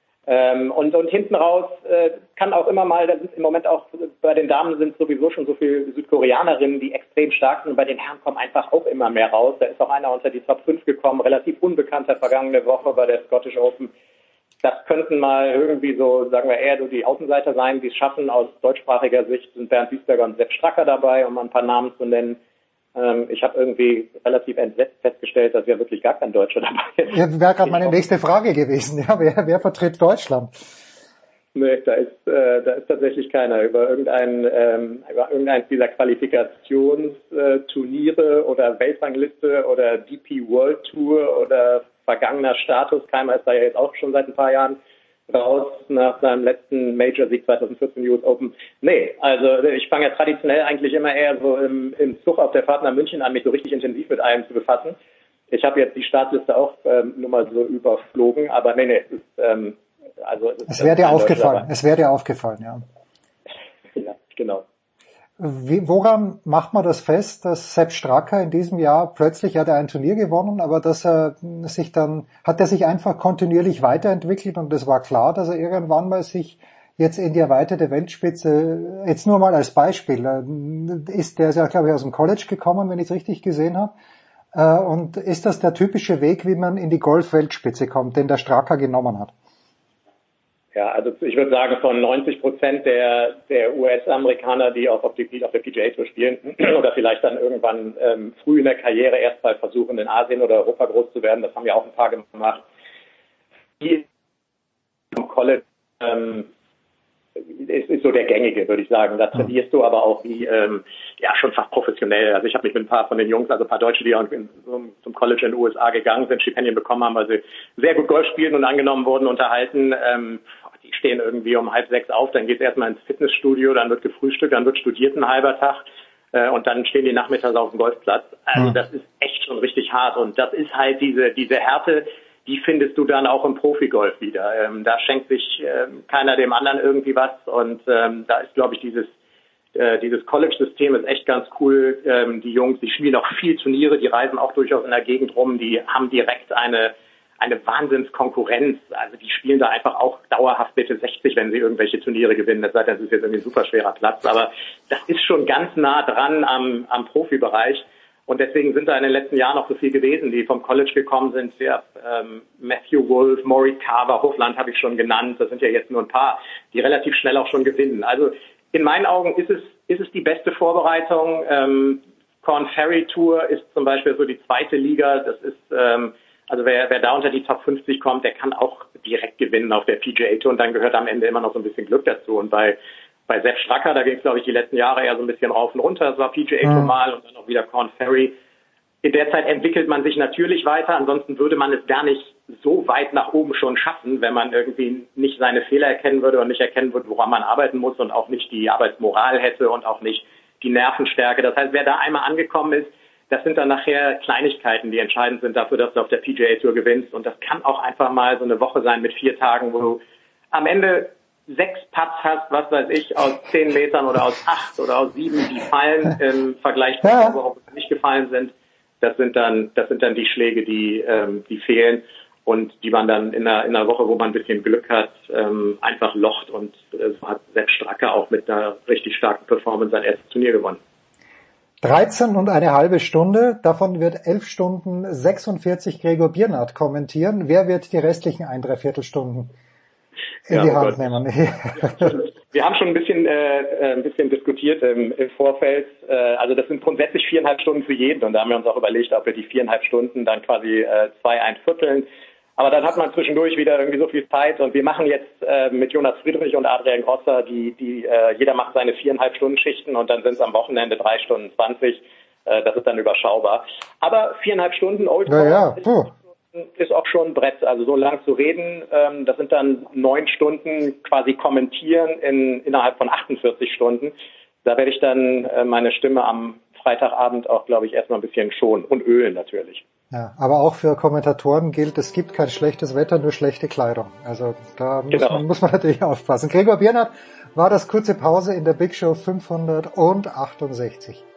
S18: Und hinten raus kann auch immer mal, da sind im Moment auch bei den Damen sind sowieso schon so viele Südkoreanerinnen, die extrem stark sind, und bei den Herren kommen einfach auch immer mehr raus. Da ist auch einer unter die Top 5 gekommen, relativ unbekannter vergangene Woche bei der Scottish Open. Das könnten mal irgendwie so, sagen wir eher so die Außenseiter sein, die es schaffen. Aus deutschsprachiger Sicht sind Bernd Wiesberger und Sepp Stracker dabei, um mal ein paar Namen zu nennen. Ich habe irgendwie relativ entsetzt festgestellt, dass ja wirklich gar kein Deutscher dabei ist.
S6: Ja, wäre gerade meine nächste Frage gewesen. Ja, wer vertritt Deutschland?
S18: Nee, da ist tatsächlich keiner. Über irgendeins dieser Qualifikationsturniere oder Weltrangliste oder DP World Tour oder vergangener Status. Keimer ist da ja jetzt auch schon seit ein paar Jahren raus nach seinem letzten Major-Sieg 2014 US Open. Nee, also ich fange ja traditionell eigentlich immer eher so im Zug auf der Fahrt nach München an, mich so richtig intensiv mit allem zu befassen. Ich habe jetzt die Startliste auch nur mal so überflogen, aber nee,
S6: es wäre dir aufgefallen. Es wäre dir aufgefallen, ja.
S18: Ja, genau.
S6: Woran macht man das fest, dass Sepp Straka in diesem Jahr plötzlich hat er ein Turnier gewonnen, aber dass er sich einfach kontinuierlich weiterentwickelt und es war klar, dass er irgendwann mal sich jetzt in die erweiterte Weltspitze, jetzt nur mal als Beispiel, der ist ja, glaube ich, aus dem College gekommen, wenn ich es richtig gesehen habe. Und ist das der typische Weg, wie man in die Golf-Weltspitze kommt, den der Straka genommen hat?
S18: Ja, also ich würde sagen, von 90% der US-Amerikaner, die auch auf der PGA Tour spielen oder vielleicht dann irgendwann früh in der Karriere erst mal versuchen, in Asien oder Europa groß zu werden, das haben ja auch ein paar gemacht, die im College ist so der gängige, würde ich sagen. Da trainierst du aber auch wie schon fast professionell. Also ich habe mich mit ein paar von den Jungs, also ein paar Deutsche, die auch zum College in den USA gegangen sind, Stipendien bekommen haben, weil sie sehr gut Golf spielen und angenommen wurden, unterhalten. Die stehen irgendwie um 5:30 auf, dann geht es erstmal ins Fitnessstudio, dann wird gefrühstückt, dann wird studiert ein halber Tag und dann stehen die nachmittags auf dem Golfplatz. Also das ist echt schon richtig hart und das ist halt diese Härte, die findest du dann auch im Profigolf wieder. Da schenkt sich keiner dem anderen irgendwie was und da ist, glaube ich, dieses College-System ist echt ganz cool. Die Jungs, die spielen auch viel Turniere, die reisen auch durchaus in der Gegend rum, die haben direkt eine Wahnsinnskonkurrenz. Also die spielen da einfach auch dauerhaft Mitte 60, wenn sie irgendwelche Turniere gewinnen. Das ist jetzt irgendwie ein super schwerer Platz, aber das ist schon ganz nah dran am Profibereich. Und deswegen sind da in den letzten Jahren auch so viel gewesen, die vom College gekommen sind. Ja, Matthew Wolf, Maury Carver, Hofland habe ich schon genannt. Das sind ja jetzt nur ein paar, die relativ schnell auch schon gewinnen. Also in meinen Augen ist es die beste Vorbereitung. Korn Ferry Tour ist zum Beispiel so die zweite Liga. Das ist also wer da unter die Top 50 kommt, der kann auch direkt gewinnen auf der PGA Tour und dann gehört am Ende immer noch so ein bisschen Glück dazu. Und bei Sepp Straka, da ging es, glaube ich, die letzten Jahre eher so ein bisschen rauf und runter. Das war PGA Tour mal und dann auch wieder Korn Ferry. In der Zeit entwickelt man sich natürlich weiter. Ansonsten würde man es gar nicht so weit nach oben schon schaffen, wenn man irgendwie nicht seine Fehler erkennen würde und nicht erkennen würde, woran man arbeiten muss und auch nicht die Arbeitsmoral hätte und auch nicht die Nervenstärke. Das heißt, wer da einmal angekommen ist, das sind dann nachher Kleinigkeiten, die entscheidend sind dafür, dass du auf der PGA Tour gewinnst. Und das kann auch einfach mal so eine Woche sein mit 4 Tagen, wo du am Ende 6 Putts hast, was weiß ich, aus 10 Metern oder aus 8 oder aus 7, die fallen im Vergleich zu der Woche, wo sie nicht gefallen sind. Das sind dann die Schläge, die fehlen und die man dann in einer Woche, wo man ein bisschen Glück hat, einfach locht. Und so hat Sepp Straka auch mit einer richtig starken Performance sein erstes Turnier gewonnen.
S6: 13,5 Stunden, davon wird 11 Stunden 46 Gregor Biernat kommentieren. Wer wird die restlichen 1,75 Stunden in die Hand nehmen?
S18: Wir haben schon ein bisschen diskutiert im Vorfeld. Also das sind grundsätzlich 4,5 Stunden für jeden und da haben wir uns auch überlegt, ob wir die 4,5 Stunden dann quasi 2 einvierteln. Aber dann hat man zwischendurch wieder irgendwie so viel Zeit und wir machen jetzt mit Jonas Friedrich und Adrian Grosser, jeder macht seine 4,5 Stunden Schichten und dann sind es am Wochenende 3 Stunden 20. Das ist dann überschaubar. Aber 4,5 Stunden ist auch schon ein Brett. Also so lang zu reden, das sind dann 9 Stunden quasi kommentieren innerhalb von 48 Stunden. Da werde ich dann meine Stimme am Freitagabend auch, glaube ich, erstmal ein bisschen schonen und ölen natürlich.
S6: Ja, aber auch für Kommentatoren gilt, es gibt kein schlechtes Wetter, nur schlechte Kleidung. Also da muss man natürlich aufpassen. Gregor Biernat war das kurze Pause in der Big Show 568.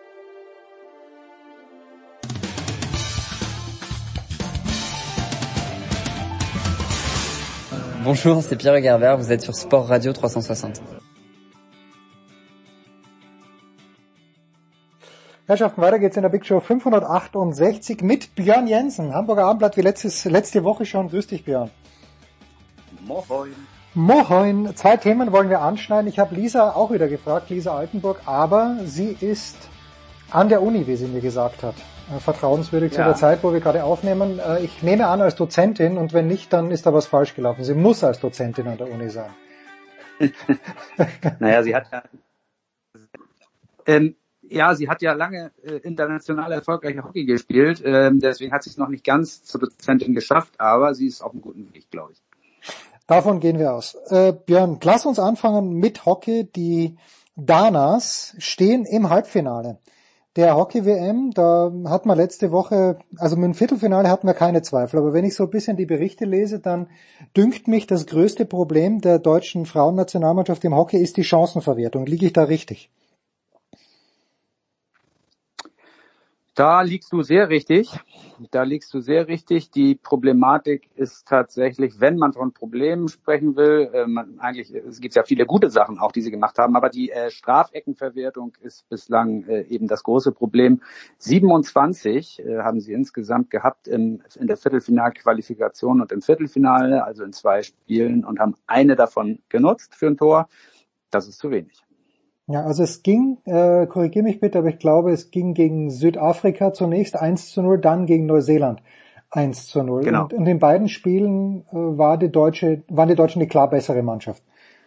S19: Bonjour, c'est Pierre Gerber, vous êtes sur Sport Radio 360.
S6: Herrschaften, weiter geht's in der Big Show 568 mit Björn Jensen, Hamburger Abendblatt wie letzte Woche schon. Grüß dich, Björn.
S20: Moin.
S6: Moin. 2 Themen wollen wir anschneiden. Ich habe Lisa auch wieder gefragt, Lisa Altenburg, aber sie ist an der Uni, wie sie mir gesagt hat. Vertrauenswürdig zu der Zeit, wo wir gerade aufnehmen. Ich nehme an als Dozentin und wenn nicht, dann ist da was falsch gelaufen. Sie muss als Dozentin an der Uni sein.
S20: Naja, sie hat ja lange international erfolgreich Hockey gespielt, deswegen hat sie es noch nicht ganz zur Dozentin geschafft, aber sie ist auf einem guten Weg, glaube ich.
S6: Davon gehen wir aus. Björn, lass uns anfangen mit Hockey. Die Danas stehen im Halbfinale der Hockey-WM. Da hat man letzte Woche, also mit dem Viertelfinale hatten wir keine Zweifel, aber wenn ich so ein bisschen die Berichte lese, dann dünkt mich, das größte Problem der deutschen Frauennationalmannschaft im Hockey ist die Chancenverwertung. Liege ich da richtig?
S20: Da liegst du sehr richtig. Die Problematik ist tatsächlich, wenn man von Problemen sprechen will, es gibt ja viele gute Sachen auch, die sie gemacht haben, aber die Strafeckenverwertung ist bislang eben das große Problem. 27 haben sie insgesamt gehabt in der Viertelfinalqualifikation und im Viertelfinale, also in 2 Spielen, und haben eine davon genutzt für ein Tor. Das ist zu wenig.
S6: Ja, also es ging, korrigiere mich bitte, aber ich glaube, es ging gegen Südafrika zunächst 1:0, dann gegen Neuseeland 1:0.
S20: Genau.
S6: Und in beiden Spielen waren die Deutschen die klar bessere Mannschaft.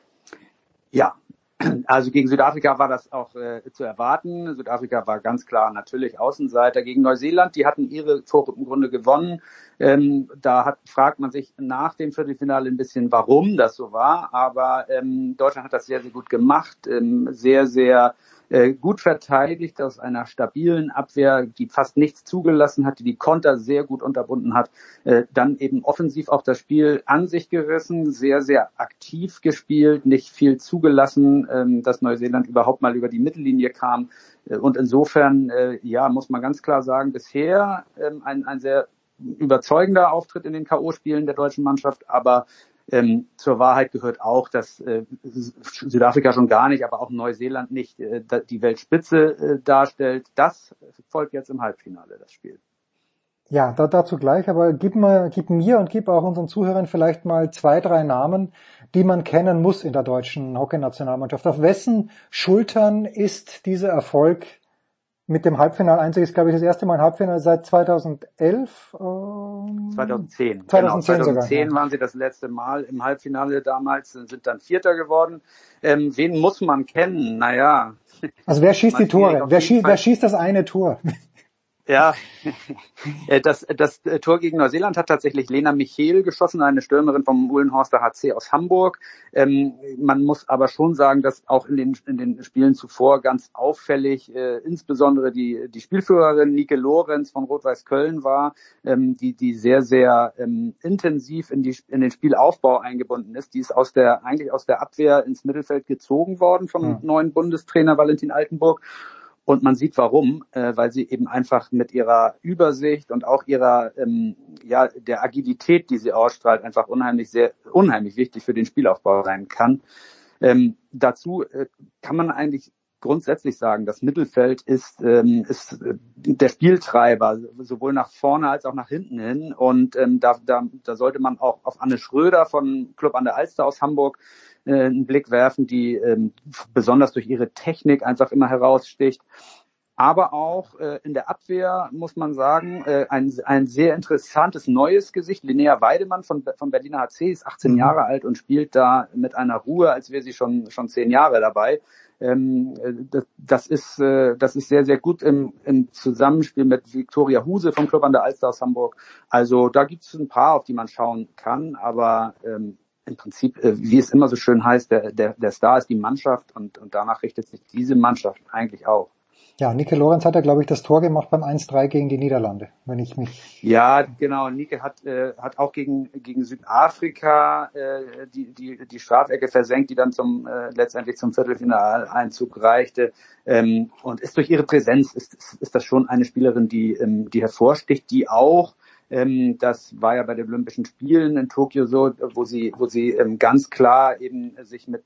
S20: Ja, also gegen Südafrika war das auch zu erwarten. Südafrika war ganz klar natürlich Außenseiter. Gegen Neuseeland, die hatten ihre Vorrunde gewonnen. Fragt man sich nach dem Viertelfinale ein bisschen, warum das so war. Aber Deutschland hat das sehr, sehr gut gemacht. Sehr, sehr gut verteidigt aus einer stabilen Abwehr, die fast nichts zugelassen hat, die Konter sehr gut unterbunden hat. Dann eben offensiv auch das Spiel an sich gerissen, sehr, sehr aktiv gespielt, nicht viel zugelassen, dass Neuseeland überhaupt mal über die Mittellinie kam. Und insofern, muss man ganz klar sagen, bisher ein sehr überzeugender Auftritt in den K.O.-Spielen der deutschen Mannschaft, aber zur Wahrheit gehört auch, dass Südafrika schon gar nicht, aber auch Neuseeland nicht die Weltspitze darstellt. Das folgt jetzt im Halbfinale, das Spiel.
S6: Ja, dazu gleich, aber gib mir und gib auch unseren Zuhörern vielleicht mal 2, 3 Namen, die man kennen muss in der deutschen Hockeynationalmannschaft. Auf wessen Schultern ist dieser Erfolg mit dem Halbfinaleinzug? Ist, glaube ich, das erste Mal ein Halbfinale seit 2011?
S20: 2010.
S6: 2010
S20: waren sie das letzte Mal im Halbfinale damals, sind dann Vierter geworden. Wen muss man kennen? Naja.
S6: Also wer schießt die Tore? Wer schießt das eine Tor?
S20: Ja, das Tor gegen Neuseeland hat tatsächlich Lena Michel geschossen, eine Stürmerin vom Uhlenhorster HC aus Hamburg. Man muss aber schon sagen, dass auch in den Spielen zuvor ganz auffällig, insbesondere die Spielführerin Nike Lorenz von Rot-Weiß Köln war, die sehr, sehr intensiv in den Spielaufbau eingebunden ist. Die ist eigentlich aus der Abwehr ins Mittelfeld gezogen worden vom neuen Bundestrainer Valentin Altenburg. Und man sieht warum, weil sie eben einfach mit ihrer Übersicht und auch ihrer, der Agilität, die sie ausstrahlt, einfach unheimlich wichtig für den Spielaufbau sein kann. Dazu kann man eigentlich grundsätzlich sagen, das Mittelfeld ist der Spieltreiber, sowohl nach vorne als auch nach hinten hin. Und da sollte man auch auf Anne Schröder von Club an der Alster aus Hamburg einen Blick werfen, die besonders durch ihre Technik einfach immer heraussticht. Aber auch in der Abwehr muss man sagen, ein sehr interessantes neues Gesicht. Linnea Weidemann von Berliner HC ist 18 Jahre alt und spielt da mit einer Ruhe, als wäre sie schon 10 Jahre dabei. Das ist sehr, sehr gut im Zusammenspiel mit Viktoria Huse vom Club an der Alster aus Hamburg. Also da gibt es ein paar, auf die man schauen kann, aber im Prinzip, wie es immer so schön heißt, der Star ist die Mannschaft und danach richtet sich diese Mannschaft eigentlich auch.
S6: Ja, Nike Lorenz hat ja, glaube ich, das Tor gemacht beim 1:3 gegen die Niederlande, wenn ich mich...
S20: Ja, genau. Nike hat auch gegen Südafrika die Strafecke versenkt, die dann letztendlich zum Viertelfinaleinzug reichte. Und ist durch ihre Präsenz ist das schon eine Spielerin, die hervorsticht, die auch das war ja bei den Olympischen Spielen in Tokio so, wo sie ganz klar eben sich mit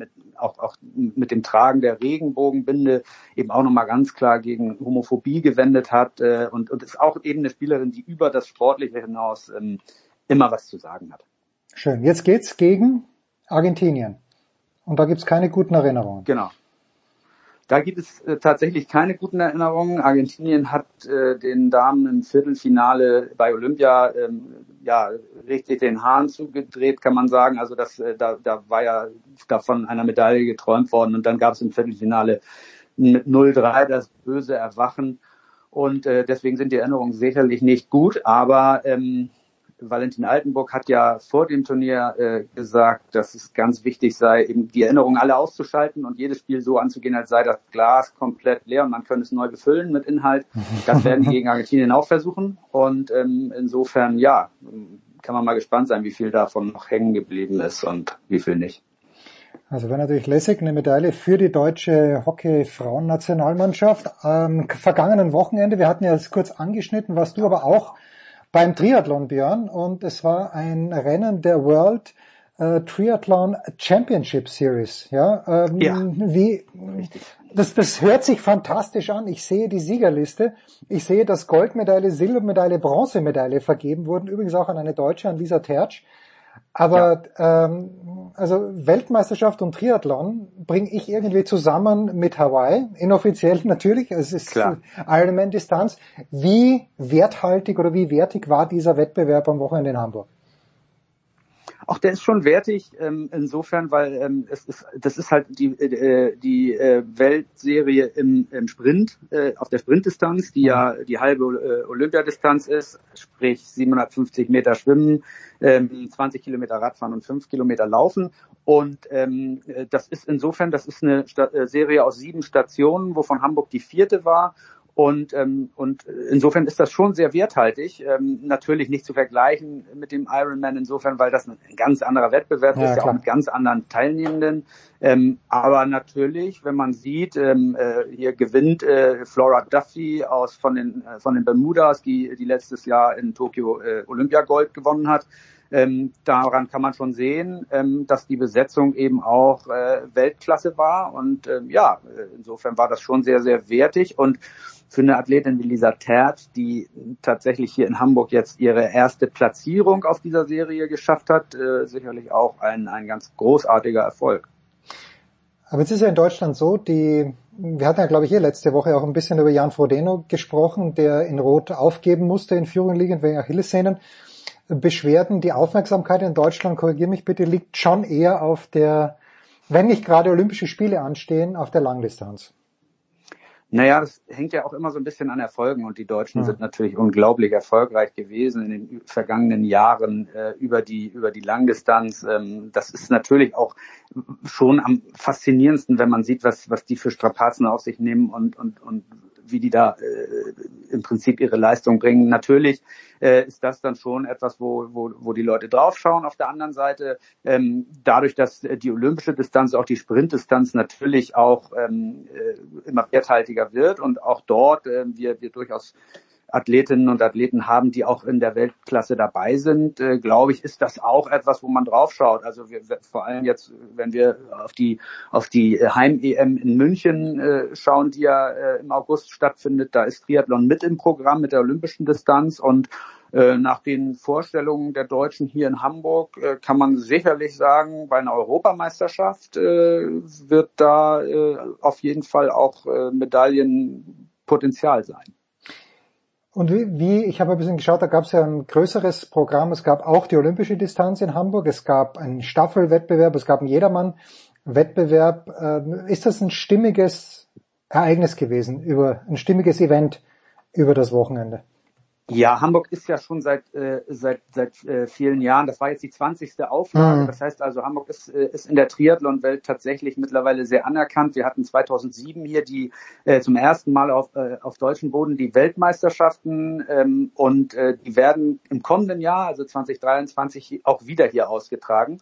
S20: dem Tragen der Regenbogenbinde eben auch nochmal ganz klar gegen Homophobie gewendet hat und ist auch eben eine Spielerin, die über das Sportliche hinaus immer was zu sagen hat.
S6: Schön. Jetzt geht's gegen Argentinien. Und da gibt's keine guten Erinnerungen.
S20: Genau. Da gibt es tatsächlich keine guten Erinnerungen. Argentinien hat den Damen im Viertelfinale bei Olympia richtig den Hahn zugedreht, kann man sagen. Also da war ja davon einer Medaille geträumt worden. Und dann gab es im Viertelfinale mit 0-3 das böse Erwachen. Und deswegen sind die Erinnerungen sicherlich nicht gut. Aber Valentin Altenburg hat ja vor dem Turnier gesagt, dass es ganz wichtig sei, eben die Erinnerungen alle auszuschalten und jedes Spiel so anzugehen, als sei das Glas komplett leer und man könne es neu befüllen mit Inhalt. Das werden die gegen Argentinien auch versuchen. Und insofern, ja, kann man mal gespannt sein, wie viel davon noch hängen geblieben ist und wie viel nicht.
S6: Also wäre natürlich lässig, eine Medaille für die deutsche Hockey-Frauennationalmannschaft. Am vergangenen Wochenende, wir hatten ja das kurz angeschnitten, warst du aber auch beim Triathlon, Björn, und es war ein Rennen der World Triathlon Championship Series. Ja, das hört sich fantastisch an. Ich sehe die Siegerliste. Ich sehe, dass Goldmedaille, Silbermedaille, Bronzemedaille vergeben wurden. Übrigens auch an eine Deutsche, an Lisa Tertsch. Aber also Weltmeisterschaft und Triathlon bringe ich irgendwie zusammen mit Hawaii, inoffiziell natürlich, es ist Ironman-Distanz. Wie werthaltig oder wie wertig war dieser Wettbewerb am Wochenende in Hamburg?
S20: Auch der ist schon wertig, insofern, weil das ist halt die Weltserie im Sprint, auf der Sprintdistanz, die ja die halbe Olympiadistanz ist, sprich 750 Meter Schwimmen, 20 Kilometer Radfahren und 5 Kilometer Laufen. Und das ist insofern, das ist eine Serie aus 7 Stationen, wovon Hamburg die 4. war. Und insofern ist das schon sehr werthaltig. Natürlich nicht zu vergleichen mit dem Ironman insofern, weil das ein ganz anderer Wettbewerb ist, ja auch mit ganz anderen Teilnehmenden. Aber natürlich, wenn man sieht, hier gewinnt Flora Duffy von den Bermudas, die letztes Jahr in Tokio Olympiagold gewonnen hat. Daran kann man schon sehen, dass die Besetzung eben auch Weltklasse war. Und insofern war das schon sehr, sehr wertig. Und für eine Athletin wie Lisa Tertsch, die tatsächlich hier in Hamburg jetzt ihre erste Platzierung auf dieser Serie geschafft hat, sicherlich auch ein ganz großartiger Erfolg.
S6: Aber jetzt ist ja in Deutschland so, wir hatten ja, glaube ich, letzte Woche auch ein bisschen über Jan Frodeno gesprochen, der in Rot aufgeben musste, in Führung liegend wegen Achillessehnen. Beschwerden, die Aufmerksamkeit in Deutschland, korrigiere mich bitte, liegt schon eher auf der, wenn nicht gerade Olympische Spiele anstehen, auf der Langdistanz.
S20: Naja, das hängt ja auch immer so ein bisschen an Erfolgen und die Deutschen sind natürlich unglaublich erfolgreich gewesen in den vergangenen Jahren über die Langdistanz. Das ist natürlich auch schon am faszinierendsten, wenn man sieht, was die für Strapazen auf sich nehmen und wie die da im Prinzip ihre Leistung bringen. Natürlich ist das dann schon etwas, wo die Leute draufschauen. Auf der anderen Seite, dadurch, dass die olympische Distanz, auch die Sprintdistanz natürlich auch immer werthaltiger wird und auch dort wir durchaus Athletinnen und Athleten haben, die auch in der Weltklasse dabei sind, glaube ich, ist das auch etwas, wo man draufschaut. Also vor allem jetzt, wenn wir auf die Heim-EM in München schauen, die ja im August stattfindet, da ist Triathlon mit im Programm mit der olympischen Distanz und nach den Vorstellungen der Deutschen hier in Hamburg kann man sicherlich sagen, bei einer Europameisterschaft wird da auf jeden Fall auch Medaillenpotenzial sein.
S6: Und ich habe ein bisschen geschaut, da gab es ja ein größeres Programm. Es gab auch die olympische Distanz in Hamburg. Es gab einen Staffelwettbewerb, es gab einen Jedermann-Wettbewerb. Ist das ein stimmiges Ereignis gewesen, ein stimmiges Event über das Wochenende?
S20: Ja, Hamburg ist ja schon seit vielen Jahren, das war jetzt die 20. Auflage, das heißt also Hamburg ist in der Triathlon-Welt tatsächlich mittlerweile sehr anerkannt. Wir hatten 2007 hier die zum ersten Mal auf deutschem Boden die Weltmeisterschaften und die werden im kommenden Jahr, also 2023, auch wieder hier ausgetragen.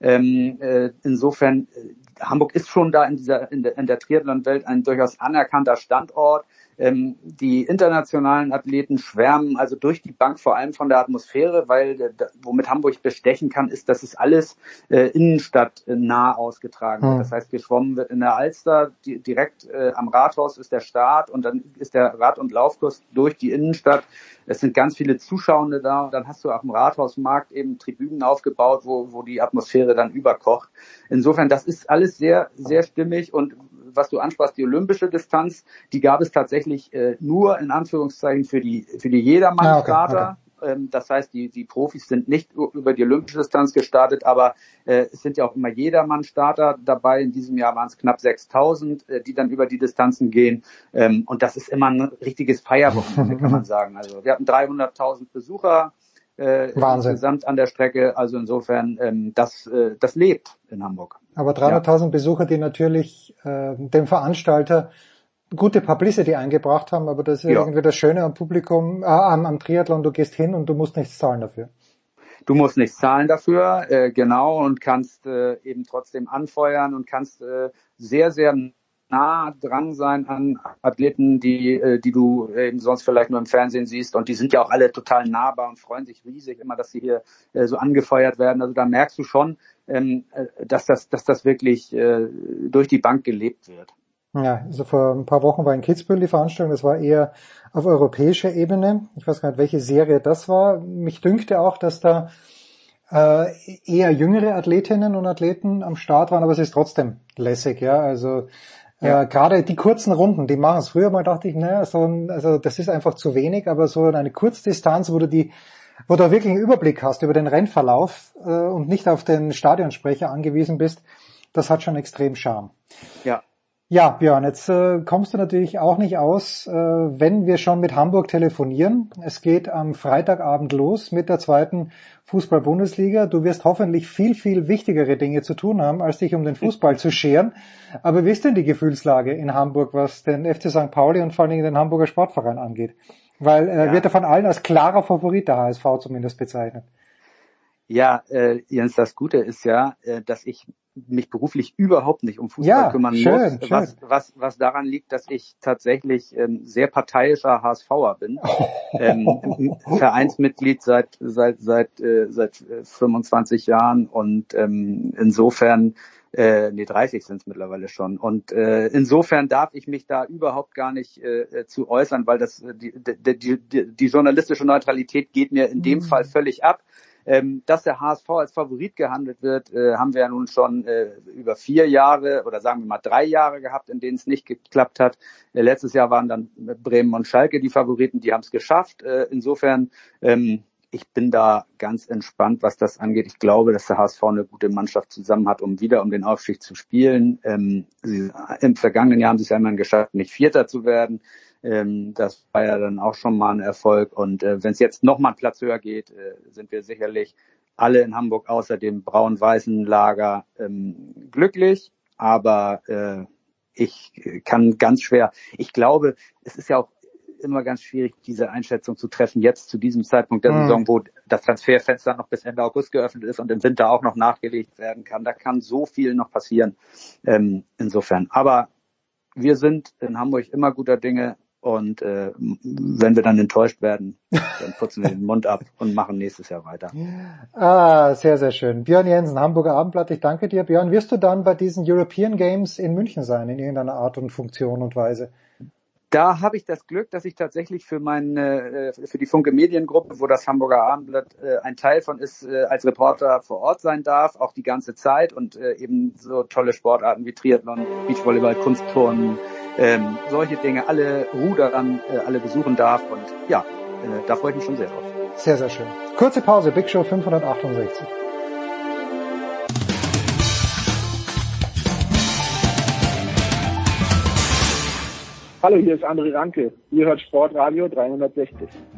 S20: Insofern, Hamburg ist schon da in der Triathlon-Welt ein durchaus anerkannter Standort. Die internationalen Athleten schwärmen also durch die Bank vor allem von der Atmosphäre, weil womit Hamburg bestechen kann, ist, dass es alles innenstadtnah ausgetragen wird. Das heißt, geschwommen wird in der Alster, direkt am Rathaus ist der Start und dann ist der Rad- und Laufkurs durch die Innenstadt. Es sind ganz viele Zuschauende da und dann hast du auf dem Rathausmarkt eben Tribünen aufgebaut, wo die Atmosphäre dann überkocht. Insofern, das ist alles sehr, sehr stimmig und was du ansprachst, die olympische Distanz, die gab es tatsächlich nur in Anführungszeichen für die Jedermann-Starter. Das heißt, die Profis sind nicht über die olympische Distanz gestartet, aber es sind ja auch immer Jedermann-Starter dabei. In diesem Jahr waren es knapp 6.000, die dann über die Distanzen gehen. Und das ist immer ein richtiges Feierwochenende, kann man sagen. Also wir hatten 300.000 Besucher insgesamt an der Strecke. Also insofern, das lebt in Hamburg.
S6: Aber 300.000 Besucher, die natürlich dem Veranstalter gute Publicity eingebracht haben, aber das ist irgendwie das Schöne am Publikum, am Triathlon, du gehst hin und du musst nichts zahlen dafür.
S20: Du musst nichts zahlen dafür, genau, und kannst eben trotzdem anfeuern und kannst sehr, sehr nah dran sein an Athleten, die du eben sonst vielleicht nur im Fernsehen siehst, und die sind ja auch alle total nahbar und freuen sich riesig immer, dass sie hier so angefeuert werden. Also da merkst du schon, dass das wirklich durch die Bank gelebt wird.
S6: Ja, also vor ein paar Wochen war in Kitzbühel die Veranstaltung, das war eher auf europäischer Ebene. Ich weiß gar nicht, welche Serie das war. Mich dünkte auch, dass da eher jüngere Athletinnen und Athleten am Start waren, aber es ist trotzdem lässig, ja. Also gerade die kurzen Runden, die machen es. Früher mal dachte ich, also das ist einfach zu wenig, aber so eine Kurzdistanz, wo du wirklich einen Überblick hast über den Rennverlauf und nicht auf den Stadionsprecher angewiesen bist, das hat schon extrem Charme.
S20: Ja.
S6: Ja, Björn, jetzt kommst du natürlich auch nicht aus, wenn wir schon mit Hamburg telefonieren. Es geht am Freitagabend los mit der 2. Fußball-Bundesliga. Du wirst hoffentlich viel, viel wichtigere Dinge zu tun haben, als dich um den Fußball zu scheren. Aber wie ist denn die Gefühlslage in Hamburg, was den FC St. Pauli und vor allen Dingen den Hamburger Sportverein angeht? Weil wird er von allen als klarer Favorit der HSV zumindest bezeichnet.
S20: Ja, Jens, das Gute ist ja, dass ich mich beruflich überhaupt nicht um Fußball kümmern muss, was daran liegt, dass ich tatsächlich sehr parteiischer HSVer bin, Vereinsmitglied seit 25 Jahren und insofern 30 sind es mittlerweile schon, und insofern darf ich mich da überhaupt gar nicht zu äußern, weil die journalistische Neutralität geht mir in dem Fall völlig ab. Dass der HSV als Favorit gehandelt wird, haben wir ja nun schon über 4 Jahre oder sagen wir mal 3 Jahre gehabt, in denen es nicht geklappt hat. Letztes Jahr waren dann Bremen und Schalke die Favoriten, die haben es geschafft. Insofern, ich bin da ganz entspannt, was das angeht. Ich glaube, dass der HSV eine gute Mannschaft zusammen hat, um wieder um den Aufstieg zu spielen. Im vergangenen Jahr haben sie es ja immerhin geschafft, nicht Vierter zu werden. Das war ja dann auch schon mal ein Erfolg, und wenn es jetzt noch mal einen Platz höher geht, sind wir sicherlich alle in Hamburg außer dem braun-weißen Lager glücklich, aber ich kann ganz schwer, ich glaube, es ist ja auch immer ganz schwierig, diese Einschätzung zu treffen, jetzt zu diesem Zeitpunkt der Saison, wo das Transferfenster noch bis Ende August geöffnet ist und im Winter auch noch nachgelegt werden kann. Da kann so viel noch passieren, insofern. Aber wir sind in Hamburg immer guter Dinge. Und wenn wir dann enttäuscht werden, dann putzen wir den Mund ab und machen nächstes Jahr weiter.
S6: Sehr, sehr schön. Björn Jensen, Hamburger Abendblatt, ich danke dir. Björn, wirst du dann bei diesen European Games in München sein, in irgendeiner Art und Funktion und Weise?
S20: Da habe ich das Glück, dass ich tatsächlich für die Funke Mediengruppe, wo das Hamburger Abendblatt ein Teil von ist, als Reporter vor Ort sein darf, auch die ganze Zeit, und eben so tolle Sportarten wie Triathlon, Beachvolleyball, Kunstturnen, solche Dinge, alle rudern, alle besuchen darf, und ja, da freue ich mich schon sehr drauf.
S6: Sehr, sehr schön. Kurze Pause, Big Show 568.
S21: Hallo, hier ist André Ranke. Ihr hört Sportradio 360.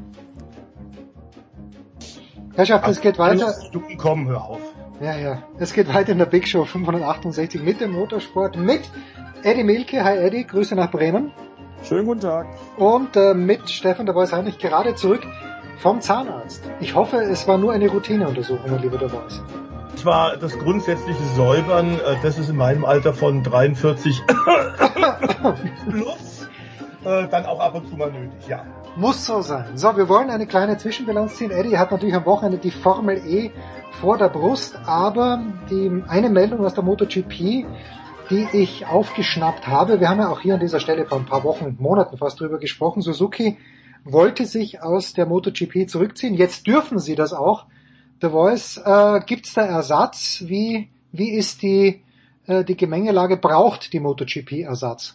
S6: Herrschaft, es geht weiter.
S22: Stunden kommen, hör auf.
S6: Ja. Es geht weiter in der Big Show 568 mit dem Motorsport, mit Eddie Mielke. Hi Eddie, Grüße nach Bremen.
S22: Schönen guten Tag.
S6: Und mit Stefan der Voice Heinrich gerade zurück vom Zahnarzt. Ich hoffe, es war nur eine Routineuntersuchung, mein lieber der Voice.
S22: Es war das grundsätzliche Säubern, das ist in meinem Alter von 43 plus dann auch ab und zu mal nötig, ja.
S6: Muss so sein. So, wir wollen eine kleine Zwischenbilanz ziehen. Eddie hat natürlich am Wochenende die Formel E vor der Brust, aber eine Meldung aus der MotoGP, die ich aufgeschnappt habe, wir haben ja auch hier an dieser Stelle vor ein paar Wochen, Monaten fast drüber gesprochen, Suzuki wollte sich aus der MotoGP zurückziehen. Jetzt dürfen sie das auch. The Voice, gibt's da Ersatz? Wie ist die die Gemengelage braucht die MotoGP-Ersatz?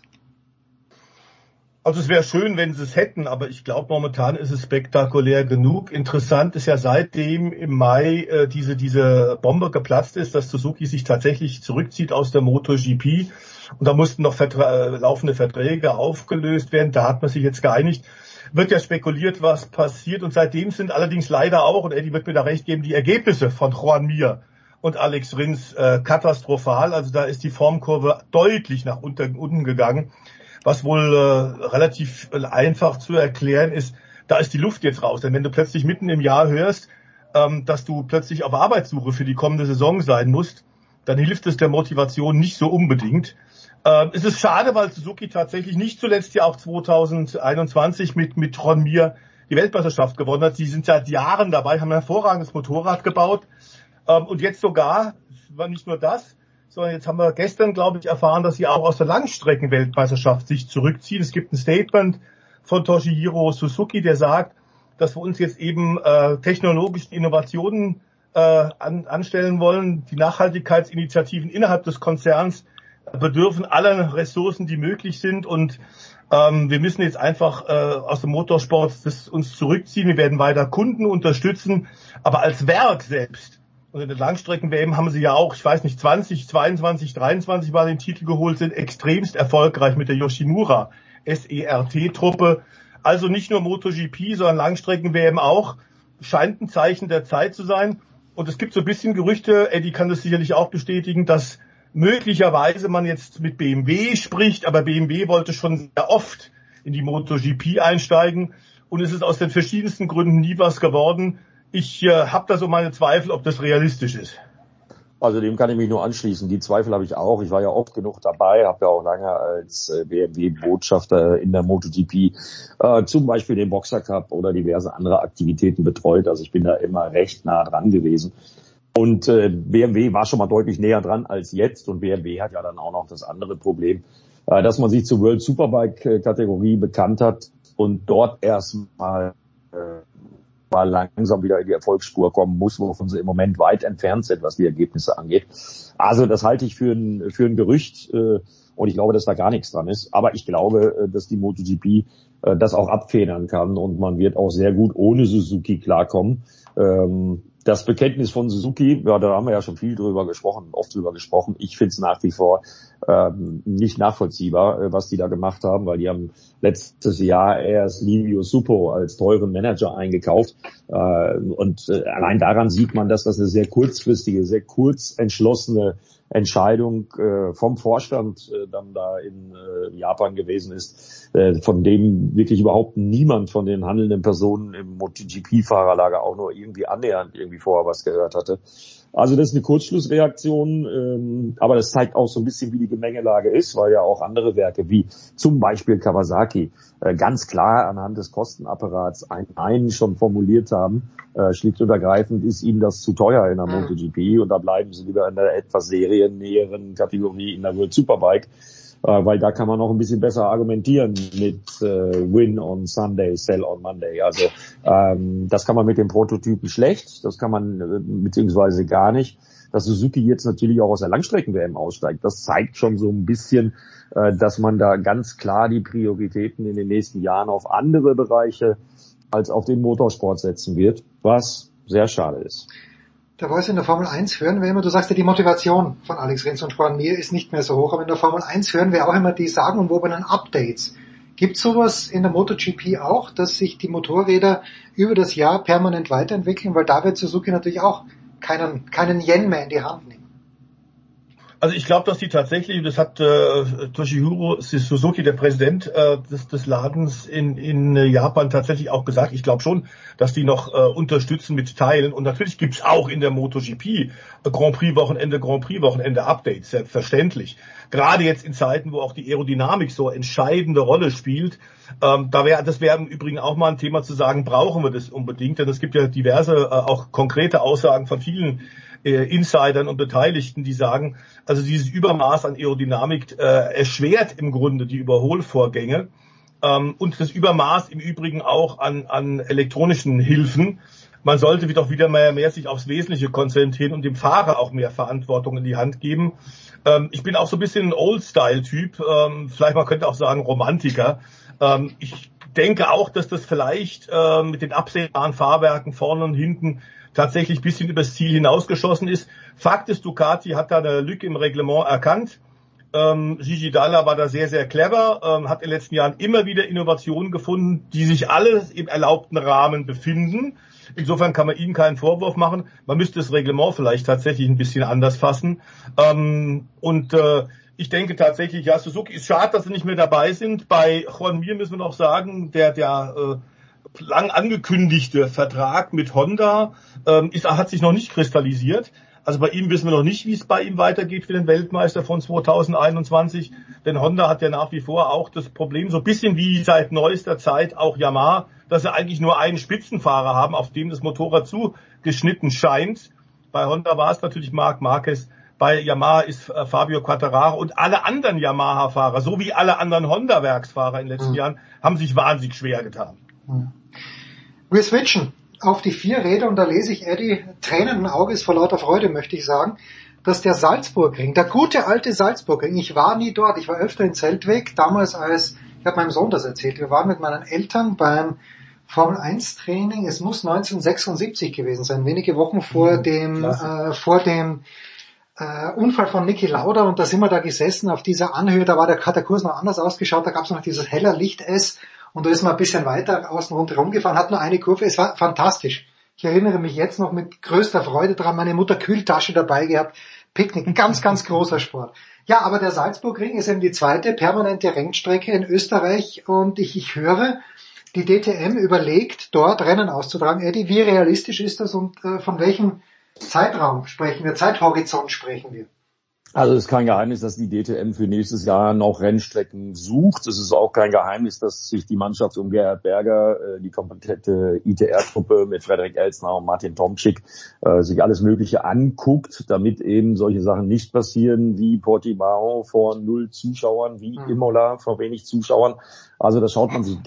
S22: Also es wäre schön, wenn sie es hätten, aber ich glaube, momentan ist es spektakulär genug. Interessant ist ja, seitdem im Mai diese Bombe geplatzt ist, dass Suzuki sich tatsächlich zurückzieht aus der MotoGP. Und da mussten noch laufende Verträge aufgelöst werden. Da hat man sich jetzt geeinigt. Wird ja spekuliert, was passiert. Und seitdem sind allerdings leider auch, und Eddie wird mir da recht geben, die Ergebnisse von Joan Mir und Alex Rins katastrophal. Also da ist die Formkurve deutlich nach unten gegangen. Was wohl relativ einfach zu erklären ist, da ist die Luft jetzt raus. Denn wenn du plötzlich mitten im Jahr hörst, dass du plötzlich auf Arbeitssuche für die kommende Saison sein musst, dann hilft es der Motivation nicht so unbedingt. Es ist schade, weil Suzuki tatsächlich nicht zuletzt ja auch 2021 mit Joan Mir die Weltmeisterschaft gewonnen hat. Die sind seit Jahren dabei, haben ein hervorragendes Motorrad gebaut. Und jetzt sogar, war nicht nur das, sondern jetzt haben wir gestern, glaube ich, erfahren, dass sie auch aus der Langstreckenweltmeisterschaft sich zurückziehen. Es gibt ein Statement von Toshihiro Suzuki, der sagt, dass wir uns jetzt eben technologische Innovationen anstellen wollen. Die Nachhaltigkeitsinitiativen innerhalb des Konzerns bedürfen aller Ressourcen, die möglich sind. Und wir müssen jetzt einfach aus dem Motorsport uns zurückziehen. Wir werden weiter Kunden unterstützen, aber als Werk selbst. Und in der Langstrecken-WM haben sie ja auch, ich weiß nicht, 20, 22, 23 Mal den Titel geholt, sind extremst erfolgreich mit der Yoshimura SERT-Truppe. Also nicht nur MotoGP, sondern Langstrecken-WM auch. Scheint ein Zeichen der Zeit zu sein. Und es gibt so ein bisschen Gerüchte, Eddie kann das sicherlich auch bestätigen, dass möglicherweise man jetzt mit BMW spricht, aber BMW wollte schon sehr oft in die MotoGP einsteigen. Und es ist aus den verschiedensten Gründen nie was geworden. Ich habe da so meine Zweifel, ob das realistisch ist.
S1: Also dem kann ich mich nur anschließen. Die Zweifel habe ich auch. Ich war ja oft genug dabei, habe ja auch lange als BMW-Botschafter in der MotoGP zum Beispiel den Boxer Cup oder diverse andere Aktivitäten betreut. Also ich bin da immer recht nah dran gewesen. Und BMW war schon mal deutlich näher dran als jetzt. Und BMW hat ja dann auch noch das andere Problem, dass man sich zur World Superbike-Kategorie bekannt hat und dort erstmal mal langsam wieder in die Erfolgsspur kommen muss, wovon sie im Moment weit entfernt sind, was die Ergebnisse angeht. Also das halte ich für ein Gerücht und ich glaube, dass da gar nichts dran ist. Aber ich glaube, dass die MotoGP das auch abfedern kann und man wird auch sehr gut ohne Suzuki klarkommen. Das Bekenntnis von Suzuki, ja, da haben wir ja schon viel oft drüber gesprochen. Ich finde es nach wie vor nicht nachvollziehbar, was die da gemacht haben, weil die haben letztes Jahr erst Livio Suppo als teuren Manager eingekauft. Und allein daran sieht man, dass das eine sehr kurzfristige, sehr kurz entschlossene Entscheidung vom Vorstand dann da in Japan gewesen ist, von dem wirklich überhaupt niemand von den handelnden Personen im MotoGP-Fahrerlager auch nur irgendwie annähernd irgendwie vorher was gehört hatte. Also das ist eine Kurzschlussreaktion, aber das zeigt auch so ein bisschen, wie die Gemengelage ist, weil ja auch andere Werke wie zum Beispiel Kawasaki ganz klar anhand des Kostenapparats einen schon formuliert haben. Schlicht und ergreifend ist ihnen das zu teuer in der MotoGP und da bleiben sie lieber in der etwas seriennäheren Kategorie in der World Superbike, weil da kann man noch ein bisschen besser argumentieren mit Win on Sunday, Sell on Monday. Also das kann man mit den Prototypen schlecht, das kann man beziehungsweise gar nicht. Dass Suzuki jetzt natürlich auch aus der Langstrecken-WM aussteigt, das zeigt schon so ein bisschen, dass man da ganz klar die Prioritäten in den nächsten Jahren auf andere Bereiche als auf den Motorsport setzen wird, was sehr schade ist.
S6: Da war es in der Formel 1 hören wir immer, du sagst ja, die Motivation von Alex Rins und Joan Mir ist nicht mehr so hoch, aber in der Formel 1 hören wir auch immer die sagenumwobenen Updates. Gibt sowas in der MotoGP auch, dass sich die Motorräder über das Jahr permanent weiterentwickeln? Weil da wird Suzuki natürlich auch keinen Yen mehr in die Hand nehmen.
S22: Also ich glaube, dass die tatsächlich, das hat Toshihiro Suzuki, der Präsident des Ladens in Japan, tatsächlich auch gesagt. Ich glaube schon, dass die noch unterstützen mit Teilen. Und natürlich gibt's auch in der MotoGP Grand Prix-Wochenende Updates, selbstverständlich. Gerade jetzt in Zeiten, wo auch die Aerodynamik so entscheidende Rolle spielt. Das wäre im Übrigen auch mal ein Thema zu sagen, brauchen wir das unbedingt? Denn es gibt ja diverse, auch konkrete Aussagen von vielen Insidern und Beteiligten, die sagen, also dieses Übermaß an Aerodynamik erschwert im Grunde die Überholvorgänge und das Übermaß im Übrigen auch an elektronischen Hilfen man sollte doch wieder mehr sich aufs Wesentliche konzentrieren und dem Fahrer auch mehr Verantwortung in die Hand geben. Ich bin auch so ein bisschen ein Old-Style-Typ, vielleicht man könnte auch sagen Romantiker. Ich denke auch, dass das vielleicht mit den absehbaren Fahrwerken vorne und hinten tatsächlich ein bisschen übers Ziel hinausgeschossen ist. Fakt ist, Ducati hat da eine Lücke im Reglement erkannt. Gigi Dalla war da sehr, sehr clever, hat in den letzten Jahren immer wieder Innovationen gefunden, die sich alle im erlaubten Rahmen befinden. Insofern kann man ihnen keinen Vorwurf machen. Man müsste das Reglement vielleicht tatsächlich ein bisschen anders fassen. Ich denke tatsächlich, ja, Suzuki ist schade, dass sie nicht mehr dabei sind. Bei Juan Mir müssen wir noch sagen, der lang angekündigte Vertrag mit Honda hat sich noch nicht kristallisiert. Also bei ihm wissen wir noch nicht, wie es bei ihm weitergeht für den Weltmeister von 2021. Denn Honda hat ja nach wie vor auch das Problem, so ein bisschen wie seit neuester Zeit auch Yamaha, dass sie eigentlich nur einen Spitzenfahrer haben, auf dem das Motorrad zugeschnitten scheint. Bei Honda war es natürlich Marc Marquez. Bei Yamaha ist Fabio Quartararo und alle anderen Yamaha-Fahrer, so wie alle anderen Honda-Werksfahrer in den letzten Jahren, haben sich wahnsinnig schwer getan.
S6: Wir switchen auf die 4 Räder und da lese ich Eddie tränenden Auges vor lauter Freude, möchte ich sagen, dass der Salzburgring, der gute alte Salzburgring, ich war nie dort, ich war öfter in Zeltweg, damals ich habe meinem Sohn das erzählt, wir waren mit meinen Eltern beim Formel 1 Training, es muss 1976 gewesen sein, wenige Wochen vor dem Unfall von Niki Lauda und da sind wir da gesessen auf dieser Anhöhe, hat der Kurs noch anders ausgeschaut, da gab es noch dieses heller Licht-S und da ist man ein bisschen weiter außen rundherum gefahren, hat nur eine Kurve, es war fantastisch. Ich erinnere mich jetzt noch mit größter Freude dran, meine Mutter Kühltasche dabei gehabt, Picknick, ein ganz, ganz großer Sport. Ja, aber der Salzburgring ist eben die zweite permanente Rennstrecke in Österreich und ich höre, die DTM überlegt, dort Rennen auszutragen. Eddie, wie realistisch ist das und von welchem Zeitraum sprechen wir, Zeithorizont sprechen wir?
S1: Also es ist kein Geheimnis, dass die DTM für nächstes Jahr noch Rennstrecken sucht. Es ist auch kein Geheimnis, dass sich die Mannschaft um Gerhard Berger, die komplette ITR-Truppe mit Frederik Elsner und Martin Tomczyk sich alles Mögliche anguckt, damit eben solche Sachen nicht passieren wie Portimao vor 0 Zuschauern, wie Imola vor wenig Zuschauern. Also da schaut man sich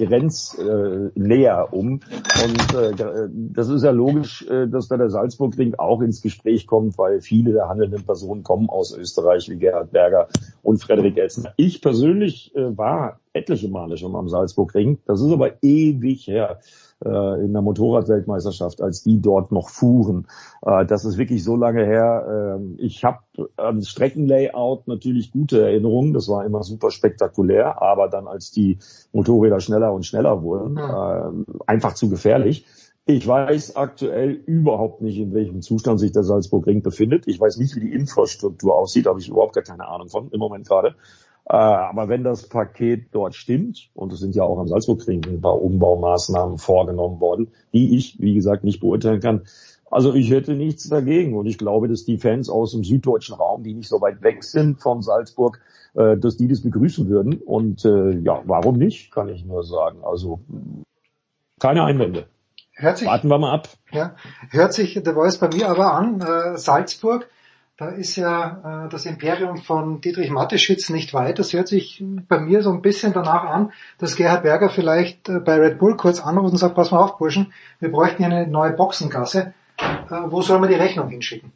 S1: näher um. Und das ist ja logisch, dass da der Salzburgring auch ins Gespräch kommt, weil viele der handelnden Personen kommen aus Österreich, wie Gerhard Berger und Frederik Elsner. Ich persönlich war etliche Male schon am Salzburgring. Das ist aber ewig her in der Motorradweltmeisterschaft, als die dort noch fuhren. Das ist wirklich so lange her. Ich habe an Streckenlayout natürlich gute Erinnerungen. Das war immer super spektakulär. Aber dann, als die Motorräder schneller und schneller wurden, einfach zu gefährlich. Ich weiß aktuell überhaupt nicht, in welchem Zustand sich der Salzburgring befindet. Ich weiß nicht, wie die Infrastruktur aussieht. Da habe ich überhaupt gar keine Ahnung von im Moment gerade. Aber wenn das Paket dort stimmt, und es sind ja auch am Salzburgring ein paar Umbaumaßnahmen vorgenommen worden, die ich, wie gesagt, nicht beurteilen kann. Also ich hätte nichts dagegen. Und ich glaube, dass die Fans aus dem süddeutschen Raum, die nicht so weit weg sind von Salzburg, dass die das begrüßen würden. Und ja, warum nicht, kann ich nur sagen. Also keine Einwände. Warten wir mal ab.
S6: Ja, hört sich The Voice bei mir aber an. Salzburg, da ist ja das Imperium von Dietrich Mateschitz nicht weit. Das hört sich bei mir so ein bisschen danach an, dass Gerhard Berger vielleicht bei Red Bull kurz anruft und sagt, pass mal auf, Burschen, wir bräuchten hier eine neue Boxengasse. Wo soll man die Rechnung hinschicken?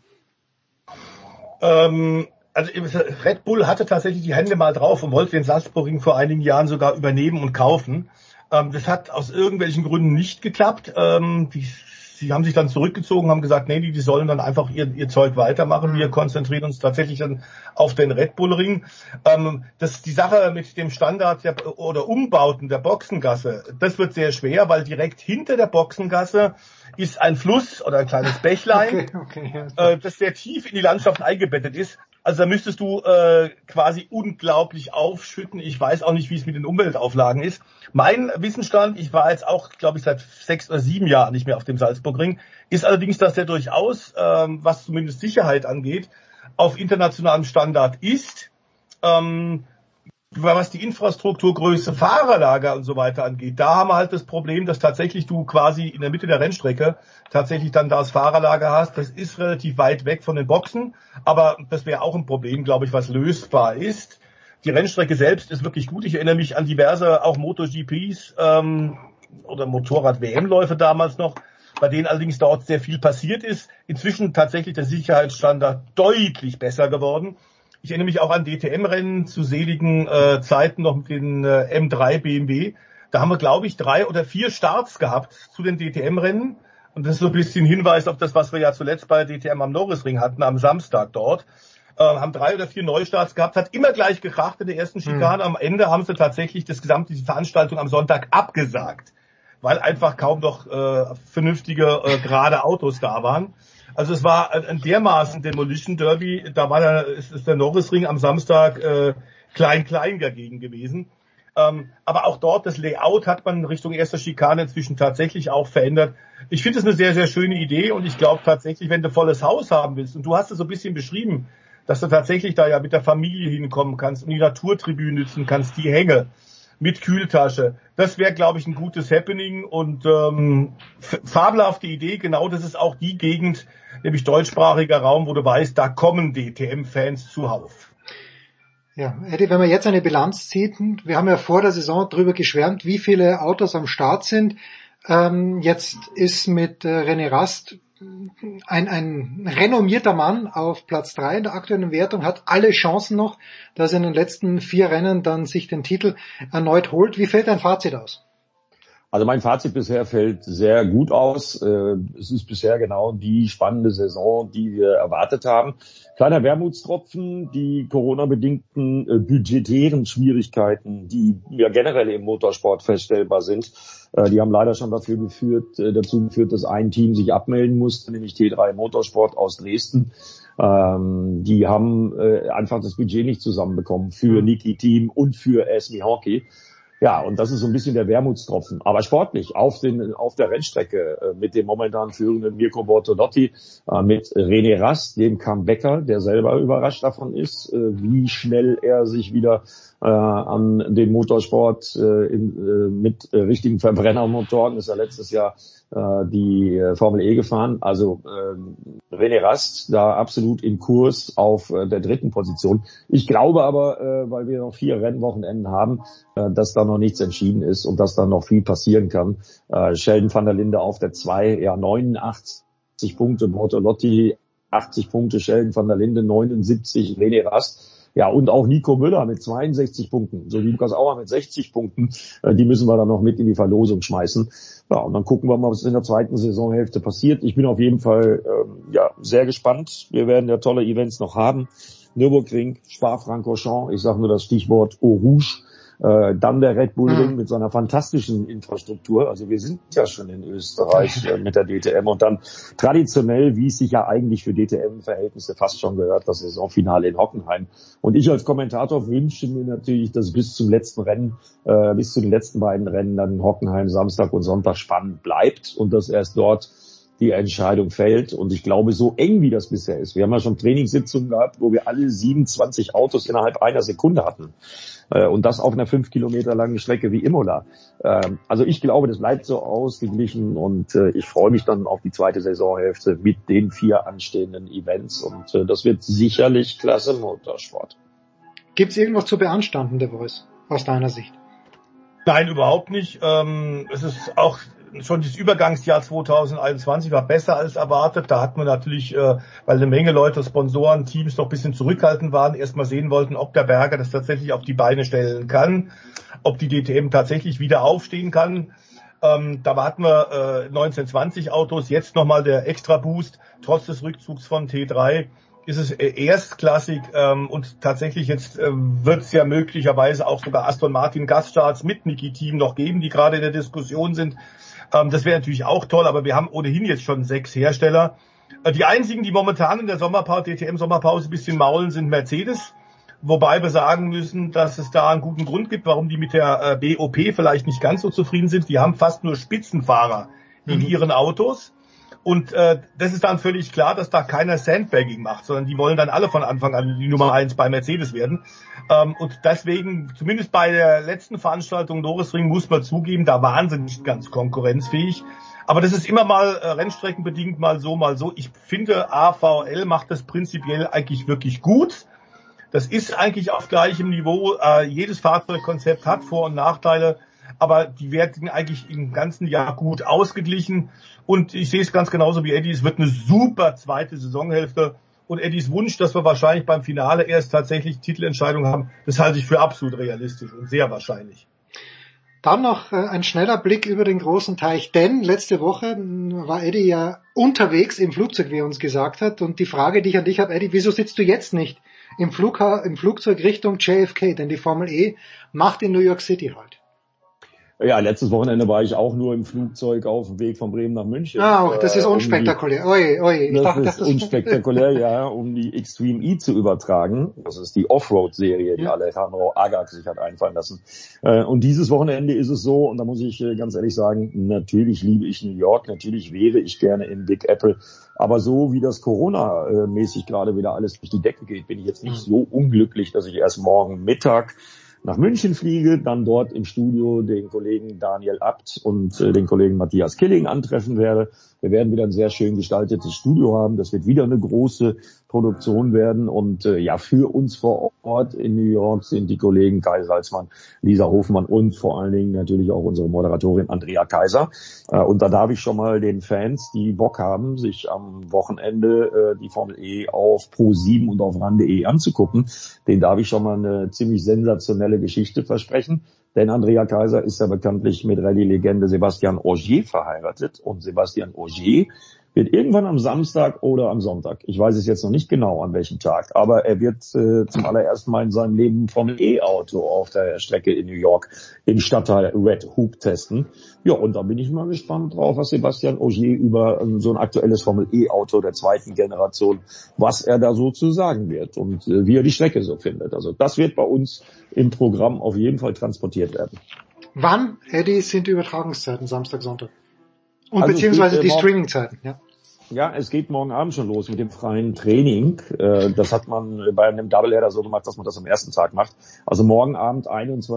S22: Also Red Bull hatte tatsächlich die Hände mal drauf und wollte den Salzburgring vor einigen Jahren sogar übernehmen und kaufen. Das hat aus irgendwelchen Gründen nicht geklappt. Sie haben sich dann zurückgezogen, haben gesagt, nee, die sollen dann einfach ihr Zeug weitermachen. Wir konzentrieren uns tatsächlich dann auf den Red Bull Ring. Die Sache mit dem Standard oder Umbauten der Boxengasse, das wird sehr schwer, weil direkt hinter der Boxengasse ist ein Fluss oder ein kleines Bächlein, das sehr tief in die Landschaft eingebettet ist. Also da müsstest du quasi unglaublich aufschütten. Ich weiß auch nicht, wie es mit den Umweltauflagen ist. Mein Wissensstand, ich war jetzt auch, glaube ich, seit 6 oder 7 Jahren nicht mehr auf dem Salzburgring, ist allerdings, dass der durchaus, was zumindest Sicherheit angeht, auf internationalem Standard ist. Was die Infrastrukturgröße, Fahrerlager und so weiter angeht, da haben wir halt das Problem, dass tatsächlich du quasi in der Mitte der Rennstrecke tatsächlich dann das Fahrerlager hast. Das ist relativ weit weg von den Boxen, aber das wäre auch ein Problem, glaube ich, was lösbar ist. Die Rennstrecke selbst ist wirklich gut. Ich erinnere mich an diverse auch MotoGPs oder Motorrad-WM-Läufe damals noch, bei denen allerdings dort sehr viel passiert ist. Inzwischen tatsächlich der Sicherheitsstandard deutlich besser geworden. Ich erinnere mich auch an DTM-Rennen zu seligen Zeiten noch mit den M3 BMW. Da haben wir, glaube ich, 3 oder 4 Starts gehabt zu den DTM-Rennen. Und das ist so ein bisschen Hinweis auf das, was wir ja zuletzt bei DTM am Norrisring hatten, am Samstag dort. Haben 3 oder 4 Neustarts gehabt, hat immer gleich gekracht in der ersten Schikane. Am Ende haben sie tatsächlich die Veranstaltung am Sonntag abgesagt, weil einfach kaum noch vernünftige, gerade Autos da waren. Also es war ein dermaßen Demolition Derby, da ist der Norrisring am Samstag klein dagegen gewesen. Aber auch dort, das Layout hat man Richtung erster Schikane inzwischen tatsächlich auch verändert. Ich finde es eine sehr, sehr schöne Idee und ich glaube tatsächlich, wenn du volles Haus haben willst, und du hast es so ein bisschen beschrieben, dass du tatsächlich da ja mit der Familie hinkommen kannst und die Naturtribüne nutzen kannst, die Hänge mit Kühltasche. Das wäre, glaube ich, ein gutes Happening und fabelhafte Idee. Genau, das ist auch die Gegend, nämlich deutschsprachiger Raum, wo du weißt, da kommen DTM-Fans zuhauf.
S6: Ja, Eddie, wenn man jetzt eine Bilanz zieht, wir haben ja vor der Saison drüber geschwärmt, wie viele Autos am Start sind. Jetzt ist mit René Rast ein renommierter Mann auf Platz 3 in der aktuellen Wertung, hat alle Chancen noch, dass er in den letzten 4 Rennen dann sich den Titel erneut holt. Wie fällt dein Fazit aus?
S1: Also mein Fazit bisher fällt sehr gut aus. Es ist bisher genau die spannende Saison, die wir erwartet haben. Kleiner Wermutstropfen, die Corona-bedingten budgetären Schwierigkeiten, die ja generell im Motorsport feststellbar sind, die haben leider schon dazu geführt, dass ein Team sich abmelden musste, nämlich T3 Motorsport aus Dresden. Die haben einfach das Budget nicht zusammenbekommen für Niki Team und für Esmi Hockey. Ja, und das ist so ein bisschen der Wermutstropfen. Aber sportlich auf der Rennstrecke mit dem momentan führenden Mirko Bortolotti, mit René Rast, dem Comebacker, der selber überrascht davon ist, wie schnell er sich wieder an den Motorsport mit richtigen Verbrennermotoren, ist er letztes Jahr die Formel E gefahren. Also René Rast da absolut im Kurs auf der 3. Position. Ich glaube aber, weil wir noch 4 Rennwochenenden haben, dass da noch nichts entschieden ist und dass da noch viel passieren kann. Sheldon van der Linde auf der 2, ja 89 Punkte, Bortolotti 80 Punkte, Sheldon van der Linde 79, René Rast. Ja, und auch Nico Müller mit 62 Punkten, so wie Lukas Auer mit 60 Punkten, die müssen wir dann noch mit in die Verlosung schmeißen. Ja, und dann gucken wir mal, was in der zweiten Saisonhälfte passiert. Ich bin auf jeden Fall sehr gespannt. Wir werden ja tolle Events noch haben. Nürburgring, Spa-Francorchamps, ich sage nur das Stichwort Eau Rouge. Dann der Red Bull Ring mit seiner fantastischen Infrastruktur. Also wir sind ja schon in Österreich mit der DTM und dann traditionell, wie es sich ja eigentlich für DTM-Verhältnisse fast schon gehört, das Saisonfinale in Hockenheim. Und ich als Kommentator wünsche mir natürlich, dass bis zum letzten Rennen, bis zu den letzten beiden Rennen dann in Hockenheim Samstag und Sonntag spannend bleibt und dass erst dort die Entscheidung fällt. Und ich glaube, so eng wie das bisher ist. Wir haben ja schon Trainingssitzungen gehabt, wo wir alle 27 Autos innerhalb einer Sekunde hatten. Und das auf einer 5 Kilometer langen Strecke wie Imola. Also ich glaube, das bleibt so ausgeglichen und ich freue mich dann auf die zweite Saisonhälfte mit den 4 anstehenden Events und das wird sicherlich klasse Motorsport.
S6: Gibt es irgendwas zu beanstanden, The Voice, aus deiner Sicht?
S22: Nein, überhaupt nicht. Es ist auch schon das Übergangsjahr 2021 war besser als erwartet. Da hat man natürlich, weil eine Menge Leute, Sponsoren, Teams noch ein bisschen zurückhaltend waren, erstmal sehen wollten, ob der Berger das tatsächlich auf die Beine stellen kann, ob die DTM tatsächlich wieder aufstehen kann. Da warten wir 1920 Autos, jetzt nochmal der Extra Boost, trotz des Rückzugs von T3. Ist es erstklassig und tatsächlich jetzt wird es ja möglicherweise auch sogar Aston Martin Gaststarts mit Niki Team noch geben, die gerade in der Diskussion sind. Das wäre natürlich auch toll, aber wir haben ohnehin jetzt schon 6 Hersteller. Die einzigen, die momentan in der DTM-Sommerpause ein bisschen maulen, sind Mercedes. Wobei wir sagen müssen, dass es da einen guten Grund gibt, warum die mit der BOP vielleicht nicht ganz so zufrieden sind. Die haben fast nur Spitzenfahrer in ihren Autos. Und das ist dann völlig klar, dass da keiner Sandbagging macht, sondern die wollen dann alle von Anfang an die Nummer 1 bei Mercedes werden. Und deswegen, zumindest bei der letzten Veranstaltung Norrisring, muss man zugeben, da waren sie nicht ganz konkurrenzfähig. Aber das ist immer mal rennstreckenbedingt mal so, mal so. Ich finde, AVL macht das prinzipiell eigentlich wirklich gut. Das ist eigentlich auf gleichem Niveau. Jedes Fahrzeugkonzept hat Vor- und Nachteile. aber die werden eigentlich im ganzen Jahr gut ausgeglichen. Und ich sehe es ganz genauso wie Eddie, es wird eine super zweite Saisonhälfte. Und Eddies Wunsch, dass wir wahrscheinlich beim Finale erst tatsächlich Titelentscheidung haben, das halte ich für absolut realistisch und sehr wahrscheinlich.
S6: Dann noch ein schneller Blick über den großen Teich, denn letzte Woche war Eddie ja unterwegs im Flugzeug, wie er uns gesagt hat. Und die Frage, die ich an dich habe, Eddie, wieso sitzt du jetzt nicht im Flugzeug Richtung JFK? Denn die Formel E macht in New York City halt.
S1: Ja, letztes Wochenende war ich auch nur im Flugzeug auf dem Weg von Bremen nach München.
S6: Ah, auch das ist unspektakulär.
S1: Das ist unspektakulär, ja, um die Extreme E zu übertragen. Das ist die Offroad-Serie, die Alejandro Agag sich hat einfallen lassen. Und dieses Wochenende ist es so, und da muss ich ganz ehrlich sagen, natürlich liebe ich New York, natürlich wäre ich gerne in Big Apple. Aber so wie das Corona-mäßig gerade wieder alles durch die Decke geht, bin ich jetzt nicht so unglücklich, dass ich erst morgen Mittag nach München fliege, dann dort im Studio den Kollegen Daniel Abt und den Kollegen Matthias Killing antreffen werde. Wir werden wieder ein sehr schön gestaltetes Studio haben. Das wird wieder eine große Produktion werden. Und ja, für uns vor Ort in New York sind die Kollegen Kai Salzmann, Lisa Hofmann und vor allen Dingen natürlich auch unsere Moderatorin Andrea Kaiser. Und da darf ich schon mal den Fans, die Bock haben, sich am Wochenende die Formel E auf Pro7 und auf RAN.de anzugucken, den darf ich schon mal eine ziemlich sensationelle Geschichte versprechen. Denn Andrea Kaiser ist ja bekanntlich mit Rallye-Legende Sebastian Ogier verheiratet. Und Sebastian Ogier wird irgendwann am Samstag oder am Sonntag, ich weiß es jetzt noch nicht genau an welchem Tag, aber er wird zum allerersten Mal in seinem Leben Formel E-Auto auf der Strecke in New York im Stadtteil Red Hook testen. Ja, und da bin ich mal gespannt drauf, was Sebastian Ogier über so ein aktuelles Formel E-Auto der zweiten Generation, was er da so zu sagen wird und wie er die Strecke so findet. Also das wird bei uns im Programm auf jeden Fall transportiert werden.
S6: Wann, Eddie, sind die Übertragungszeiten, Samstag, Sonntag? Und also beziehungsweise die Streamingzeiten, ja.
S1: Ja, es geht morgen Abend schon los mit dem freien Training. Das hat man bei einem Doubleheader so gemacht, dass man das am ersten Tag macht. Also morgen Abend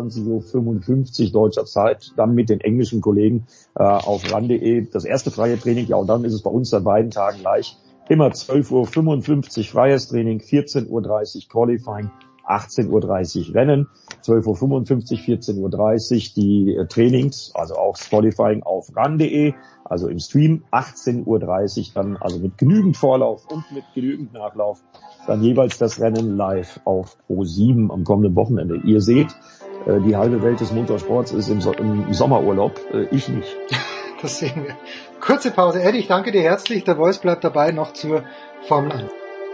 S1: 21:55 Uhr deutscher Zeit, dann mit den englischen Kollegen auf RAN.de. Das erste freie Training, ja, und dann ist es bei uns an beiden Tagen gleich. Immer 12:55 Uhr freies Training, 14:30 Uhr Qualifying, 18:30 Uhr Rennen, 12:55 Uhr, 14:30 Uhr die Trainings, also auch das Qualifying auf RAN.de, also im Stream, 18:30 Uhr dann, also mit genügend Vorlauf und mit genügend Nachlauf, dann jeweils das Rennen live auf Pro7 am kommenden Wochenende. Ihr seht, die halbe Welt des Motorsports ist im Sommerurlaub, ich nicht.
S6: Das sehen wir. Kurze Pause. Eddie, ich danke dir herzlich. Der Voice bleibt dabei noch zur Formel 1.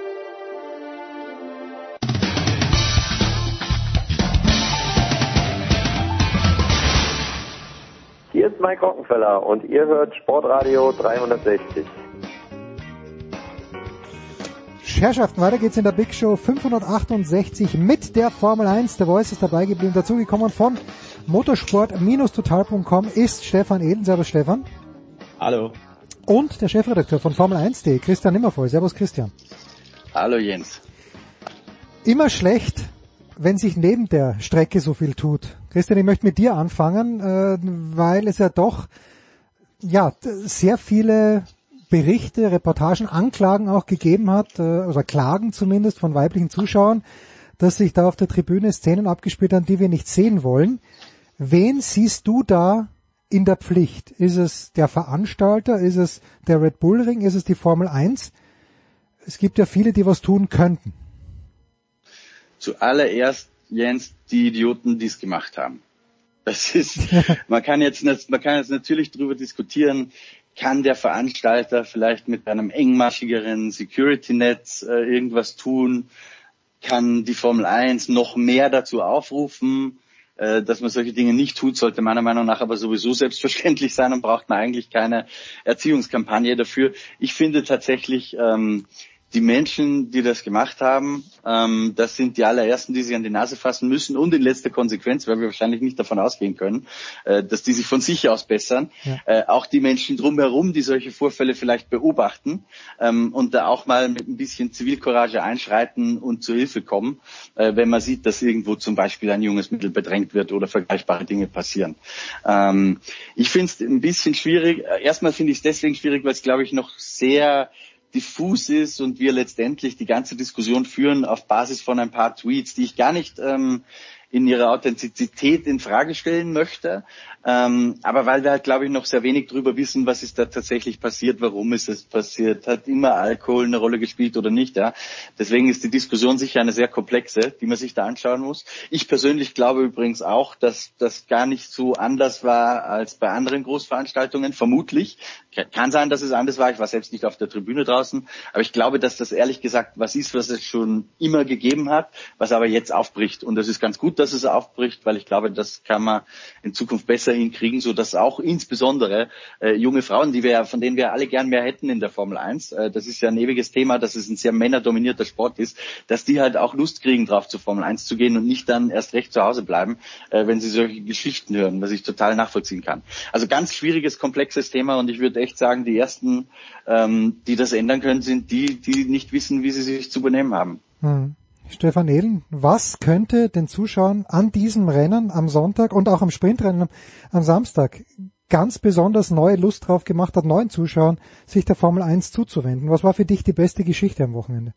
S3: Hier ist Mike Rockenfeller und ihr hört Sportradio 360.
S6: Herrschaften, weiter geht's in der Big Show 568 mit der Formel 1. Der Voice ist dabei geblieben. Dazugekommen von motorsport-total.com ist Stefan Ehlen. Servus Stefan.
S4: Hallo.
S6: Und der Chefredakteur von Formel1.de, Christian Nimmervoll. Servus Christian.
S4: Hallo Jens.
S6: Immer schlecht, wenn sich neben der Strecke so viel tut. Christian, ich möchte mit dir anfangen, weil es ja doch sehr viele Berichte, Reportagen, Anklagen auch gegeben hat, oder Klagen zumindest von weiblichen Zuschauern, dass sich da auf der Tribüne Szenen abgespielt haben, die wir nicht sehen wollen. Wen siehst du da in der Pflicht? Ist es der Veranstalter? Ist es der Red Bull Ring? Ist es die Formel 1? Es gibt ja viele, die was tun könnten.
S4: Zuallererst, Jens, die Idioten, die es gemacht haben. Das ist, man kann jetzt natürlich darüber diskutieren, kann der Veranstalter vielleicht mit einem engmaschigeren Security-Netz irgendwas tun? Kann die Formel 1 noch mehr dazu aufrufen, dass man solche Dinge nicht tut, sollte meiner Meinung nach aber sowieso selbstverständlich sein und braucht man eigentlich keine Erziehungskampagne dafür. Ich finde tatsächlich, die Menschen, die das gemacht haben, das sind die allerersten, die sich an die Nase fassen müssen und in letzter Konsequenz, weil wir wahrscheinlich nicht davon ausgehen können, dass die sich von sich aus bessern. Ja. Auch die Menschen drumherum, die solche Vorfälle vielleicht beobachten und da auch mal mit ein bisschen Zivilcourage einschreiten und zur Hilfe kommen, wenn man sieht, dass irgendwo zum Beispiel ein junges Mädel bedrängt wird oder vergleichbare Dinge passieren. Ich finde es ein bisschen schwierig. Erstmal finde ich es deswegen schwierig, weil es, glaube ich, noch sehr diffus ist und wir letztendlich die ganze Diskussion führen auf Basis von ein paar Tweets, die ich gar nicht in ihrer Authentizität in Frage stellen möchte. Aber weil wir halt, glaube ich, noch sehr wenig drüber wissen, was ist da tatsächlich passiert, warum ist es passiert, hat immer Alkohol eine Rolle gespielt oder nicht. Ja? Deswegen ist die Diskussion sicher eine sehr komplexe, die man sich da anschauen muss. Ich persönlich glaube übrigens auch, dass das gar nicht so anders war als bei anderen Großveranstaltungen, vermutlich. Kann sein, dass es anders war. Ich war selbst nicht auf der Tribüne draußen. Aber ich glaube, dass das ehrlich gesagt was ist, was es schon immer gegeben hat, was aber jetzt aufbricht. Und das ist ganz gut, dass es aufbricht, weil ich glaube, das kann man in Zukunft besser hinkriegen, so dass auch insbesondere junge Frauen, von denen wir alle gern mehr hätten in der Formel 1, das ist ja ein ewiges Thema, dass es ein sehr männerdominierter Sport ist, dass die halt auch Lust kriegen, drauf zur Formel 1 zu gehen und nicht dann erst recht zu Hause bleiben, wenn sie solche Geschichten hören, was ich total nachvollziehen kann. Also ganz schwieriges, komplexes Thema und ich würde echt sagen, die ersten, die das ändern können, sind die nicht wissen, wie sie sich zu benehmen haben.
S6: Stefan Ehlen, was könnte den Zuschauern an diesem Rennen am Sonntag und auch am Sprintrennen am Samstag ganz besonders neue Lust drauf gemacht hat, neuen Zuschauern sich der Formel 1 zuzuwenden? Was war für dich die beste Geschichte am Wochenende?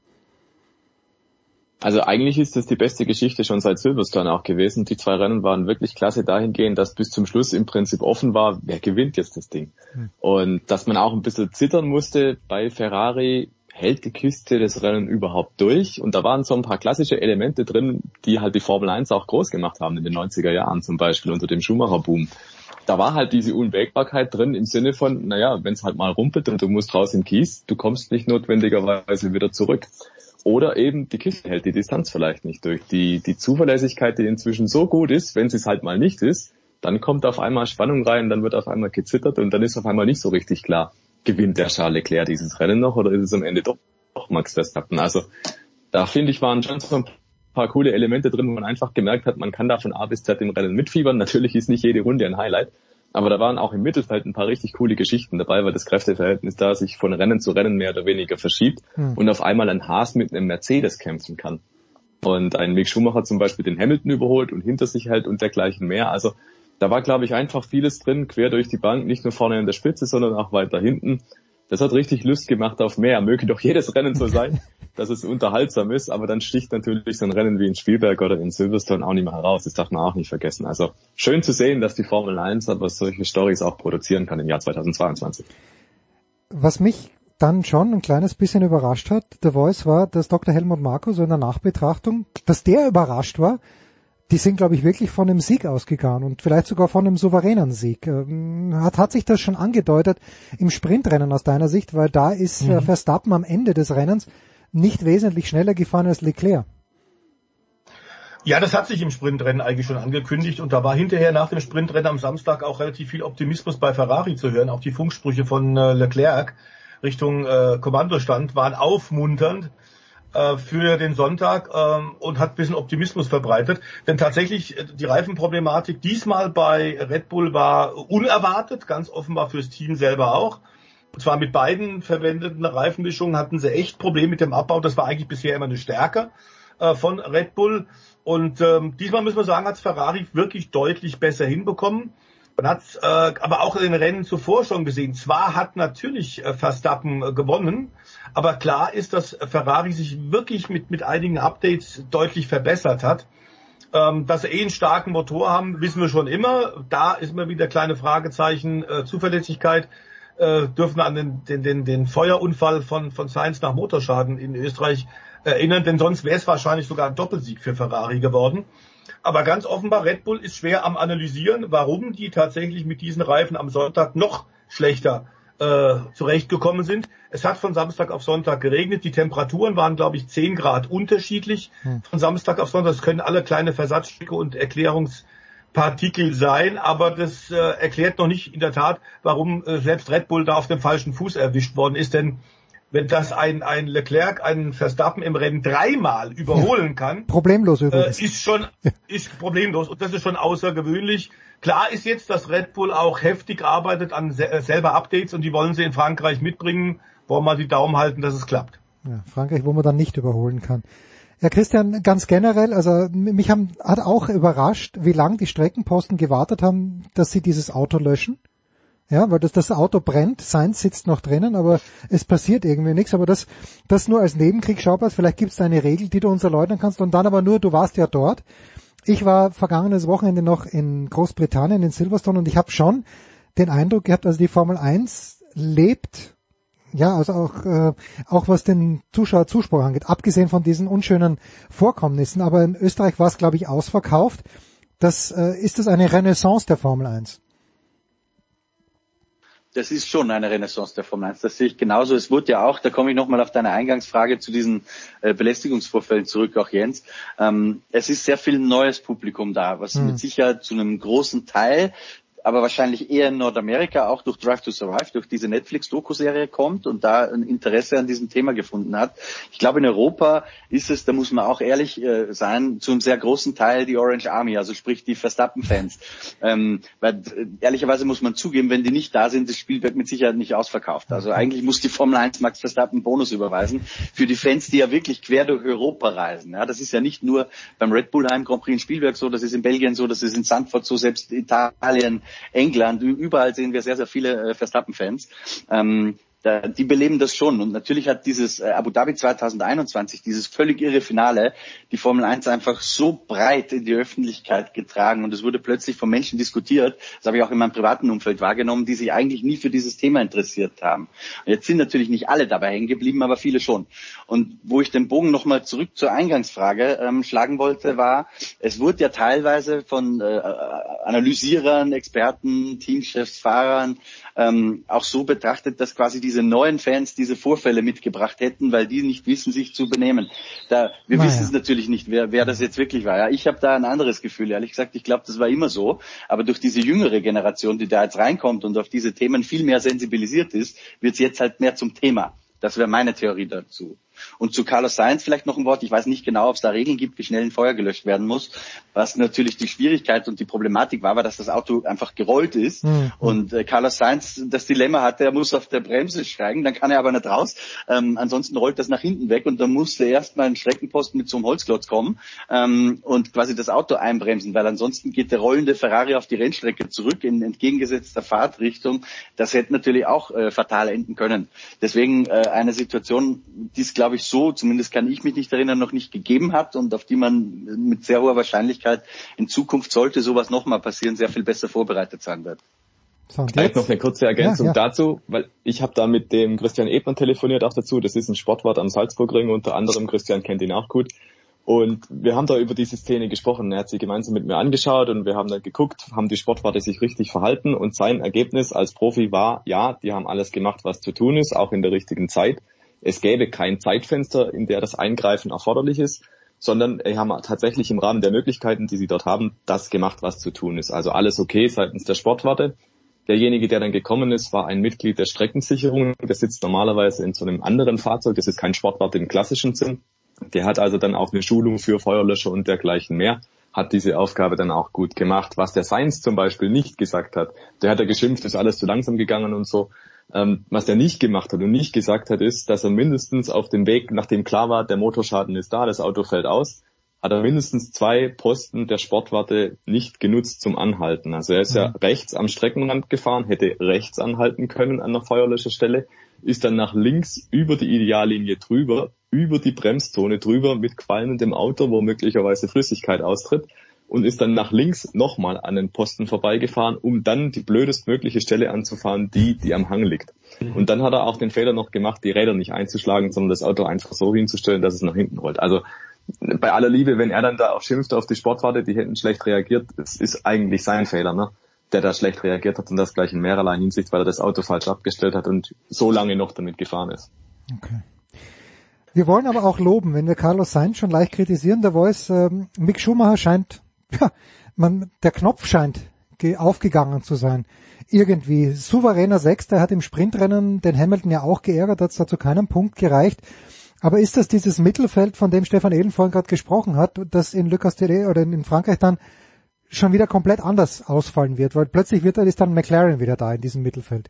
S5: Also eigentlich ist das die beste Geschichte schon seit Silverstone auch gewesen. Die 2 Rennen waren wirklich klasse dahingehend, dass bis zum Schluss im Prinzip offen war, wer gewinnt jetzt das Ding. Und dass man auch ein bisschen zittern musste bei Ferrari, hält die Kiste das Rennen überhaupt durch? Und da waren so ein paar klassische Elemente drin, die halt die Formel 1 auch groß gemacht haben in den 90er Jahren, zum Beispiel unter dem Schumacher-Boom. Da war halt diese Unwägbarkeit drin im Sinne von, wenn es halt mal rumpelt und du musst raus in Kies, du kommst nicht notwendigerweise wieder zurück. Oder eben die Kiste hält die Distanz vielleicht nicht durch. Die Zuverlässigkeit, die inzwischen so gut ist, wenn sie es halt mal nicht ist, dann kommt auf einmal Spannung rein, dann wird auf einmal gezittert und dann ist auf einmal nicht so richtig klar, gewinnt der Charles Leclerc dieses Rennen noch oder ist es am Ende doch Max Verstappen? Also da finde ich, waren schon so ein paar coole Elemente drin, wo man einfach gemerkt hat, man kann da von A bis Z im Rennen mitfiebern. Natürlich ist nicht jede Runde ein Highlight, aber da waren auch im Mittelfeld ein paar richtig coole Geschichten dabei, weil das Kräfteverhältnis da sich von Rennen zu Rennen mehr oder weniger verschiebt und auf einmal ein Haas mit einem Mercedes kämpfen kann. Und ein Mick Schumacher zum Beispiel den Hamilton überholt und hinter sich hält und dergleichen mehr. Also da war, glaube ich, einfach vieles drin, quer durch die Bank, nicht nur vorne an der Spitze, sondern auch weiter hinten. Das hat richtig Lust gemacht auf mehr. Möge doch jedes Rennen so sein, dass es unterhaltsam ist, aber dann sticht natürlich so ein Rennen wie in Spielberg oder in Silverstone auch nicht mehr heraus. Das darf man auch nicht vergessen. Also schön zu sehen, dass die Formel 1 aber solche Storys auch produzieren kann im Jahr 2022.
S6: Was mich dann schon ein kleines bisschen überrascht hat, The Voice, war, dass Dr. Helmut Marko so in der Nachbetrachtung, dass der überrascht war. Die sind, glaube ich, wirklich von einem Sieg ausgegangen und vielleicht sogar von einem souveränen Sieg. Hat sich das schon angedeutet im Sprintrennen aus deiner Sicht, weil da ist Verstappen am Ende des Rennens nicht wesentlich schneller gefahren als Leclerc.
S22: Ja, das hat sich im Sprintrennen eigentlich schon angekündigt und da war hinterher nach dem Sprintrennen am Samstag auch relativ viel Optimismus bei Ferrari zu hören. Auch die Funksprüche von Leclerc Richtung Kommandostand waren aufmunternd für den Sonntag und hat ein bisschen Optimismus verbreitet. Denn tatsächlich die Reifenproblematik diesmal bei Red Bull war unerwartet, ganz offenbar fürs Team selber auch. Und zwar mit beiden verwendeten Reifenmischungen hatten sie echt Probleme mit dem Abbau. Das war eigentlich bisher immer eine Stärke von Red Bull. Und diesmal müssen wir sagen, hat es Ferrari wirklich deutlich besser hinbekommen. Man hat aber auch in den Rennen zuvor schon gesehen, zwar hat natürlich Verstappen gewonnen, aber klar ist, dass Ferrari sich wirklich mit einigen Updates deutlich verbessert hat. Dass sie einen starken Motor haben, wissen wir schon immer. Da ist immer wieder kleine Fragezeichen. Zuverlässigkeit dürfen an den Feuerunfall von Sainz nach Motorschaden in Österreich erinnern, denn sonst wäre es wahrscheinlich sogar ein Doppelsieg für Ferrari geworden. Aber ganz offenbar, Red Bull ist schwer am Analysieren, warum die tatsächlich mit diesen Reifen am Sonntag noch schlechter zurechtgekommen sind. Es hat von Samstag auf Sonntag geregnet. Die Temperaturen waren, glaube ich, 10 Grad unterschiedlich von Samstag auf Sonntag. Das können alle kleine Versatzstücke und Erklärungspartikel sein, aber das erklärt noch nicht in der Tat, warum selbst Red Bull da auf dem falschen Fuß erwischt worden ist. Denn wenn das ein Leclerc, einen Verstappen im Rennen 3-mal überholen kann,
S6: problemlos übrigens,
S22: ist problemlos und das ist schon außergewöhnlich. Klar ist jetzt, dass Red Bull auch heftig arbeitet an selber Updates und die wollen sie in Frankreich mitbringen. Wollen wir mal die Daumen halten, dass es klappt.
S6: Ja, Frankreich, wo man dann nicht überholen kann. Ja, Christian, ganz generell, also mich hat auch überrascht, wie lange die Streckenposten gewartet haben, dass sie dieses Auto löschen. Ja, weil das Auto brennt, Sainz sitzt noch drinnen, aber es passiert irgendwie nichts. Aber das nur als Nebenkriegsschauplatz, vielleicht gibt es da eine Regel, die du uns erläutern kannst und dann aber nur, du warst ja dort. Ich war vergangenes Wochenende noch in Großbritannien, in Silverstone, und ich habe schon den Eindruck gehabt, also die Formel 1 lebt, ja, also auch was den Zuschauerzuspruch angeht, abgesehen von diesen unschönen Vorkommnissen, aber in Österreich war es, glaube ich, ausverkauft. Ist das eine Renaissance der Formel 1?
S4: Das ist schon eine Renaissance der Formel 1. Das sehe ich genauso. Es wurde ja auch, da komme ich nochmal auf deine Eingangsfrage zu diesen Belästigungsvorfällen zurück, auch Jens. Es ist sehr viel neues Publikum da, was mit Sicherheit zu einem großen Teil, aber wahrscheinlich eher in Nordamerika auch durch Drive to Survive, durch diese Netflix-Doku-Serie kommt und da ein Interesse an diesem Thema gefunden hat. Ich glaube, in Europa ist es, da muss man auch ehrlich sein, zu einem sehr großen Teil die Orange Army, also sprich die Verstappen-Fans. Weil ehrlicherweise muss man zugeben, wenn die nicht da sind, das Spiel wird mit Sicherheit nicht ausverkauft. Also eigentlich muss die Formel 1 Max Verstappen Bonus überweisen für die Fans, die ja wirklich quer durch Europa reisen. Ja, das ist ja nicht nur beim Red Bull Heim Grand Prix in Spielberg so, das ist in Belgien so, das ist in Zandvoort so, selbst Italien, England, überall sehen wir sehr, sehr viele Verstappen-Fans. Die beleben das schon. Und natürlich hat dieses Abu Dhabi 2021, dieses völlig irre Finale, die Formel 1 einfach so breit in die Öffentlichkeit getragen. Und es wurde plötzlich von Menschen diskutiert, das habe ich auch in meinem privaten Umfeld wahrgenommen, die sich eigentlich nie für dieses Thema interessiert haben. Und jetzt sind natürlich nicht alle dabei hängen geblieben, aber viele schon. Und wo ich den Bogen nochmal zurück zur Eingangsfrage schlagen wollte, war, es wurde ja teilweise von Analysierern, Experten, Teamchefs, Fahrern auch so betrachtet, dass quasi diese neuen Fans diese Vorfälle mitgebracht hätten, weil die nicht wissen, sich zu benehmen. Wir wissen es natürlich nicht, wer das jetzt wirklich war. Ja, ich habe da ein anderes Gefühl, ehrlich gesagt. Ich glaube, das war immer so. Aber durch diese jüngere Generation, die da jetzt reinkommt und auf diese Themen viel mehr sensibilisiert ist, wird es jetzt halt mehr zum Thema. Das wäre meine Theorie dazu. Und zu Carlos Sainz vielleicht noch ein Wort. Ich weiß nicht genau, ob es da Regeln gibt, wie schnell ein Feuer gelöscht werden muss. Was natürlich die Schwierigkeit und die Problematik war, dass das Auto einfach gerollt ist. Und Carlos Sainz das Dilemma hatte, er muss auf der Bremse steigen, dann kann er aber nicht raus. Ansonsten rollt das nach hinten weg und dann musste erstmal ein Streckenposten mit so einem Holzklotz kommen und quasi das Auto einbremsen, weil ansonsten geht der rollende Ferrari auf die Rennstrecke zurück in entgegengesetzter Fahrtrichtung. Das hätte natürlich auch fatal enden können. Deswegen eine Situation, die es, glaube ich, so, zumindest kann ich mich nicht erinnern, noch nicht gegeben hat und auf die man mit sehr hoher Wahrscheinlichkeit in Zukunft, sollte sowas nochmal passieren, sehr viel besser vorbereitet sein wird.
S5: Vielleicht noch eine kurze Ergänzung dazu, weil ich habe da mit dem Christian Ebner telefoniert auch dazu, das ist ein Sportwart am Salzburgring, unter anderem, Christian kennt ihn auch gut. Und wir haben da über diese Szene gesprochen. Er hat sie gemeinsam mit mir angeschaut und wir haben dann geguckt, haben die Sportwarte sich richtig verhalten und sein Ergebnis als Profi war, ja, die haben alles gemacht, was zu tun ist, auch in der richtigen Zeit. Es gäbe kein Zeitfenster, in der das Eingreifen erforderlich ist, sondern wir haben tatsächlich im Rahmen der Möglichkeiten, die sie dort haben, das gemacht, was zu tun ist. Also alles okay seitens der Sportwarte. Derjenige, der dann gekommen ist, war ein Mitglied der Streckensicherung. Der sitzt normalerweise in so einem anderen Fahrzeug. Das ist kein Sportwart im klassischen Sinn. Der hat also dann auch eine Schulung für Feuerlöscher und dergleichen mehr, hat diese Aufgabe dann auch gut gemacht. Was der Sainz zum Beispiel nicht gesagt hat, der hat ja geschimpft, ist alles zu langsam gegangen und so. Was er nicht gemacht hat und nicht gesagt hat, ist, dass er mindestens auf dem Weg, nachdem klar war, der Motorschaden ist da, das Auto fällt aus, hat er mindestens 2 Posten der Sportwarte nicht genutzt zum Anhalten. Also er ist ja rechts am Streckenrand gefahren, hätte rechts anhalten können an der Feuerlöscherstelle, ist dann nach links über die Ideallinie drüber, über die Bremszone drüber mit qualmendem Auto, wo möglicherweise Flüssigkeit austritt, und ist dann nach links nochmal an den Posten vorbeigefahren, um dann die blödestmögliche Stelle anzufahren, die am Hang liegt. Und dann hat er auch den Fehler noch gemacht, die Räder nicht einzuschlagen, sondern das Auto einfach so hinzustellen, dass es nach hinten rollt. Also bei aller Liebe, wenn er dann da auch schimpft auf die Sportwarte, die hätten schlecht reagiert, es ist eigentlich sein Fehler, ne? Der da schlecht reagiert hat und das gleich in mehrerlei Hinsicht, weil er das Auto falsch abgestellt hat und so lange noch damit gefahren ist.
S6: Okay. Wir wollen aber auch loben, wenn wir Carlos Sainz schon leicht kritisieren, der Voice, Mick Schumacher scheint, der Knopf scheint aufgegangen zu sein. Irgendwie souveräner Sechster, hat im Sprintrennen den Hamilton ja auch geärgert, hat es da zu keinem Punkt gereicht. Aber ist das dieses Mittelfeld, von dem Stefan Ehlen vorhin gerade gesprochen hat, das in Le Castellet oder in Frankreich dann schon wieder komplett anders ausfallen wird? Weil plötzlich ist dann McLaren wieder da in diesem Mittelfeld.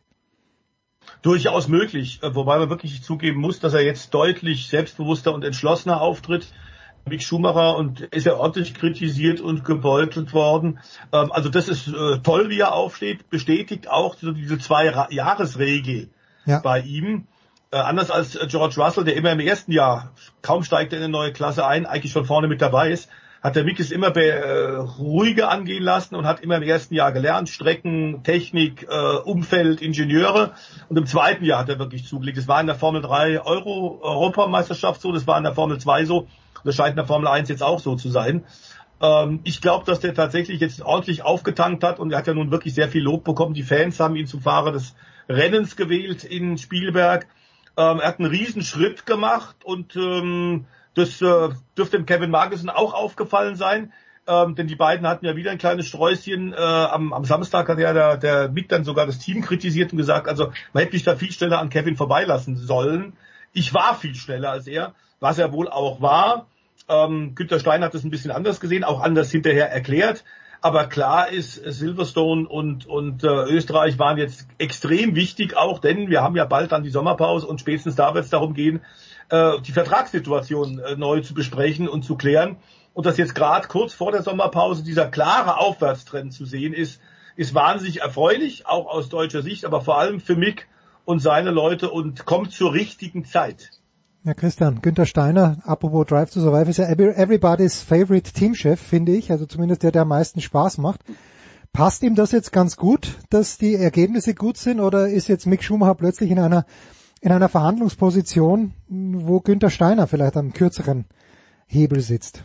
S22: Durchaus möglich, wobei man wirklich zugeben muss, dass er jetzt deutlich selbstbewusster und entschlossener auftritt. Mick Schumacher, und ist ja ordentlich kritisiert und gebeutelt worden. Also das ist toll, wie er aufsteht, bestätigt auch diese 2-Jahres-Regel bei ihm. Anders als George Russell, der immer im ersten Jahr, kaum steigt er in eine neue Klasse ein, eigentlich schon vorne mit dabei ist. hat der Mick es immer ruhiger angehen lassen und hat immer im ersten Jahr gelernt, Strecken, Technik, Umfeld, Ingenieure. Und im zweiten Jahr hat er wirklich zugelegt. Das war in der Formel 3 Europameisterschaft so, das war in der Formel 2 so. Und das scheint in der Formel 1 jetzt auch so zu sein. Ich glaube, dass der tatsächlich jetzt ordentlich aufgetankt hat und er hat ja nun wirklich sehr viel Lob bekommen. Die Fans haben ihn zum Fahrer des Rennens gewählt in Spielberg. Er hat einen Riesenschritt gemacht und das dürfte dem Kevin Magnussen auch aufgefallen sein, denn die beiden hatten ja wieder ein kleines Sträußchen. Am Samstag hat ja der Mick dann sogar das Team kritisiert und gesagt, also man hätte mich da viel schneller an Kevin vorbeilassen sollen. Ich war viel schneller als er, was er wohl auch war. Günther Steiner hat das ein bisschen anders gesehen, auch anders hinterher erklärt. Aber klar ist, Silverstone und Österreich waren jetzt extrem wichtig auch, denn wir haben ja bald dann die Sommerpause und spätestens da wird es darum gehen, die Vertragssituation neu zu besprechen und zu klären. Und dass jetzt gerade kurz vor der Sommerpause dieser klare Aufwärtstrend zu sehen ist wahnsinnig erfreulich, auch aus deutscher Sicht, aber vor allem für Mick und seine Leute und kommt zur richtigen Zeit.
S6: Ja, Christian, Günther Steiner, apropos Drive to Survive, ist ja everybody's favorite Teamchef, finde ich, also zumindest der am meisten Spaß macht. Passt ihm das jetzt ganz gut, dass die Ergebnisse gut sind, oder ist jetzt Mick Schumacher plötzlich in einer Verhandlungsposition, wo Günther Steiner vielleicht am kürzeren Hebel sitzt?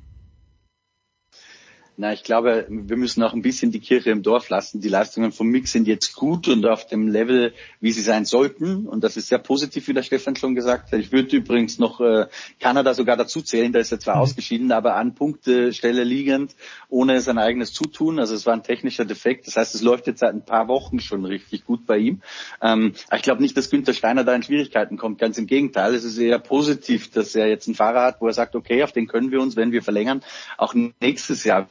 S4: Na, ich glaube, wir müssen auch ein bisschen die Kirche im Dorf lassen. Die Leistungen von Mick sind jetzt gut und auf dem Level, wie sie sein sollten. Und das ist sehr positiv, wie der Stefan schon gesagt hat. Ich würde übrigens noch Kanada sogar dazu zählen. Da ist er zwar ausgeschieden, aber an Punktestelle liegend, ohne sein eigenes Zutun. Also es war ein technischer Defekt. Das heißt, es läuft jetzt seit ein paar Wochen schon richtig gut bei ihm. Ich glaube nicht, dass Günther Steiner da in Schwierigkeiten kommt. Ganz im Gegenteil. Es ist eher positiv, dass er jetzt einen Fahrer hat, wo er sagt, okay, auf den können wir uns, wenn wir verlängern, auch nächstes Jahr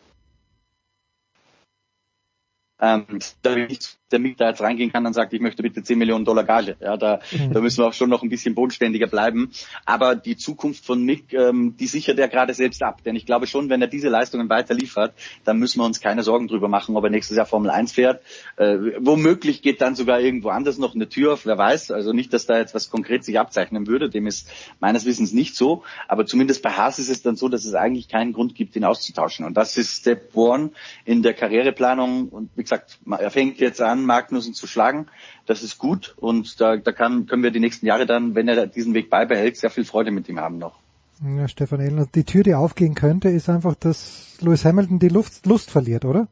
S4: der Mick da jetzt reingehen kann und sagt, ich möchte bitte 10 Millionen $10 Gage. Ja, da müssen wir auch schon noch ein bisschen bodenständiger bleiben. Aber die Zukunft von Mick, die sichert er gerade selbst ab. Denn ich glaube schon, wenn er diese Leistungen weiter liefert, dann müssen wir uns keine Sorgen drüber machen, ob er nächstes Jahr Formel 1 fährt. Womöglich geht dann sogar irgendwo anders noch eine Tür auf, wer weiß. Also nicht, dass da jetzt was konkret sich abzeichnen würde. Dem ist meines Wissens nicht so. Aber zumindest bei Haas ist es dann so, dass es eigentlich keinen Grund gibt, ihn auszutauschen. Und das ist Step One in der Karriereplanung. Und wie gesagt, er fängt jetzt an, Magnussen zu schlagen. Das ist gut und da können wir die nächsten Jahre dann, wenn er diesen Weg beibehält, sehr viel Freude mit ihm haben noch.
S6: Ja, Stefan Ehlen, die Tür, die aufgehen könnte, ist einfach, dass Lewis Hamilton die Lust verliert, oder?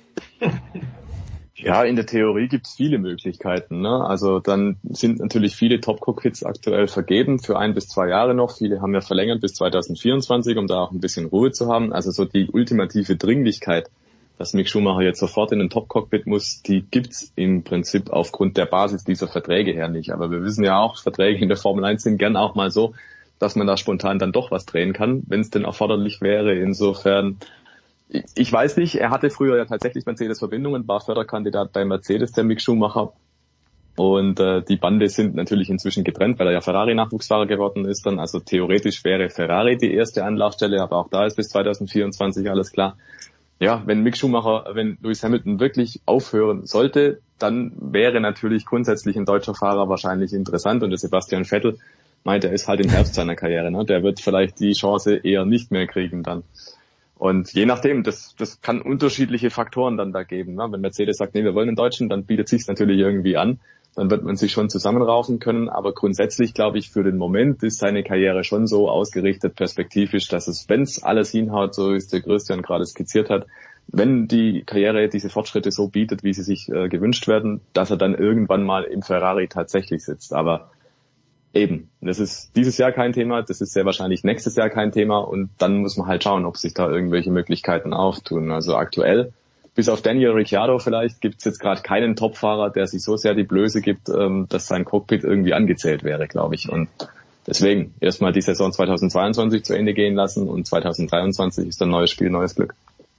S5: Ja, in der Theorie gibt's viele Möglichkeiten. Ne? Also dann sind natürlich viele Top-Cockpits aktuell vergeben für 1 bis 2 Jahre noch. Viele haben ja verlängert bis 2024, um da auch ein bisschen Ruhe zu haben. Also so die ultimative Dringlichkeit, dass Mick Schumacher jetzt sofort in ein Top-Cockpit muss, die gibt's im Prinzip aufgrund der Basis dieser Verträge her nicht. Aber wir wissen ja auch, Verträge in der Formel 1 sind gern auch mal so, dass man da spontan dann doch was drehen kann, wenn es denn erforderlich wäre. Insofern, ich weiß nicht, er hatte früher ja tatsächlich Mercedes-Verbindungen, war Förderkandidat bei Mercedes, der Mick Schumacher. Und die Bande sind natürlich inzwischen getrennt, weil er ja Ferrari-Nachwuchsfahrer geworden ist dann. Also theoretisch wäre Ferrari die erste Anlaufstelle, aber auch da ist bis 2024 alles klar. Ja, wenn Lewis Hamilton wirklich aufhören sollte, dann wäre natürlich grundsätzlich ein deutscher Fahrer wahrscheinlich interessant. Und der Sebastian Vettel meint, er ist halt im Herbst seiner Karriere. Ne? Der wird vielleicht die Chance eher nicht mehr kriegen dann. Und je nachdem, das kann unterschiedliche Faktoren dann da geben. Ne? Wenn Mercedes sagt, nee, wir wollen einen Deutschen, dann bietet sich's natürlich irgendwie an. Dann wird man sich schon zusammenraufen können. Aber grundsätzlich, glaube ich, für den Moment ist seine Karriere schon so ausgerichtet, perspektivisch, dass es, wenn's alles hinhaut, so ist der Christian gerade skizziert hat, wenn die Karriere diese Fortschritte so bietet, wie sie sich gewünscht werden, dass er dann irgendwann mal im Ferrari tatsächlich sitzt. Aber eben, das ist dieses Jahr kein Thema, das ist sehr wahrscheinlich nächstes Jahr kein Thema und dann muss man halt schauen, ob sich da irgendwelche Möglichkeiten auftun. Also aktuell, bis auf Daniel Ricciardo vielleicht, gibt's jetzt gerade keinen Topfahrer, der sich so sehr die Blöße gibt, dass sein Cockpit irgendwie angezählt wäre, glaube ich. Und deswegen erstmal die Saison 2022 zu Ende gehen lassen und 2023 ist ein neues Spiel, neues Glück.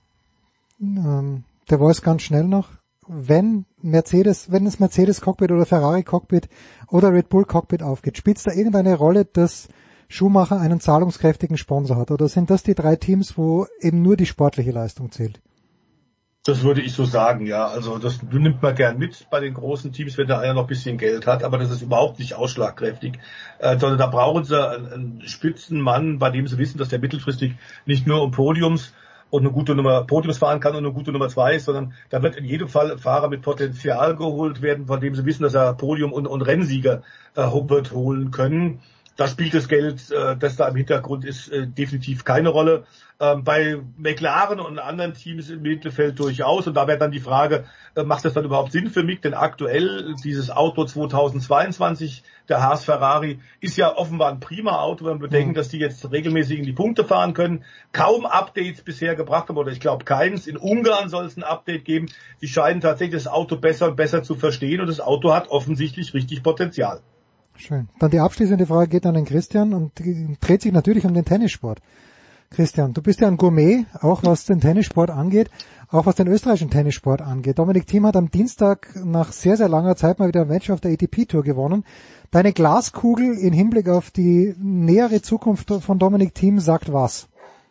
S6: Der Voice ganz schnell noch. Wenn das Mercedes Cockpit oder Ferrari Cockpit oder Red Bull Cockpit aufgeht, spielt es da irgendeine Rolle, dass Schumacher einen zahlungskräftigen Sponsor hat? Oder sind das die 3 Teams, wo eben nur die sportliche Leistung zählt?
S22: Das würde ich so sagen, ja. Also das nimmt man gern mit bei den großen Teams, wenn da einer noch ein bisschen Geld hat, aber das ist überhaupt nicht ausschlagkräftig. Sondern da brauchen sie einen Spitzenmann, bei dem sie wissen, dass der mittelfristig nicht nur um Podiums fahren kann und eine gute Nummer 2 ist, sondern da wird in jedem Fall ein Fahrer mit Potenzial geholt werden, von dem sie wissen, dass er Podium und Rennsieger wird holen können. Da spielt das Geld, das da im Hintergrund ist, definitiv keine Rolle. Bei McLaren und anderen Teams im Mittelfeld durchaus. Und da wäre dann die Frage, macht das dann überhaupt Sinn für mich? Denn aktuell dieses Auto 2022, der Haas Ferrari, ist ja offenbar ein prima Auto, wenn wir bedenken, dass die jetzt regelmäßig in die Punkte fahren können. Kaum Updates bisher gebracht haben, oder ich glaube keins. In Ungarn soll es ein Update geben. Die scheinen tatsächlich das Auto besser und besser zu verstehen. Und das Auto hat offensichtlich richtig Potenzial.
S6: Schön. Dann die abschließende Frage geht an den Christian und dreht sich natürlich um den Tennissport. Christian, du bist ja ein Gourmet, auch was den Tennissport angeht, auch was den österreichischen Tennissport angeht. Dominik Thiem hat am Dienstag nach sehr, sehr langer Zeit mal wieder ein Match auf der ATP-Tour gewonnen. Deine Glaskugel im Hinblick auf die nähere Zukunft von Dominik Thiem sagt was?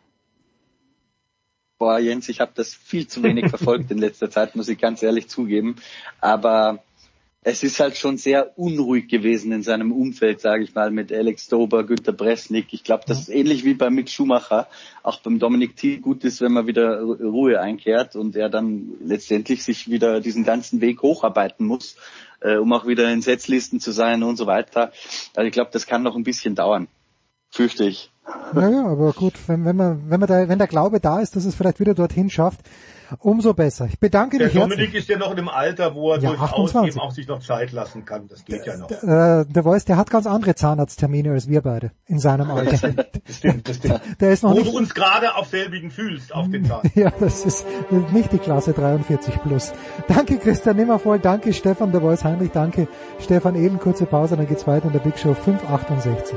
S4: Boah, Jens, ich habe das viel zu wenig verfolgt in letzter Zeit, muss ich ganz ehrlich zugeben. Aber es ist halt schon sehr unruhig gewesen in seinem Umfeld, sage ich mal, mit Alex Dober, Günter Bresnik. Ich glaube, das ist ähnlich wie bei Mick Schumacher, auch beim Dominik Thiem gut ist, wenn man wieder Ruhe einkehrt und er dann letztendlich sich wieder diesen ganzen Weg hocharbeiten muss, um auch wieder in Setzlisten zu sein und so weiter. Also ich glaube, das kann noch ein bisschen dauern, fürchte ich.
S6: Naja, aber gut, wenn der Glaube da ist, dass es vielleicht wieder dorthin schafft, umso besser. Ich bedanke dich herzlich.
S22: Der Dominik ist ja noch in dem Alter, wo er durchaus
S6: 28.
S22: eben auch sich noch Zeit lassen kann. Das geht ja noch.
S6: Der Weiß, der hat ganz andere Zahnarzttermine als wir beide in seinem Alter.
S22: Das stimmt.
S6: Der ist noch
S22: wo
S6: nicht,
S22: du uns gerade auf selbigen fühlst, auf den Zahn.
S6: Ja, das ist nicht die Klasse 43 plus. Danke Christian Nimmervoll, danke Stefan der Weiß Heinrich, danke Stefan Ehlen. Kurze Pause, dann geht's weiter in der Big Show 568.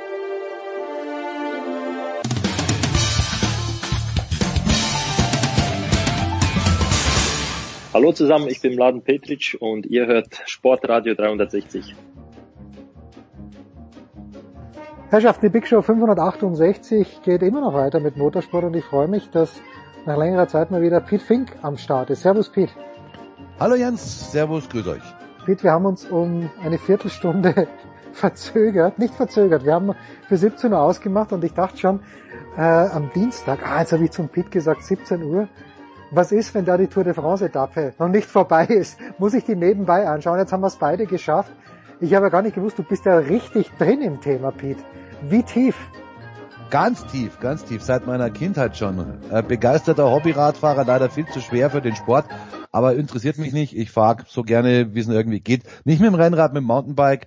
S7: Hallo zusammen, ich bin Mladen Petric und ihr hört Sportradio 360.
S6: Herrschaft, die Big Show 568 geht immer noch weiter mit Motorsport und ich freue mich, dass nach längerer Zeit mal wieder Pete Fink am Start ist. Servus Pete.
S9: Hallo Jens, servus, grüß euch.
S6: Pete, wir haben uns um eine Viertelstunde nicht verzögert, wir haben für 17 Uhr ausgemacht und ich dachte schon am Dienstag, jetzt habe ich zum Pete gesagt 17 Uhr, was ist, wenn da die Tour de France-Etappe noch nicht vorbei ist? Muss ich die nebenbei anschauen? Jetzt haben wir es beide geschafft. Ich habe ja gar nicht gewusst, du bist ja richtig drin im Thema, Pete. Wie tief?
S9: Ganz tief, seit meiner Kindheit schon. Begeisterter Hobbyradfahrer, leider viel zu schwer für den Sport, aber interessiert mich nicht. Ich fahre so gerne, wie es nur irgendwie geht. Nicht mit dem Rennrad, mit dem Mountainbike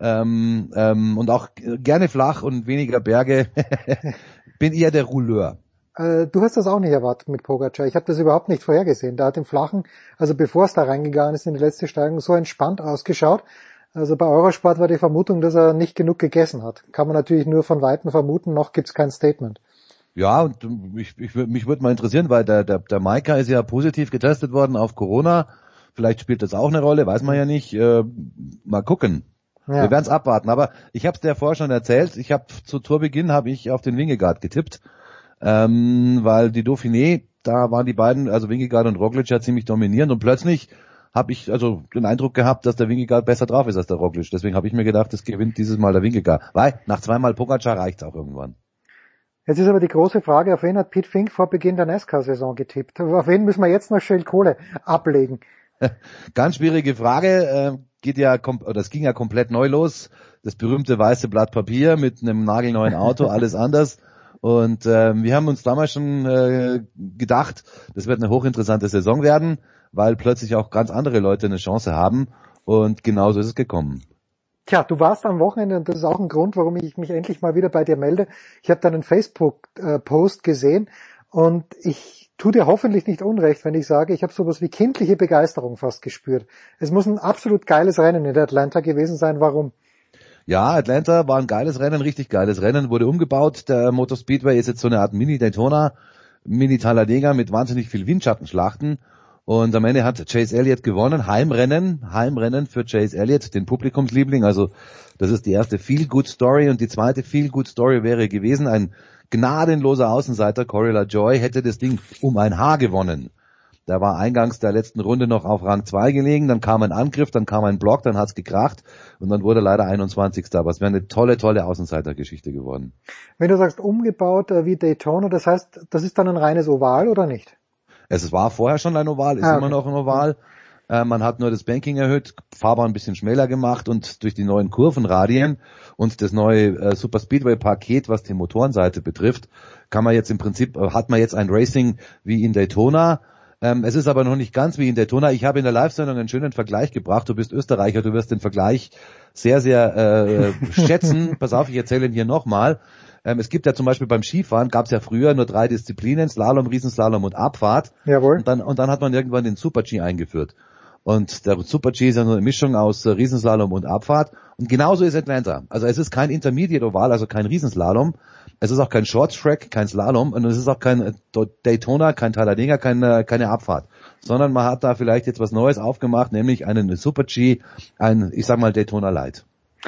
S9: und auch gerne flach und weniger Berge. Bin eher der Rouleur.
S6: Du hast das auch nicht erwartet mit Pogacar. Ich habe das überhaupt nicht vorhergesehen. Da hat im Flachen, also bevor es da reingegangen ist in die letzte Steigung, so entspannt ausgeschaut. Also bei Eurosport war die Vermutung, dass er nicht genug gegessen hat. Kann man natürlich nur von Weitem vermuten, noch gibt's kein Statement.
S9: Ja, und mich würde mal interessieren, weil der Maika ist ja positiv getestet worden auf Corona. Vielleicht spielt das auch eine Rolle, weiß man ja nicht. Mal gucken. Ja. Wir werden es abwarten. Aber ich habe es dir vorher schon erzählt. Zu Tourbeginn habe ich auf den Vingegaard getippt. Weil die Dauphiné, da waren die beiden, also Vingegaard und Roglic ja ziemlich dominierend und plötzlich habe ich also den Eindruck gehabt, dass der Vingegaard besser drauf ist als der Roglic. Deswegen habe ich mir gedacht, es gewinnt dieses Mal der Vingegaard. Weil nach zweimal Pogacar reicht's auch irgendwann.
S6: Jetzt ist aber die große Frage, auf wen hat Pete Fink vor Beginn der NASCAR-Saison getippt? Auf wen müssen wir jetzt noch Shell Kohle ablegen?
S9: Ganz schwierige Frage. Es ging ja komplett neu los. Das berühmte weiße Blatt Papier mit einem nagelneuen Auto, alles anders. Und wir haben uns damals schon gedacht, das wird eine hochinteressante Saison werden, weil plötzlich auch ganz andere Leute eine Chance haben. Und genauso ist es gekommen.
S6: Tja, du warst am Wochenende und das ist auch ein Grund, warum ich mich endlich mal wieder bei dir melde. Ich habe deinen Facebook-Post gesehen und ich tue dir hoffentlich nicht unrecht, wenn ich sage, ich habe sowas wie kindliche Begeisterung fast gespürt. Es muss ein absolut geiles Rennen in Atlanta gewesen sein. Warum?
S9: Ja, Atlanta war ein geiles Rennen, richtig geiles Rennen, wurde umgebaut. Der Motor Speedway ist jetzt so eine Art Mini-Daytona, Mini-Talladega mit wahnsinnig viel Windschattenschlachten. Und am Ende hat Chase Elliott gewonnen. Heimrennen für Chase Elliott, den Publikumsliebling. Also das ist die erste Feel-Good-Story. Und die zweite Feel-Good-Story wäre gewesen, ein gnadenloser Außenseiter, Corey LaJoie, hätte das Ding um ein Haar gewonnen. Der war eingangs der letzten Runde noch auf Rang 2 gelegen, dann kam ein Angriff, dann kam ein Block, dann hat's gekracht und dann wurde er leider 21. Aber es wäre eine tolle Außenseitergeschichte geworden.
S6: Wenn du sagst umgebaut wie Daytona, das heißt, das ist dann ein reines Oval oder nicht?
S9: Es war vorher schon ein Oval, ist immer noch ein Oval. Man hat nur das Banking erhöht, Fahrbahn ein bisschen schmäler gemacht und durch die neuen Kurvenradien und das neue Super Speedway Paket, was die Motorenseite betrifft, hat man jetzt ein Racing wie in Daytona. Es ist aber noch nicht ganz wie in Daytona. Ich habe in der Live-Sendung einen schönen Vergleich gebracht. Du bist Österreicher, du wirst den Vergleich sehr, sehr schätzen. Pass auf, ich erzähle ihn hier nochmal. Es gibt ja zum Beispiel beim Skifahren, gab es ja früher nur 3 Disziplinen, Slalom, Riesenslalom und Abfahrt.
S6: Jawohl.
S9: Und dann hat man irgendwann den Super-G eingeführt. Und der Super-G ist ja nur eine Mischung aus Riesenslalom und Abfahrt. Und genauso ist Atlanta. Also es ist kein Intermediate-Oval, also kein Riesenslalom. Es ist auch kein Short-Track, kein Slalom. Und es ist auch kein Daytona, kein Talladega, keine Abfahrt. Sondern man hat da vielleicht jetzt was Neues aufgemacht, nämlich einen Super-G, ich sag mal Daytona Light.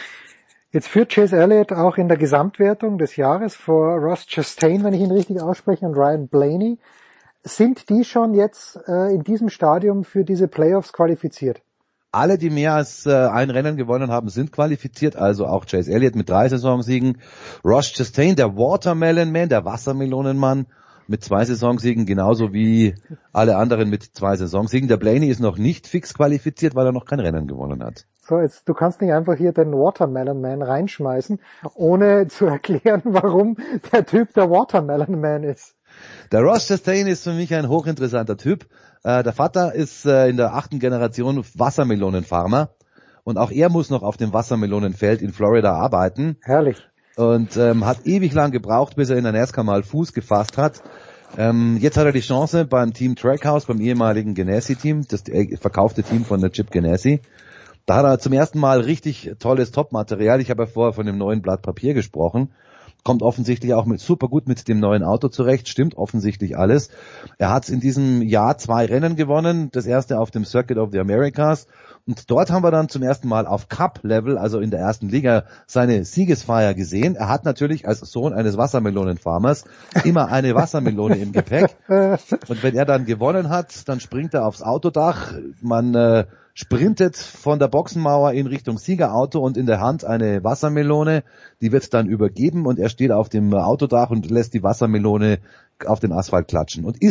S6: Jetzt führt Chase Elliott auch in der Gesamtwertung des Jahres vor Ross Chastain, wenn ich ihn richtig ausspreche, und Ryan Blaney. Sind die schon jetzt in diesem Stadium für diese Playoffs qualifiziert?
S9: Alle, die mehr als ein Rennen gewonnen haben, sind qualifiziert, also auch Chase Elliott mit 3 Saisonsiegen. Ross Chastain, der Watermelon Man, der Wassermelonenmann, mit 2 Saisonsiegen, genauso wie alle anderen mit 2 Saisonsiegen. Der Blaney ist noch nicht fix qualifiziert, weil er noch kein Rennen gewonnen hat.
S6: So, jetzt, du kannst nicht einfach hier den Watermelon Man reinschmeißen, ohne zu erklären, warum der Typ der Watermelon Man ist.
S9: Der Ross Chastain ist für mich ein hochinteressanter Typ. Der Vater ist in der 8. Generation Wassermelonenfarmer und auch er muss noch auf dem Wassermelonenfeld in Florida arbeiten.
S6: Herrlich.
S9: Und hat ewig lang gebraucht, bis er in der NASCAR mal Fuß gefasst hat. Jetzt hat er die Chance beim Team Trackhouse, beim ehemaligen Ganassi-Team, das verkaufte Team von der Chip Ganassi. Da hat er zum ersten Mal richtig tolles Top-Material. Ich habe ja vorher von dem neuen Blatt Papier gesprochen. Kommt offensichtlich auch super gut mit dem neuen Auto zurecht, stimmt offensichtlich alles. Er hat in diesem Jahr 2 Rennen gewonnen, das erste auf dem Circuit of the Americas. Und dort haben wir dann zum ersten Mal auf Cup-Level, also in der ersten Liga, seine Siegesfeier gesehen. Er hat natürlich als Sohn eines Wassermelonenfarmers immer eine Wassermelone im Gepäck. Und wenn er dann gewonnen hat, dann springt er aufs Autodach. Man sprintet von der Boxenmauer in Richtung Siegerauto und in der Hand eine Wassermelone. Die wird dann übergeben und er steht auf dem Autodach und lässt die Wassermelone auf den Asphalt klatschen und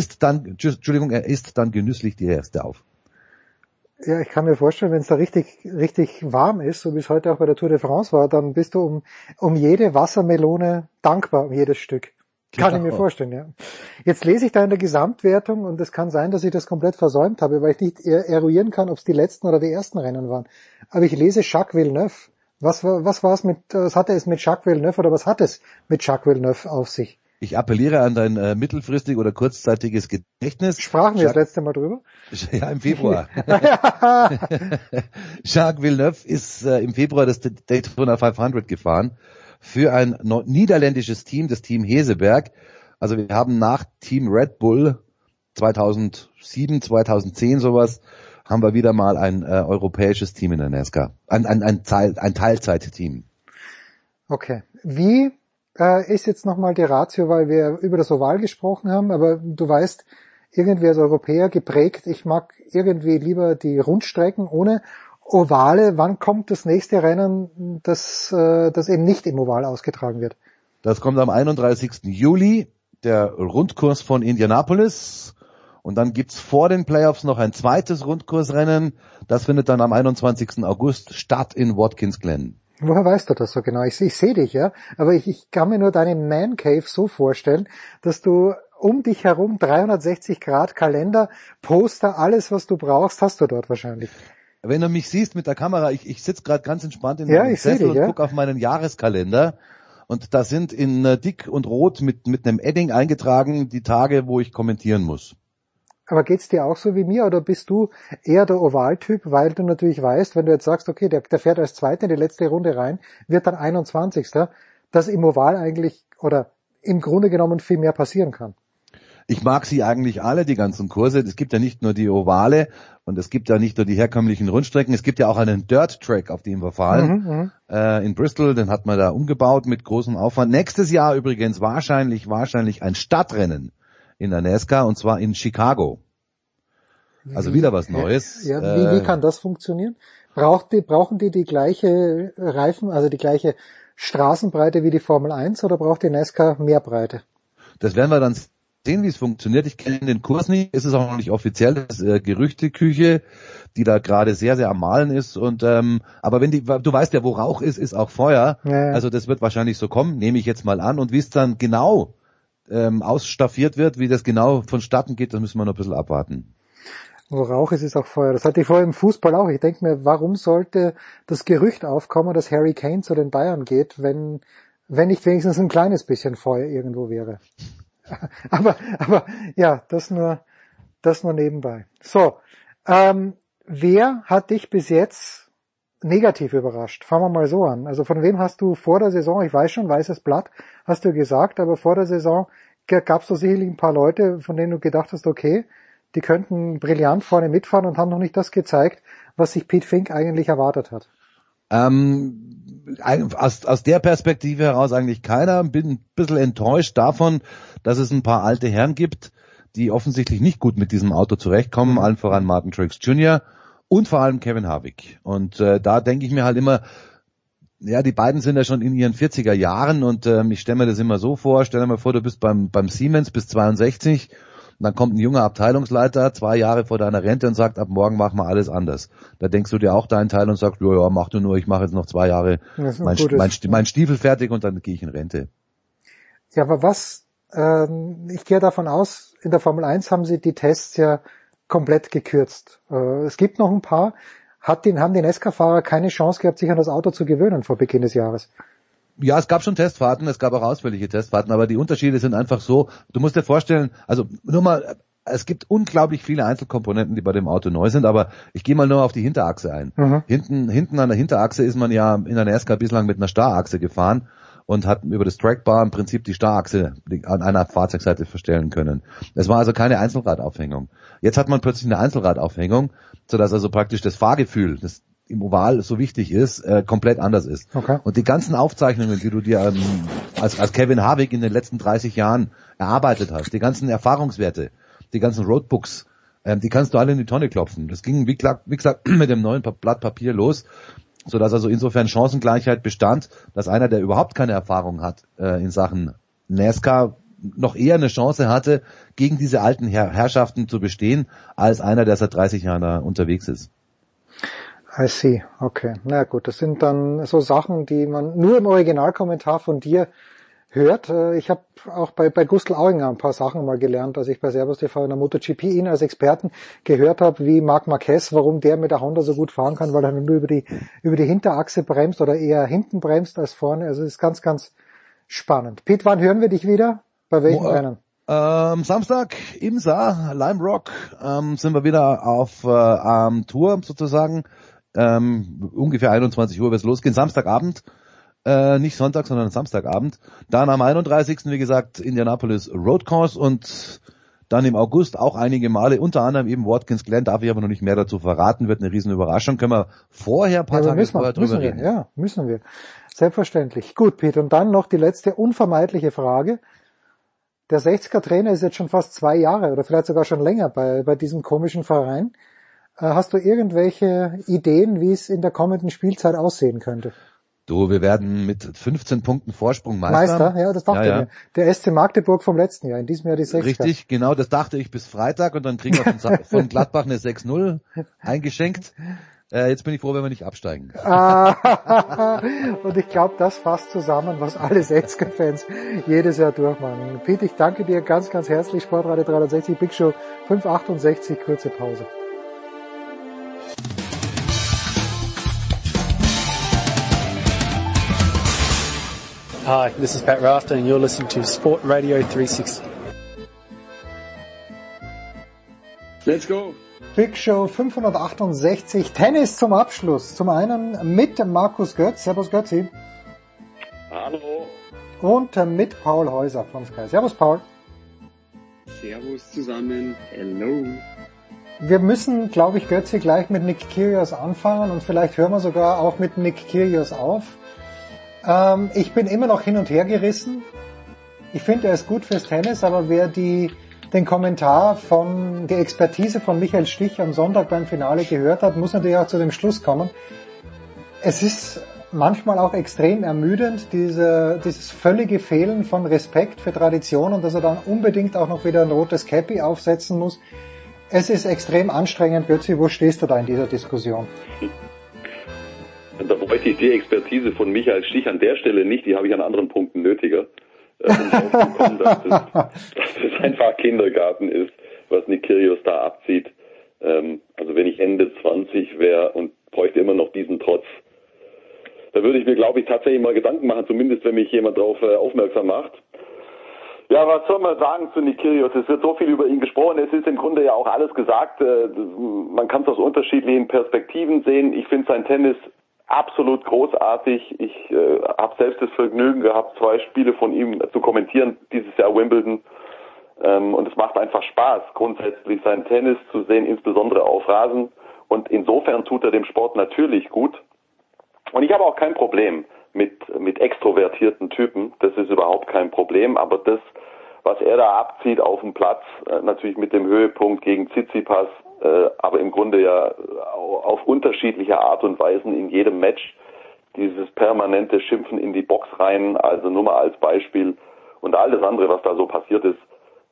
S9: er isst dann genüsslich die Reste auf.
S6: Ja, ich kann mir vorstellen, wenn es da richtig warm ist, so wie es heute auch bei der Tour de France war, dann bist du um jede Wassermelone dankbar, um jedes Stück. Kann ich mir vorstellen, ja. Jetzt lese ich da in der Gesamtwertung und es kann sein, dass ich das komplett versäumt habe, weil ich nicht eruieren kann, ob es die letzten oder die ersten Rennen waren. Aber ich lese Jacques Villeneuve. Was hatte es mit Jacques Villeneuve oder was hat es mit Jacques Villeneuve auf sich?
S9: Ich appelliere an dein mittelfristig oder kurzzeitiges Gedächtnis.
S6: Sprachen wir das letzte Mal drüber?
S9: Ja, im Februar. Jacques Villeneuve ist im Februar das Daytona 500 gefahren für ein niederländisches Team, das Team Heseberg. Also wir haben nach Team Red Bull 2007, 2010 sowas, haben wir wieder mal ein europäisches Team in der NASCAR. Ein Teilzeitteam.
S6: Okay. Wie ist jetzt nochmal die Ratio, weil wir über das Oval gesprochen haben, aber du weißt, irgendwie als Europäer geprägt, ich mag irgendwie lieber die Rundstrecken ohne Ovale. Wann kommt das nächste Rennen, das eben nicht im Oval ausgetragen wird?
S9: Das kommt am 31. Juli, der Rundkurs von Indianapolis. Und dann gibt's vor den Playoffs noch ein zweites Rundkursrennen. Das findet dann am 21. August statt in Watkins Glen.
S6: Woher weißt du das so genau? Ich sehe dich, ja, aber ich kann mir nur deinen Man Cave so vorstellen, dass du um dich herum 360 Grad Kalender, Poster, alles was du brauchst, hast du dort wahrscheinlich.
S9: Wenn du mich siehst mit der Kamera, ich sitze gerade ganz entspannt in meinem Sessel und gucke auf meinen Jahreskalender und da sind in dick und rot mit einem Edding eingetragen die Tage, wo ich kommentieren muss.
S6: Aber geht's dir auch so wie mir oder bist du eher der Ovaltyp, weil du natürlich weißt, wenn du jetzt sagst, okay, der fährt als Zweiter in die letzte Runde rein, wird dann 21. Dass im Oval eigentlich oder im Grunde genommen viel mehr passieren kann.
S9: Ich mag sie eigentlich alle, die ganzen Kurse. Es gibt ja nicht nur die Ovale und es gibt ja nicht nur die herkömmlichen Rundstrecken. Es gibt ja auch einen Dirt-Track, auf dem wir fahren. In Bristol, den hat man da umgebaut mit großem Aufwand. Nächstes Jahr übrigens wahrscheinlich ein Stadtrennen in der NASCAR und zwar in Chicago. Also wieder was Neues.
S6: Ja, wie kann das funktionieren? Brauchen die gleiche Reifen, also die gleiche Straßenbreite wie die Formel 1 oder braucht die NASCAR mehr Breite?
S9: Das werden wir dann sehen, wie es funktioniert. Ich kenne den Kurs nicht, ist es auch noch nicht offiziell, das ist Gerüchteküche, die da gerade sehr, sehr am Malen ist. Und aber du weißt ja, wo Rauch ist auch Feuer. Ja. Also das wird wahrscheinlich so kommen, nehme ich jetzt mal an. Und wie es dann genau ausstaffiert wird, wie das genau vonstatten geht, das müssen wir noch ein bisschen abwarten.
S6: Wo Rauch ist auch Feuer. Das hatte ich vorher im Fußball auch. Ich denke mir, warum sollte das Gerücht aufkommen, dass Harry Kane zu den Bayern geht, wenn nicht wenigstens ein kleines bisschen Feuer irgendwo wäre. aber ja, das nur nebenbei. So, wer hat dich bis jetzt negativ überrascht? Fangen wir mal so an. Also von wem hast du vor der Saison, ich weiß schon, weißes Blatt, hast du gesagt, aber vor der Saison gab es doch sicherlich ein paar Leute, von denen du gedacht hast, okay, die könnten brillant vorne mitfahren und haben noch nicht das gezeigt, was sich Pete Fink eigentlich erwartet hat.
S9: Aus der Perspektive heraus eigentlich keiner. Bin ein bisschen enttäuscht davon, dass es ein paar alte Herren gibt, die offensichtlich nicht gut mit diesem Auto zurechtkommen, allen voran Martin Truex Jr. und vor allem Kevin Harvick. Und da denke ich mir halt immer, ja, die beiden sind ja schon in ihren 40er Jahren und ich stelle mir das immer so vor, stell dir mal vor, du bist beim Siemens bis 62 und dann kommt ein junger Abteilungsleiter 2 Jahre vor deiner Rente und sagt, ab morgen machen wir alles anders. Da denkst du dir auch deinen Teil und sagst, ja, mach du nur, ich mache jetzt noch 2 Jahre mein Stiefel fertig und dann gehe ich in Rente.
S6: Ja, aber ich gehe davon aus, in der Formel 1 haben sie die Tests ja komplett gekürzt. Es gibt noch ein paar. Haben die NASCAR-Fahrer keine Chance gehabt, sich an das Auto zu gewöhnen vor Beginn des Jahres?
S9: Ja, es gab schon Testfahrten, es gab auch ausführliche Testfahrten, aber die Unterschiede sind einfach so, du musst dir vorstellen, also nur mal, es gibt unglaublich viele Einzelkomponenten, die bei dem Auto neu sind, aber ich gehe mal nur auf die Hinterachse ein. Mhm. Hinten an der Hinterachse ist man ja in der NASCAR bislang mit einer Starrachse gefahren und hat über das Trackbar im Prinzip die Starrachse an einer Fahrzeugseite verstellen können. Es war also keine Einzelradaufhängung. Jetzt hat man plötzlich eine Einzelradaufhängung, sodass also praktisch das Fahrgefühl, das im Oval so wichtig ist, komplett anders ist. Okay. Und die ganzen Aufzeichnungen, die du dir als Kevin Harvick in den letzten 30 Jahren erarbeitet hast, die ganzen Erfahrungswerte, die ganzen Roadbooks, die kannst du alle in die Tonne klopfen. Das ging, wie gesagt, mit dem neuen Blatt Papier los, sodass also insofern Chancengleichheit bestand, dass einer, der überhaupt keine Erfahrung hat in Sachen NASCAR, noch eher eine Chance hatte, gegen diese alten Herrschaften zu bestehen, als einer, der seit 30 Jahren da unterwegs ist.
S6: I see, okay. Na gut, das sind dann so Sachen, die man nur im Originalkommentar von dir hört. Ich habe auch bei Gustl Auinger ein paar Sachen mal gelernt, als ich bei Servus TV in der MotoGP ihn als Experten gehört habe, wie Marc Marquez, warum der mit der Honda so gut fahren kann, weil er nur über die Hinterachse bremst oder eher hinten bremst als vorne. Also das ist ganz, ganz spannend. Pete, wann hören wir dich wieder? Bei welchen Rennen?
S9: Samstag im Saar, Lime Rock, sind wir wieder auf Tour sozusagen. Ungefähr 21 Uhr wird es losgehen. Samstagabend, nicht Sonntag, sondern Samstagabend. Dann am 31. wie gesagt Indianapolis Road Course und dann im August auch einige Male, unter anderem eben Watkins Glen, darf ich aber noch nicht mehr dazu verraten, wird eine riesen Überraschung. Können wir vorher ein paar Tage vorher drüber reden?
S6: Ja, müssen wir. Selbstverständlich. Gut, Peter, und dann noch die letzte unvermeidliche Frage. Der 60er-Trainer ist jetzt schon fast 2 Jahre oder vielleicht sogar schon länger bei diesem komischen Verein. Hast du irgendwelche Ideen, wie es in der kommenden Spielzeit aussehen könnte?
S9: Du, wir werden mit 15 Punkten Vorsprung Meister.
S6: Ja, das dachte ich mir. Der SC Magdeburg vom letzten Jahr, in diesem Jahr die 60er.
S9: Richtig, genau, das dachte ich bis Freitag und dann kriegen wir von Gladbach eine 6-0 eingeschenkt. Jetzt bin ich froh, wenn wir nicht absteigen.
S6: Und ich glaube, das fasst zusammen, was alle 60er-Fans jedes Jahr durchmachen. Pete, ich danke dir ganz, ganz herzlich. Sportradio 360, Big Show 568, kurze Pause.
S8: Hi, this is Pat Rafter and you're listening to Sport Radio 360.
S22: Let's go!
S6: Big Show 568, Tennis zum Abschluss. Zum einen mit Markus Götz. Servus Götzi.
S10: Hallo.
S6: Und mit Paul Häuser von Sky. Servus Paul.
S10: Servus zusammen. Hello.
S6: Wir müssen, glaube ich, Götzi, gleich mit Nick Kyrgios anfangen und vielleicht hören wir sogar auch mit Nick Kyrgios auf. Ich bin immer noch hin und her gerissen. Ich finde, er ist gut fürs Tennis, aber wer die den Kommentar die Expertise von Michael Stich am Sonntag beim Finale gehört hat, muss natürlich auch zu dem Schluss kommen. Es ist manchmal auch extrem ermüdend, dieses völlige Fehlen von Respekt für Tradition und dass er dann unbedingt auch noch wieder ein rotes Käppi aufsetzen muss. Es ist extrem anstrengend. Götzi, wo stehst du da in dieser Diskussion?
S11: Da bräuchte ich die Expertise von Michael Stich an der Stelle nicht, die habe ich an anderen Punkten nötiger, um draufzukommen, dass das einfach Kindergarten ist, was Nick Kyrgios da abzieht. Also wenn ich Ende 20 wäre und bräuchte immer noch diesen Trotz, da würde ich mir, glaube ich, tatsächlich mal Gedanken machen, zumindest wenn mich jemand darauf aufmerksam macht. Ja, was soll man sagen zu Nick Kyrgios? Es wird so viel über ihn gesprochen, es ist im Grunde ja auch alles gesagt. Man kann es aus unterschiedlichen Perspektiven sehen. Ich finde sein Tennis absolut großartig. Ich habe selbst das Vergnügen gehabt, 2 Spiele von ihm zu kommentieren, dieses Jahr Wimbledon. Und es macht einfach Spaß, grundsätzlich sein Tennis zu sehen, insbesondere auf Rasen. Und insofern tut er dem Sport natürlich gut. Und ich habe auch kein Problem mit extrovertierten Typen. Das ist überhaupt kein Problem. Aber das, was er da abzieht auf dem Platz, natürlich mit dem Höhepunkt gegen Tsitsipas, aber im Grunde ja auf unterschiedliche Art und Weisen in jedem Match, dieses permanente Schimpfen in die Box rein, also nur mal als Beispiel, und alles andere, was da so passiert ist.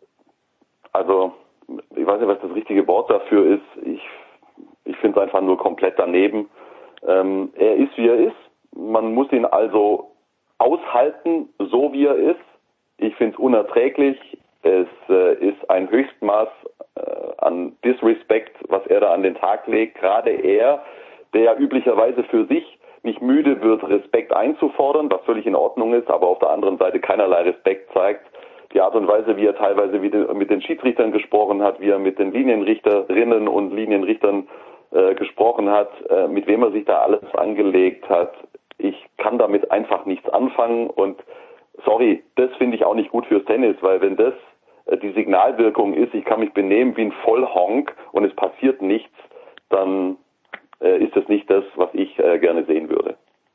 S11: Also, ich weiß nicht, was das richtige Wort dafür ist. Ich finde es einfach nur komplett daneben. Er ist, wie er ist. Man muss ihn also aushalten, so wie er ist. Ich finde es unerträglich. Es ist ein Höchstmaß an Disrespect, was er da an den Tag legt. Gerade er, der üblicherweise für sich nicht müde wird, Respekt einzufordern, was völlig in Ordnung ist, aber auf der anderen Seite keinerlei Respekt zeigt. Die Art und Weise, wie er teilweise mit den Schiedsrichtern gesprochen hat, wie er mit den Linienrichterinnen und Linienrichtern gesprochen hat, mit wem er sich da alles angelegt hat. Ich kann damit einfach nichts anfangen und sorry, das finde ich auch nicht gut fürs Tennis, weil wenn das die Signalwirkung ist, ich kann mich benehmen wie ein Vollhonk und es passiert nichts, dann ist das nicht das, was ich gerne sehen würde.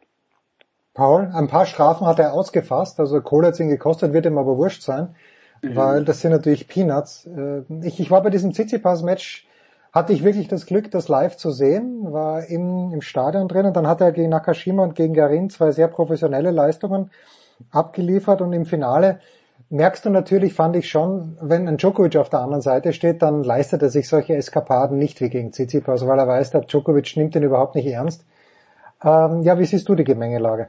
S6: Paul, ein paar Strafen hat er ausgefasst, also Kohle hat es ihn gekostet, wird ihm aber wurscht sein, weil das sind natürlich Peanuts. Ich war bei diesem Tsitsipas-Match, hatte ich wirklich das Glück, das live zu sehen, war im Stadion drin und dann hat er gegen Nakashima und gegen Garin 2 sehr professionelle Leistungen abgeliefert und im Finale merkst du natürlich, fand ich schon, wenn ein Djokovic auf der anderen Seite steht, dann leistet er sich solche Eskapaden nicht wie gegen Tsitsipas, weil er weiß, der Djokovic nimmt ihn überhaupt nicht ernst. Ja, wie siehst du die Gemengelage?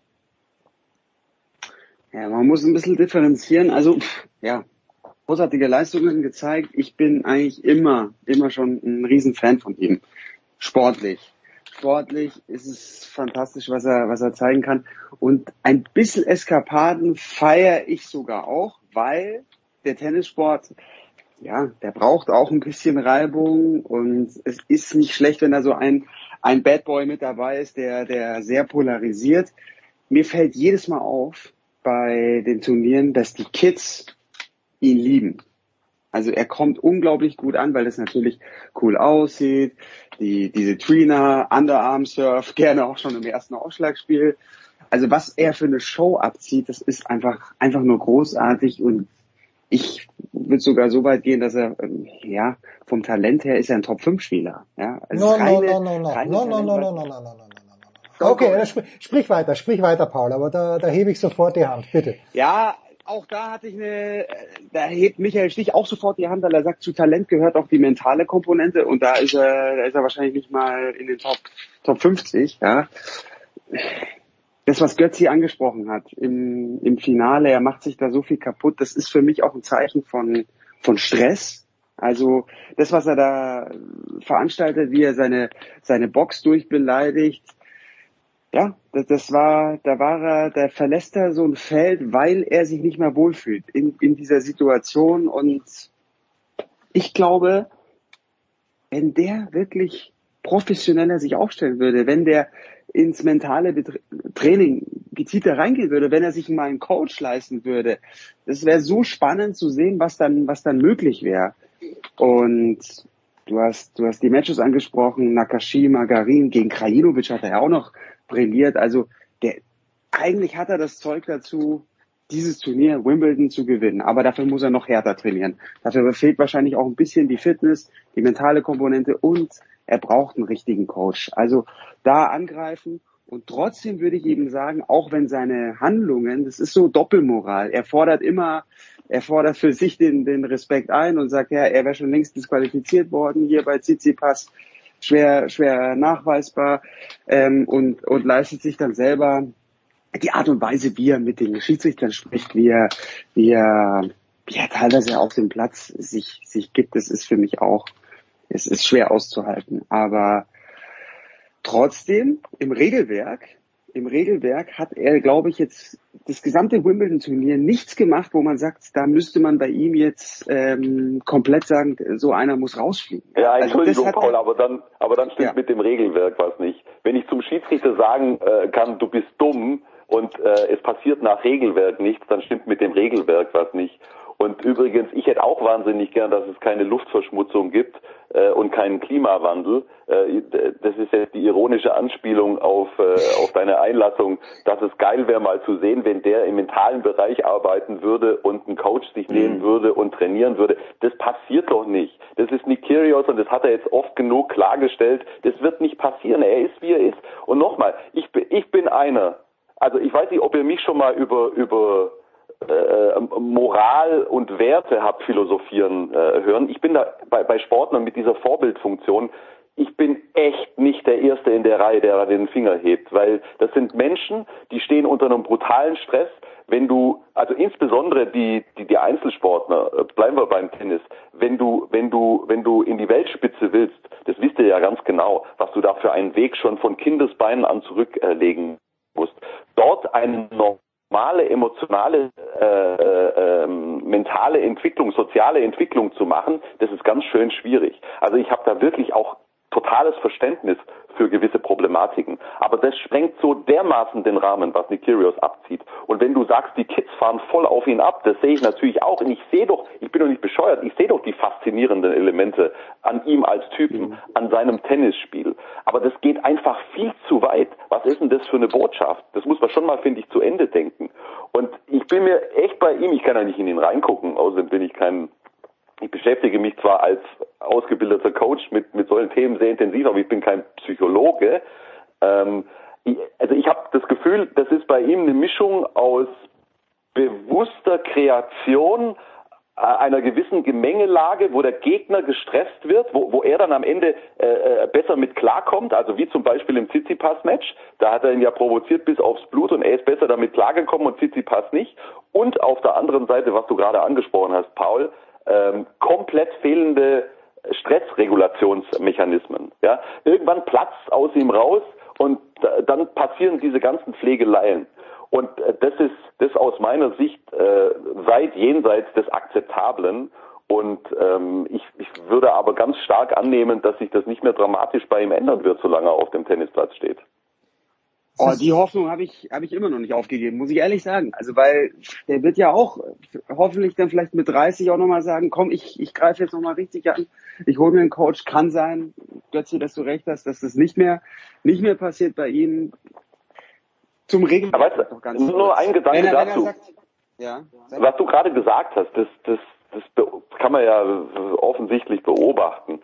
S10: Ja, man muss ein bisschen differenzieren. Also, ja, großartige Leistungen gezeigt. Ich bin eigentlich immer schon ein Riesenfan von ihm. Sportlich ist es fantastisch, was er zeigen kann. Und ein bisschen Eskapaden feiere ich sogar auch, weil der Tennissport, ja, der braucht auch ein bisschen Reibung und es ist nicht schlecht, wenn da so ein Bad Boy mit dabei ist, der sehr polarisiert. Mir fällt jedes Mal auf bei den Turnieren, dass die Kids ihn lieben. Also er kommt unglaublich gut an, weil das natürlich cool aussieht. Diese Trina, Underarm Surf, gerne auch schon im ersten Aufschlagspiel. Also was er für eine Show abzieht, das ist einfach nur großartig und ich würde sogar so weit gehen, dass er, ja, vom Talent her ist er ein Top-5-Spieler. Ja, also
S6: No. Okay, sprich weiter, Paul, aber da hebe ich sofort die Hand, bitte.
S10: Ja, auch da da hebt Michael Stich auch sofort die Hand, weil er sagt, zu Talent gehört auch die mentale Komponente und da ist er wahrscheinlich nicht mal in den Top 50, ja. Das, was Götzi angesprochen hat im Finale, er macht sich da so viel kaputt, das ist für mich auch ein Zeichen von Stress. Also das, was er da veranstaltet, wie er seine Box durchbeleidigt, ja, da verlässt er so ein Feld, weil er sich nicht mehr wohlfühlt in dieser Situation und ich glaube, wenn der wirklich professioneller sich aufstellen würde, wenn der ins mentale Training gezielter reingehen würde, wenn er sich mal einen Coach leisten würde, das wäre so spannend zu sehen, was dann möglich wäre. Und du hast die Matches angesprochen, Nakashima, Garin, gegen Krajinovic hat er ja auch noch brilliert. Also eigentlich hat er das Zeug dazu, dieses Turnier Wimbledon zu gewinnen. Aber dafür muss er noch härter trainieren. Dafür fehlt wahrscheinlich auch ein bisschen die Fitness, die mentale Komponente und er braucht einen richtigen Coach. Also da angreifen und trotzdem würde ich eben sagen, auch wenn seine Handlungen, das ist so Doppelmoral, er fordert für sich den Respekt ein und sagt, ja, er wäre schon längst disqualifiziert worden hier bei Tsitsipas, schwer nachweisbar, und leistet sich dann selber die Art und Weise, wie er mit den Schiedsrichtern spricht, wie er teilweise auf dem Platz sich gibt, das ist für mich auch, es ist schwer auszuhalten. Aber trotzdem, im Regelwerk hat er, glaube ich, jetzt das gesamte Wimbledon-Turnier nichts gemacht, wo man sagt, da müsste man bei ihm jetzt komplett sagen, so einer muss rausfliegen.
S11: Ja, Entschuldigung, also Paul, aber dann stimmt mit dem Regelwerk was nicht. Wenn ich zum Schiedsrichter sagen kann, du bist dumm und es passiert nach Regelwerk nichts, dann stimmt mit dem Regelwerk was nicht. Und übrigens, ich hätte auch wahnsinnig gern, dass es keine Luftverschmutzung gibt und keinen Klimawandel. Das ist jetzt die ironische Anspielung auf deine Einlassung, dass es geil wäre, mal zu sehen, wenn der im mentalen Bereich arbeiten würde und einen Coach sich nehmen würde und trainieren würde. Das passiert doch nicht. Das ist Nick Kyrgios und das hat er jetzt oft genug klargestellt. Das wird nicht passieren. Er ist, wie er ist. Und nochmal, ich bin einer. Also ich weiß nicht, ob ihr mich schon mal über Moral und Werte habt philosophieren hören. Ich bin da bei Sportlern mit dieser Vorbildfunktion, ich bin echt nicht der Erste in der Reihe, der den Finger hebt, weil das sind Menschen, die stehen unter einem brutalen Stress. Wenn du, also insbesondere die Einzelsportler, bleiben wir beim Tennis, wenn du in die Weltspitze willst, das wisst ihr ja ganz genau, was du da für einen Weg schon von Kindesbeinen an zurücklegen musst. Dort eine normale, emotionale, mentale Entwicklung, soziale Entwicklung zu machen, das ist ganz schön schwierig. Also ich habe da wirklich auch totales Verständnis für gewisse Problematiken. Aber das sprengt so dermaßen den Rahmen, was Nick Kyrgios abzieht. Und wenn du sagst, die Kids fahren voll auf ihn ab, das sehe ich natürlich auch. Und ich bin doch nicht bescheuert, ich sehe doch die faszinierenden Elemente an ihm als Typen, an seinem Tennisspiel. Aber das geht einfach viel zu weit. Was ist denn das für eine Botschaft? Das muss man schon mal, finde ich, zu Ende denken. Und ich bin mir echt bei ihm, ich kann ja nicht in ihn reingucken, außerdem bin ich beschäftige mich zwar als ausgebildeter Coach mit solchen Themen sehr intensiv, aber ich bin kein Psychologe. Ich habe das Gefühl, das ist bei ihm eine Mischung aus bewusster Kreation, einer gewissen Gemengelage, wo der Gegner gestresst wird, wo er dann am Ende besser mit klarkommt, also wie zum Beispiel im Tsitsipas-Match, da hat er ihn ja provoziert bis aufs Blut und er ist besser damit klargekommen und Tsitsipas nicht. Und auf der anderen Seite, was du gerade angesprochen hast, Paul, komplett fehlende Stressregulationsmechanismen. Ja? Irgendwann platzt aus ihm raus und dann passieren diese ganzen Pflegeleien. Und das ist aus meiner Sicht weit jenseits des Akzeptablen. Und ich würde aber ganz stark annehmen, dass sich das nicht mehr dramatisch bei ihm ändern wird, solange er auf dem Tennisplatz steht.
S10: Oh, die Hoffnung habe ich immer noch nicht aufgegeben, muss ich ehrlich sagen. Also weil der wird ja auch hoffentlich dann vielleicht mit 30 auch nochmal sagen, komm, ich greife jetzt nochmal richtig an, ich hole mir einen Coach. Kann sein, Götze, dass du recht hast, dass das nicht mehr passiert bei ihm. Zum Regelwerk
S11: doch ganz nur ein Gedanke dazu. Sagt, ja, was du gerade gesagt hast, das kann man ja offensichtlich beobachten.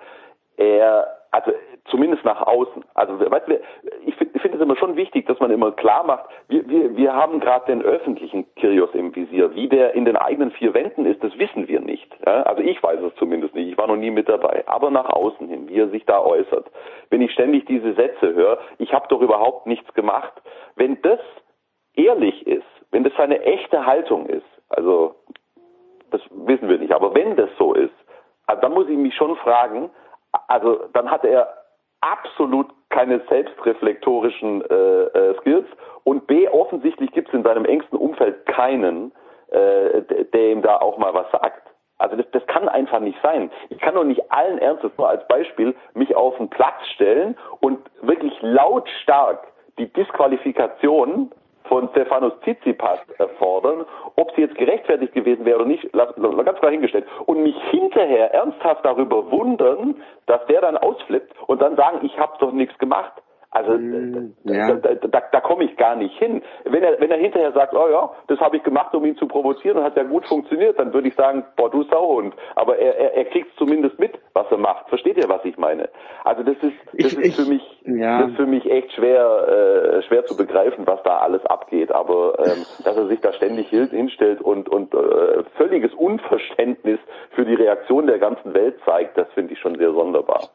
S11: Also zumindest nach außen. Also weißt du, ich finde es immer schon wichtig, dass man immer klar macht, wir haben gerade den öffentlichen Kyrgios im Visier. Wie der in den eigenen vier Wänden ist, das wissen wir nicht. Ja? Also ich weiß es zumindest nicht, ich war noch nie mit dabei. Aber nach außen hin, wie er sich da äußert. Wenn ich ständig diese Sätze höre, ich habe doch überhaupt nichts gemacht. Wenn das ehrlich ist, wenn das seine echte Haltung ist, also das wissen wir nicht, aber wenn das so ist, also dann muss ich mich schon fragen, also dann hat er absolut keine selbstreflektorischen Skills und B, offensichtlich gibt es in seinem engsten Umfeld keinen, der ihm da auch mal was sagt. Also das kann einfach nicht sein. Ich kann doch nicht allen Ernstes, nur als Beispiel, mich auf den Platz stellen und wirklich lautstark die Disqualifikation von Stefanos Tsitsipas fordern, ob sie jetzt gerechtfertigt gewesen wäre oder nicht, ganz klar hingestellt. Und mich hinterher ernsthaft darüber wundern, dass der dann ausflippt und dann sagen, ich habe doch nichts gemacht. Also da komme ich gar nicht hin. Wenn er hinterher sagt, oh ja, das habe ich gemacht, um ihn zu provozieren und hat ja gut funktioniert, dann würde ich sagen, boah, du Sauhund. Aber er kriegt es zumindest mit, was er macht. Versteht ihr, was ich meine? Also das ist für mich echt schwer zu begreifen, was da alles abgeht. Aber dass er sich da ständig hinstellt und völliges Unverständnis für die Reaktion der ganzen Welt zeigt, das finde ich schon sehr sonderbar.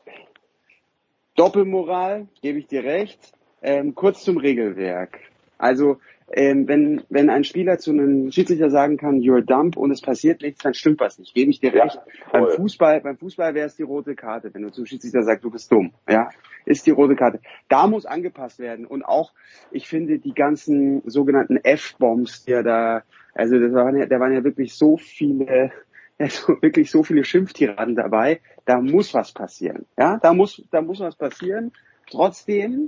S10: Doppelmoral, gebe ich dir recht. Kurz zum Regelwerk. Also wenn ein Spieler zu einem Schiedsrichter sagen kann, you're dumb und es passiert nichts, dann stimmt was nicht. Gebe ich dir recht. Beim Fußball wäre es die rote Karte, wenn du zum Schiedsrichter sagst, du bist dumm. Ja, ist die rote Karte. Da muss angepasst werden. Und auch, ich finde, die ganzen sogenannten F-Bombs, da waren ja wirklich so viele Schimpftiraden dabei. Da muss was passieren. Ja, da muss was passieren. Trotzdem,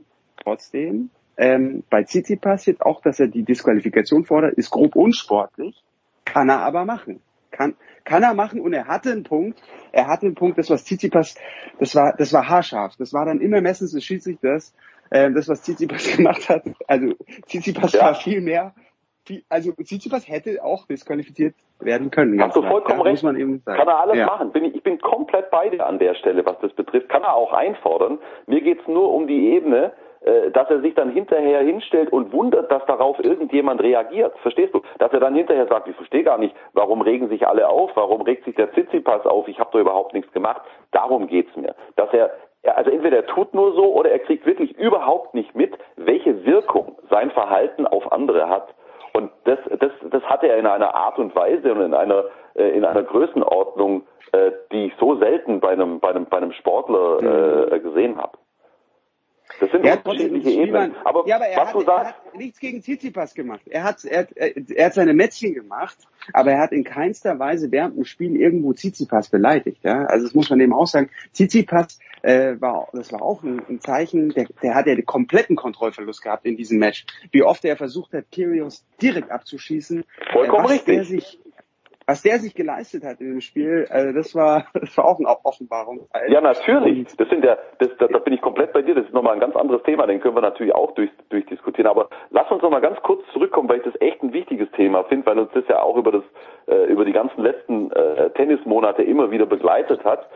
S10: bei Tsitsipas jetzt auch, dass er die Disqualifikation fordert, ist grob unsportlich, kann er aber machen. Kann er machen und er hatte einen Punkt, das was Tsitsipas, das war haarscharf. Das war dann im Ermessen des Schiedsrichters, das was Tsitsipas gemacht hat. Also Tsitsipas war viel mehr. Also Tsitsipas hätte auch disqualifiziert werden können.
S11: Hast du vollkommen recht. Muss man eben sagen. Kann er alles machen. Ich bin komplett bei dir an der Stelle, was das betrifft. Kann er auch einfordern. Mir geht's nur um die Ebene, dass er sich dann hinterher hinstellt und wundert, dass darauf irgendjemand reagiert. Verstehst du? Dass er dann hinterher sagt, ich verstehe gar nicht, warum regen sich alle auf, warum regt sich der Tsitsipas auf, ich habe doch überhaupt nichts gemacht. Darum geht's mir. Dass also entweder er tut nur so oder er kriegt wirklich überhaupt nicht mit, welche Wirkung sein Verhalten auf andere hat. Und das hatte er in einer Art und Weise und in einer Größenordnung, die ich so selten bei einem Sportler gesehen habe. Das sind unterschiedliche Ebenen. Aber
S10: er hat nichts gegen Tsitsipas gemacht. Er hat seine Mätzchen gemacht, aber er hat in keinster Weise während dem Spiel irgendwo Tsitsipas beleidigt. Ja? Also das muss man eben auch sagen. Tsitsipas war auch ein Zeichen, der hat ja den kompletten Kontrollverlust gehabt in diesem Match. Wie oft er versucht hat, Kyrgios direkt abzuschießen. Vollkommen richtig. Was der sich geleistet hat in dem Spiel, das war auch eine Offenbarung.
S11: Ja, natürlich. Da bin ich komplett bei dir. Das ist nochmal ein ganz anderes Thema. Den können wir natürlich auch durchdiskutieren. Aber lass uns nochmal ganz kurz zurückkommen, weil ich das echt ein wichtiges Thema finde, weil uns das ja auch über die ganzen letzten Tennismonate immer wieder begleitet hat,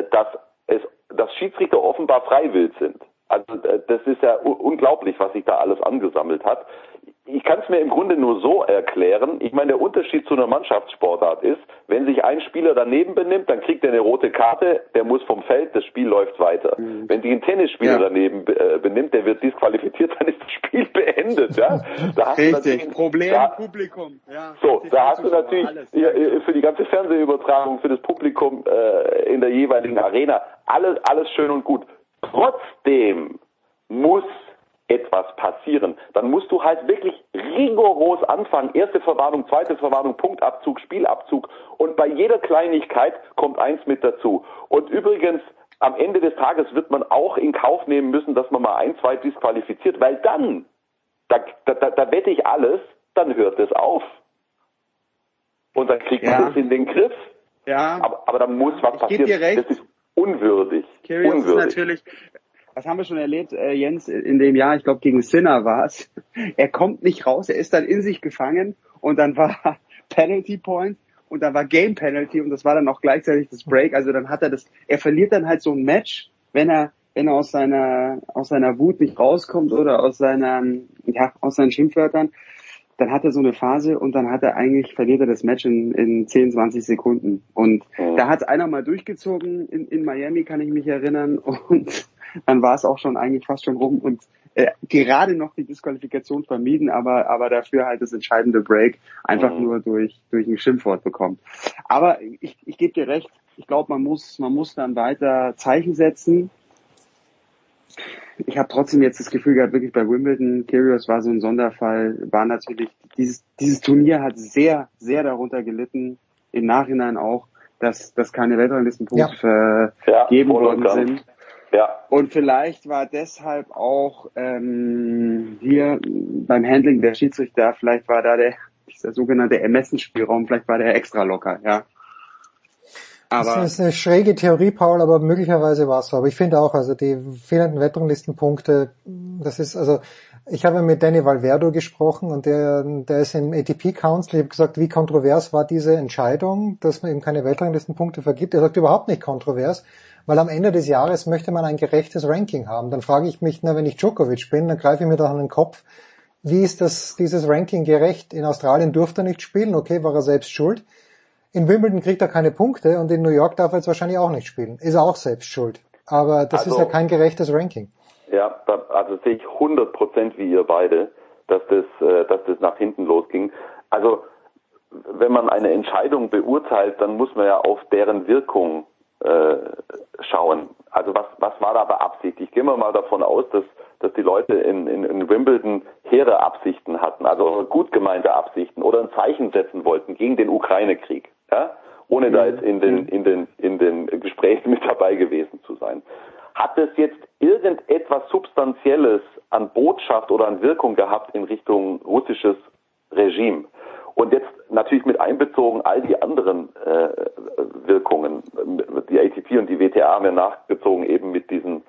S11: dass Schiedsrichter offenbar freiwillig sind. Also das ist ja unglaublich, was sich da alles angesammelt hat. Ich kann es mir im Grunde nur so erklären. Ich meine, der Unterschied zu einer Mannschaftssportart ist, wenn sich ein Spieler daneben benimmt, dann kriegt er eine rote Karte, der muss vom Feld, das Spiel läuft weiter. Wenn sich ein Tennisspieler daneben benimmt, der wird disqualifiziert, dann ist das Spiel beendet. Ja?
S10: Richtig, Publikum. Ja,
S11: so, da hast du natürlich für die ganze Fernsehübertragung, für das Publikum in der jeweiligen Arena, alles schön und gut. Trotzdem muss etwas passieren. Dann musst du halt wirklich rigoros anfangen. Erste Verwarnung, zweite Verwarnung, Punktabzug, Spielabzug. Und bei jeder Kleinigkeit kommt eins mit dazu. Und übrigens, am Ende des Tages wird man auch in Kauf nehmen müssen, dass man mal 1, 2 disqualifiziert, weil dann, da wette ich alles, dann hört es auf. Und dann kriegt man es in den Griff.
S10: Ja.
S11: Aber dann muss was passieren. Das ist unwürdig.
S10: Kyrgios ist natürlich, das haben wir schon erlebt, Jens, in dem Jahr, ich glaube gegen Sinner war es. Er kommt nicht raus, er ist dann in sich gefangen und dann war Penalty Point und dann war Game Penalty und das war dann auch gleichzeitig das Break. Also dann hat er verliert dann halt so ein Match, wenn er aus seiner Wut nicht rauskommt oder aus seinen Schimpfwörtern. Dann hat er so eine Phase und dann verliert er das Match in 10, 20 Sekunden. Und da hat es einer mal durchgezogen in Miami, kann ich mich erinnern. Und dann war es auch schon eigentlich fast schon rum und gerade noch die Disqualifikation vermieden, aber dafür halt das entscheidende Break einfach nur durch ein Schimpfwort bekommen. Aber ich gebe dir recht, ich glaube, man muss dann weiter Zeichen setzen. Ich habe trotzdem jetzt das Gefühl gehabt, wirklich bei Wimbledon, Kyrgios war so ein Sonderfall, war natürlich, dieses Turnier hat sehr, sehr darunter gelitten, im Nachhinein auch, dass keine Weltranglistenpunkte vergeben worden sind. Ja. Und vielleicht war deshalb auch hier beim Handling der Schiedsrichter, vielleicht war da dieser sogenannte Ermessensspielraum, vielleicht war der extra locker, ja.
S6: Aber das ist eine schräge Theorie, Paul, aber möglicherweise war es so. Aber ich finde auch, also die fehlenden Weltranglistenpunkte Das ist also, ich habe mit Danny Valverde gesprochen und der ist im ATP Council. Ich habe gesagt, wie kontrovers war diese Entscheidung, dass man eben keine Weltranglistenpunkte vergibt. Er sagt, überhaupt nicht kontrovers, weil am Ende des Jahres möchte man ein gerechtes Ranking haben. Dann frage ich mich, wenn ich Djokovic bin, dann greife ich mir doch an den Kopf, wie ist dieses Ranking gerecht? In Australien durfte er nicht spielen, okay, war er selbst schuld. In Wimbledon kriegt er keine Punkte und in New York darf er jetzt wahrscheinlich auch nicht spielen. Ist er auch selbst schuld. Aber das ist ja kein gerechtes Ranking.
S11: Ja, also sehe ich 100% wie ihr beide, dass das nach hinten losging. Also wenn man eine Entscheidung beurteilt, dann muss man ja auf deren Wirkung schauen. Also was war da beabsichtigt? Gehen wir mal davon aus, dass die Leute in Wimbledon hehre Absichten hatten, also gut gemeinte Absichten oder ein Zeichen setzen wollten gegen den Ukraine-Krieg, ja? Ohne da jetzt in den Gesprächen mit dabei gewesen zu sein. Hat es jetzt irgendetwas Substanzielles an Botschaft oder an Wirkung gehabt in Richtung russisches Regime? Und jetzt natürlich mit einbezogen all die anderen Wirkungen. Die ATP und die WTA haben ja nachgezogen eben mit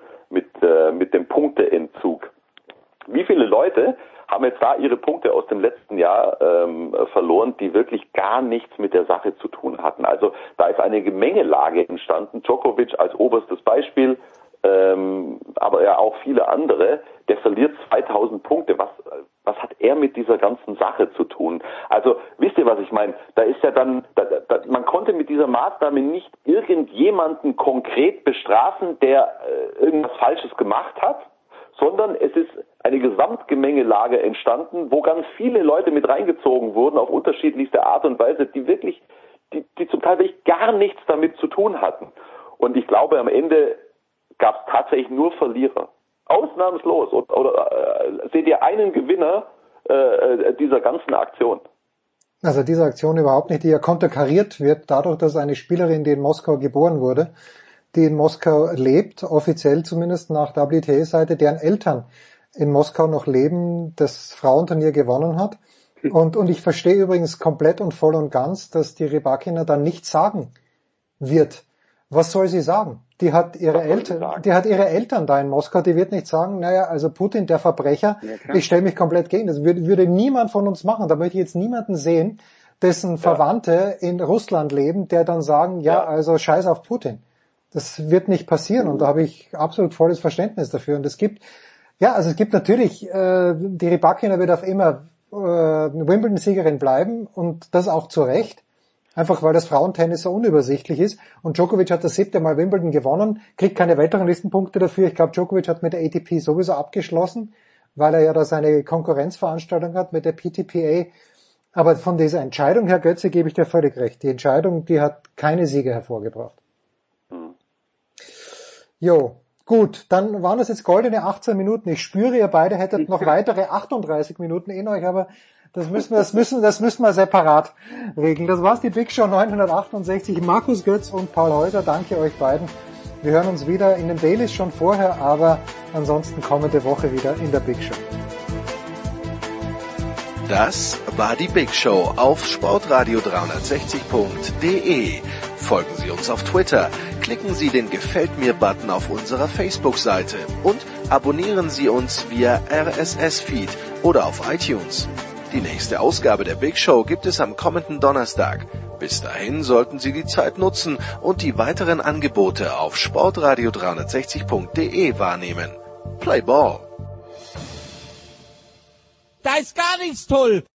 S11: dem Punkteentzug. Wie viele Leute haben jetzt da ihre Punkte aus dem letzten Jahr verloren, die wirklich gar nichts mit der Sache zu tun hatten? Also da ist eine Gemengelage entstanden. Djokovic als oberstes Beispiel, aber ja auch viele andere. Der verliert 2000 Punkte. Was hat er mit dieser ganzen Sache zu tun? Also wisst ihr, was ich meine? Da ist ja dann, man konnte mit dieser Maßnahme nicht irgendjemanden konkret bestrafen, der irgendwas Falsches gemacht hat, sondern es ist eine Gesamtgemengelage entstanden, wo ganz viele Leute mit reingezogen wurden auf unterschiedlichste Art und Weise, die zum Teil wirklich gar nichts damit zu tun hatten. Und ich glaube, am Ende gab es tatsächlich nur Verlierer. Ausnahmslos. Oder seht ihr einen Gewinner dieser ganzen Aktion?
S6: Also diese Aktion überhaupt nicht, die ja konterkariert wird dadurch, dass eine Spielerin, die in Moskau geboren wurde, die in Moskau lebt, offiziell zumindest nach WTA-Seite, deren Eltern in Moskau noch leben, das Frauenturnier gewonnen hat. Und ich verstehe übrigens komplett und voll und ganz, dass die Rybakina dann nichts sagen wird. Was soll sie sagen? Die hat ihre Eltern da in Moskau, die wird nicht sagen, naja, also Putin, der Verbrecher, ich stelle mich komplett gegen. Das würde niemand von uns machen. Da möchte ich jetzt niemanden sehen, dessen Verwandte in Russland leben, der dann sagen, also scheiß auf Putin. Das wird nicht passieren und da habe ich absolut volles Verständnis dafür. Und es gibt natürlich, die Rybakina wird auf immer Wimbledon-Siegerin bleiben und das auch zu Recht. Einfach weil das Frauentennis so unübersichtlich ist. Und Djokovic hat das 7. Mal Wimbledon gewonnen, kriegt keine Weltranglistenpunkte dafür. Ich glaube, Djokovic hat mit der ATP sowieso abgeschlossen, weil er ja da seine Konkurrenzveranstaltung hat mit der PTPA. Aber von dieser Entscheidung, Herr Götze, gebe ich dir völlig recht. Die Entscheidung, die hat keine Siege hervorgebracht. Jo, gut, dann waren das jetzt goldene 18 Minuten. Ich spüre, ihr beide hättet noch weitere 38 Minuten in euch, aber das müssen wir separat regeln. Das war's, die Big Show 968. Markus Götz und Paul Häuser, danke euch beiden. Wir hören uns wieder in den Dailies schon vorher, aber ansonsten kommende Woche wieder in der Big Show.
S2: Das war die Big Show auf sportradio360.de. Folgen Sie uns auf Twitter, klicken Sie den Gefällt mir-Button auf unserer Facebook-Seite und abonnieren Sie uns via RSS-Feed oder auf iTunes. Die nächste Ausgabe der Big Show gibt es am kommenden Donnerstag. Bis dahin sollten Sie die Zeit nutzen und die weiteren Angebote auf sportradio360.de wahrnehmen. Play Ball!
S12: Da ist gar nichts toll!